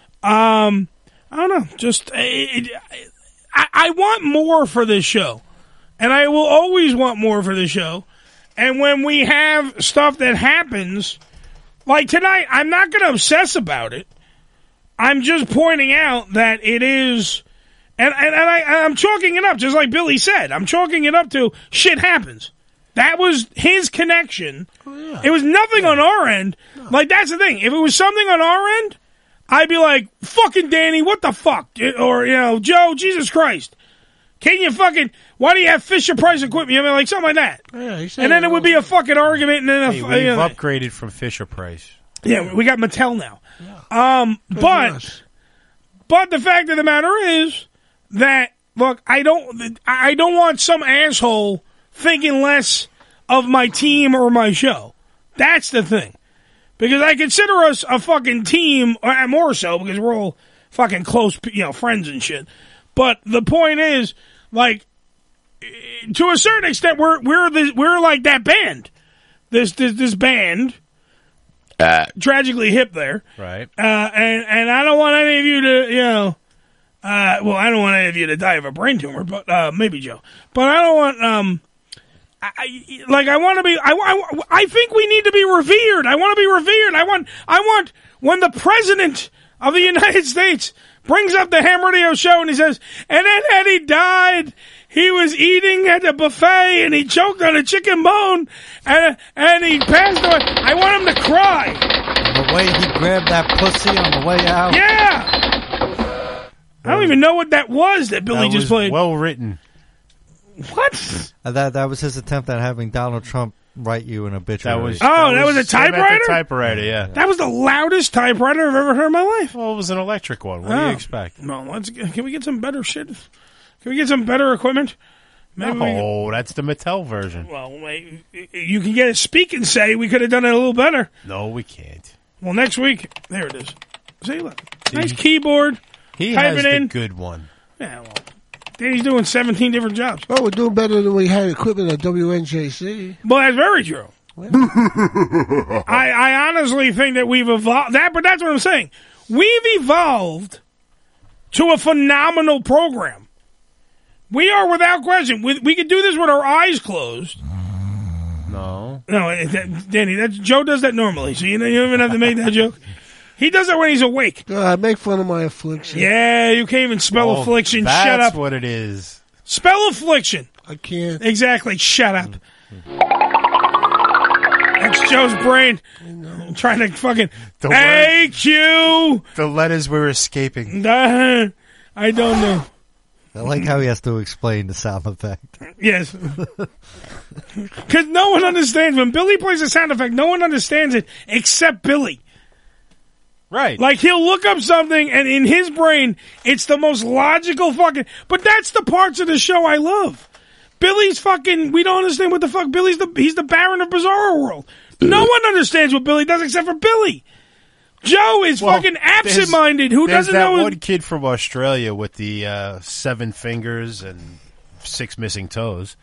Um, I don't know. Just it, it, I, I want more for this show, and I will always want more for the show. And when we have stuff that happens, like tonight, I'm not going to obsess about it. I'm just pointing out that it is, and and, and I, I'm chalking it up, just like Billy said. I'm chalking it up to shit happens. That was his connection. It was nothing on our end. Like, that's the thing. If it was something on our end, I'd be like, fucking Danny, what the fuck? Or, you know, Joe, Jesus Christ. Can you fucking, why do you have Fisher Price equipment? I mean, like, something like that. Yeah, he said And then it would be a fucking argument, and then a, Hey, you we've know, upgraded from Fisher Price. yeah, we got Mattel now. Um, but, but the fact of the matter is that, look, I don't, I don't want some asshole thinking less of my team or my show. That's the thing. Because I consider us a fucking team, or more so, because we're all fucking close, you know, friends and shit. But the point is, like, to a certain extent, we're we're the, we're like that band. This this this band, uh, tragically hip there, Right. uh, and and I don't want any of you to, you know, uh, well, I don't want any of you to die of a brain tumor, but uh, maybe Joe. But I don't want, um, I, I- like, I want to be. I, I I think we need to be revered. I want to be revered. I want I want when the president of the United States brings up the Ham Radio Show and he says, and then Eddie died. He was eating at the buffet and he choked on a chicken bone and and he passed away. I want him to cry. The way he grabbed that pussy on the way out. Yeah. I don't even know what that was that Billy That just was played. well written. What? Uh, That that was his attempt at having Donald Trump write you an obituary. That was Oh, that was a him at the typewriter? Typewriter, yeah. That was the loudest typewriter I've ever heard in my life. Well, it was an electric one. What do Oh. you expect? Well, let's get, can we get some better shit? Can we get some better equipment? Maybe we can- No, that's the Mattel version. well, wait, you can get a speak and say we could have done it a little better. No, we can't. Well, next week, there it is. See, look, nice keyboard. He type has it the in. good one. Yeah, well, Danny's doing seventeen different jobs. Well, we're doing better than we had equipment at W N J C. Well, that's very true. I, I honestly think that we've evolved that, but that's what I'm saying. We've evolved to a phenomenal program. We are without question. We, we could do this with our eyes closed. No. No, eh, that, Danny, that, Joe does that normally, so you, know, you don't even have to make that joke. He does it when he's awake. Uh, make fun of my affliction. Yeah, you can't even spell Oh, affliction. That's Shut up. what it is. Spell affliction. I can't. Exactly. Shut up. That's Joe's brain. I'm trying to fucking The A Q. The letters were escaping. Uh, I don't know. I like how he has to explain the sound effect. Yes. Because no one understands. When Billy plays a sound effect, no one understands it except Billy. Right. Like, he'll look up something, and in his brain, it's the most logical fucking... But that's the parts of the show I love. Billy's fucking... We don't understand what the fuck... Billy's the... He's the Baron of Bizarro World. No one understands what Billy does except for Billy. Joe is Well, fucking absent-minded. Who there's doesn't that know... his- one kid from Australia with the uh, seven fingers and six missing toes.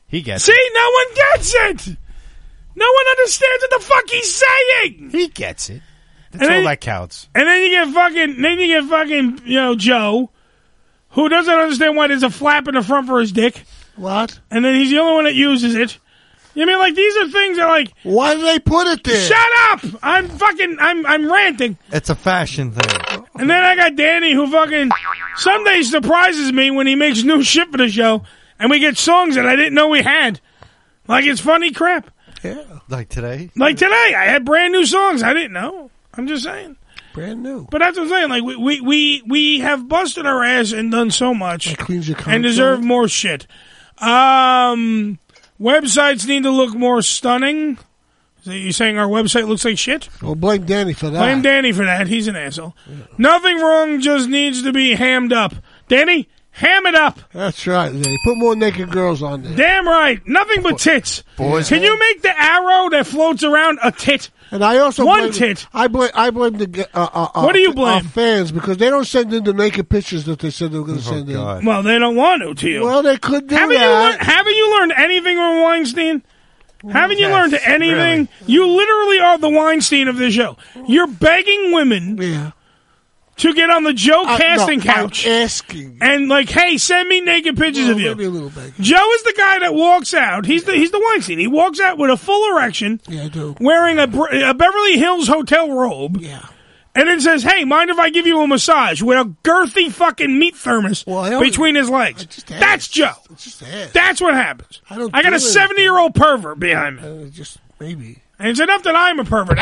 He gets See, it. no one gets it. No one understands what the fuck he's saying. He gets it. That's And all then- that counts. And then you get fucking, then you get fucking, you know, Joe, who doesn't understand why there's a flap in the front for his dick. What? And then he's the only one that uses it. You mean like these are things that like? Why do they put it there? Shut up! I'm fucking, I'm, I'm ranting. It's a fashion thing. And then I got Danny, who fucking some days surprises me when he makes new shit for the show, and we get songs that I didn't know we had. Like it's funny crap. Yeah. Like today? Like today, I had brand new songs I didn't know. I'm just saying. Brand new. But that's what I'm saying. Like we we we, we have busted our ass and done so much, That cleans your and console. deserve more shit. Um, websites need to look more stunning. So you're saying our website looks like shit? Well, blame Danny for that. Blame Danny for that. He's an asshole. Nothing wrong, just needs to be hammed up. Danny, ham it up. That's right, Danny. Put more naked girls on there. Damn right. Nothing but tits. Boys. Can you make the arrow that floats around a tit? And I also One blame, tit. I blame. I blame the. Uh, uh, uh, What do you Our blame? fans, because they don't send in the naked pictures that they said they were going to send in. Well, they don't want to, to you. Well, they could do haven't that. You learned, haven't you learned anything from Weinstein? Haven't you yes, learned anything? You literally are the Weinstein of this show. You're begging women to get on the Joe Uh, casting no, I'm couch asking. and like, hey, send me naked pictures Well, of you. maybe a little bit. Joe is the guy that walks out. He's the he's the Weinstein. He walks out with a full erection, Yeah, I do. wearing a, Br- a Beverly Hills hotel robe. Yeah. And then says, hey, mind if I give you a massage with a girthy fucking meat thermos I only- between his legs? That's Joe. Just ask. That's what happens. I don't I got do a anything. seventy-year-old pervert behind me. Uh, just maybe. And it's enough that I'm a pervert.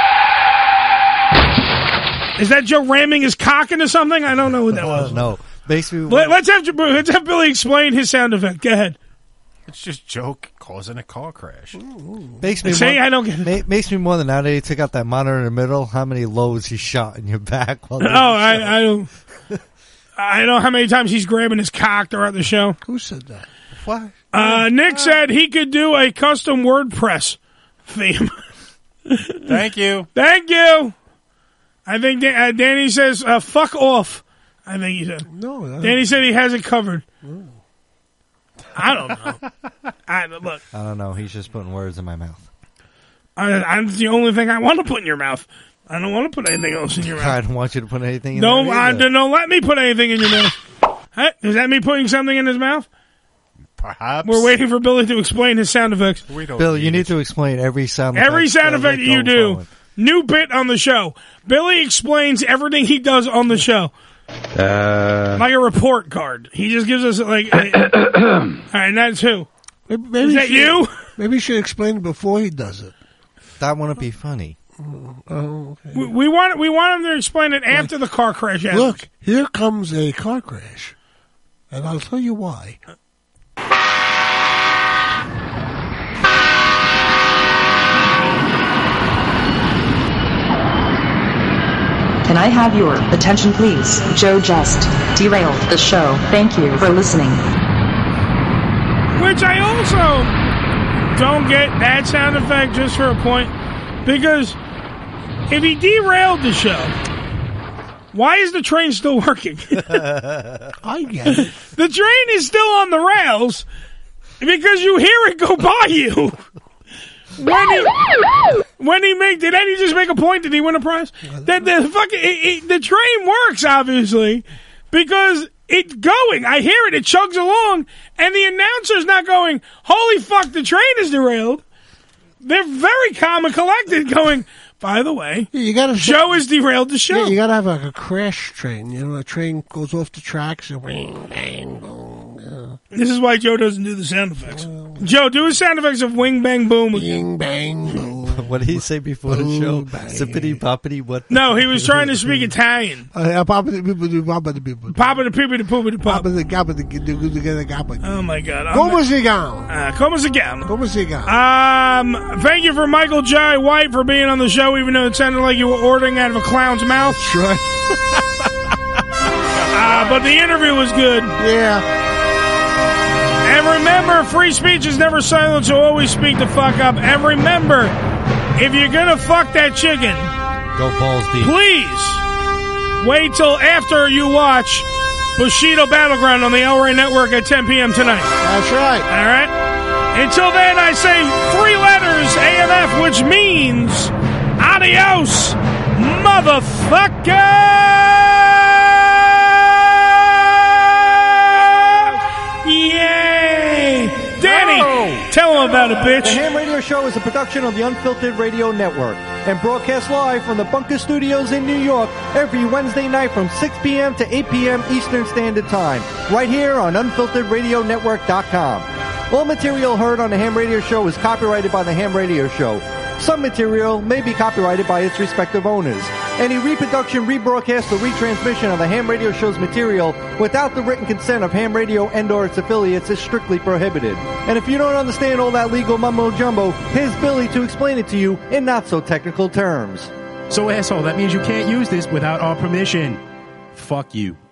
I don't know. Is that Joe ramming his cock into something? I don't know what that was. No. Makes me. Let, let's, have, let's have Billy explain his sound effect. Go ahead. It's just Joe causing a car crash. Makes me See, wonder- I don't get it. ma- makes me wonder now that he took out that monitor in the middle, how many loads he shot in your back. While Oh, I, I don't. I don't know how many times he's grabbing his cock throughout the show. Who said that? What? Uh, Nick said he could do a custom WordPress theme. Thank you. Thank you. I think Dan- uh, Danny says, uh, fuck off. I think he said. No. I Danny said he has it covered. I don't know. I, look, I don't know. He's just putting words in my mouth. I, I'm the only thing I want to put in your mouth. I don't want to put anything else in your I mouth. don't want you to put anything in Don't, there I, either. don't let me put anything in your mouth. Hey, is that me putting something in his mouth? Perhaps. We're waiting for Billy to explain his sound effects. We don't Bill, you need to explain every sound effect. Every sound that effect that we you go do. forward. New bit on the show. Billy explains everything he does on the show. Uh, Like a report card. He just gives us like... a, all right, and that's who? Maybe, maybe Is he that should- you? Maybe he should explain it before he does it. That wouldn't be funny. Oh, okay. We, we want we want him to explain it after the car crash happens. Look, here comes a car crash, and I'll tell you why. Can I have your attention, please? Joe just derailed the show. Thank you for listening. Which I also don't get that sound effect just for a point. Because if he derailed the show, why is the train still working? I get it. The train is still on the rails because you hear it go by you. When he, when he make, did Eddie just make a point? Did he win a prize? That the fucking it, it, the train works obviously because it's going. I hear it. It chugs along, and the announcer's not going, "Holy fuck, the train is derailed." They're very calm and collected, going, by the way, Yeah, you gotta Joe has derailed the show. Yeah, you gotta have like a crash train. You know, a train goes off the tracks and bang, bang, boom. Yeah. This is why Joe doesn't do the sound effects. Joe, do his sound effects of wing, bang, boom. Bing, bang, boom. What did he say before the show? Sippity poppity what? No, he was trying to speak Italian. Uh, Papa the people do Papa the people. Papa the people, the poopy the pop. Papa the gabba the do together gabba. Oh my God! I'm Como not- se llama? Uh, Como se llama? Como se llama? Um, thank you for Michael J. White for being on the show, even though it sounded like you were ordering out of a clown's mouth. Sure. uh, but the interview was good. Yeah. And remember, free speech is never silent, so always speak the fuck up. And remember, if you're gonna fuck that chicken, Go balls deep. please wait till after you watch Bushido Battleground on the El Rey Network at ten p.m. tonight. That's right. All right? Until then, I say three letters, A M F, which means adios, motherfucker! Yay! Danny, oh. tell them about it, bitch. The Ham Radio Show is a production of the Unfiltered Radio Network and broadcast live from the Bunker Studios in New York every Wednesday night from six p.m. to eight p.m. Eastern Standard Time, right here on unfiltered radio network dot com. All material heard on the Ham Radio Show is copyrighted by the Ham Radio Show. Some material may be copyrighted by its respective owners. Any reproduction, rebroadcast, or retransmission of the Ham Radio Show's material without the written consent of Ham Radio and or its affiliates is strictly prohibited. And if you don't understand all that legal mumbo-jumbo, here's Billy to explain it to you in not-so-technical terms. So, asshole, that means you can't use this without our permission. Fuck you.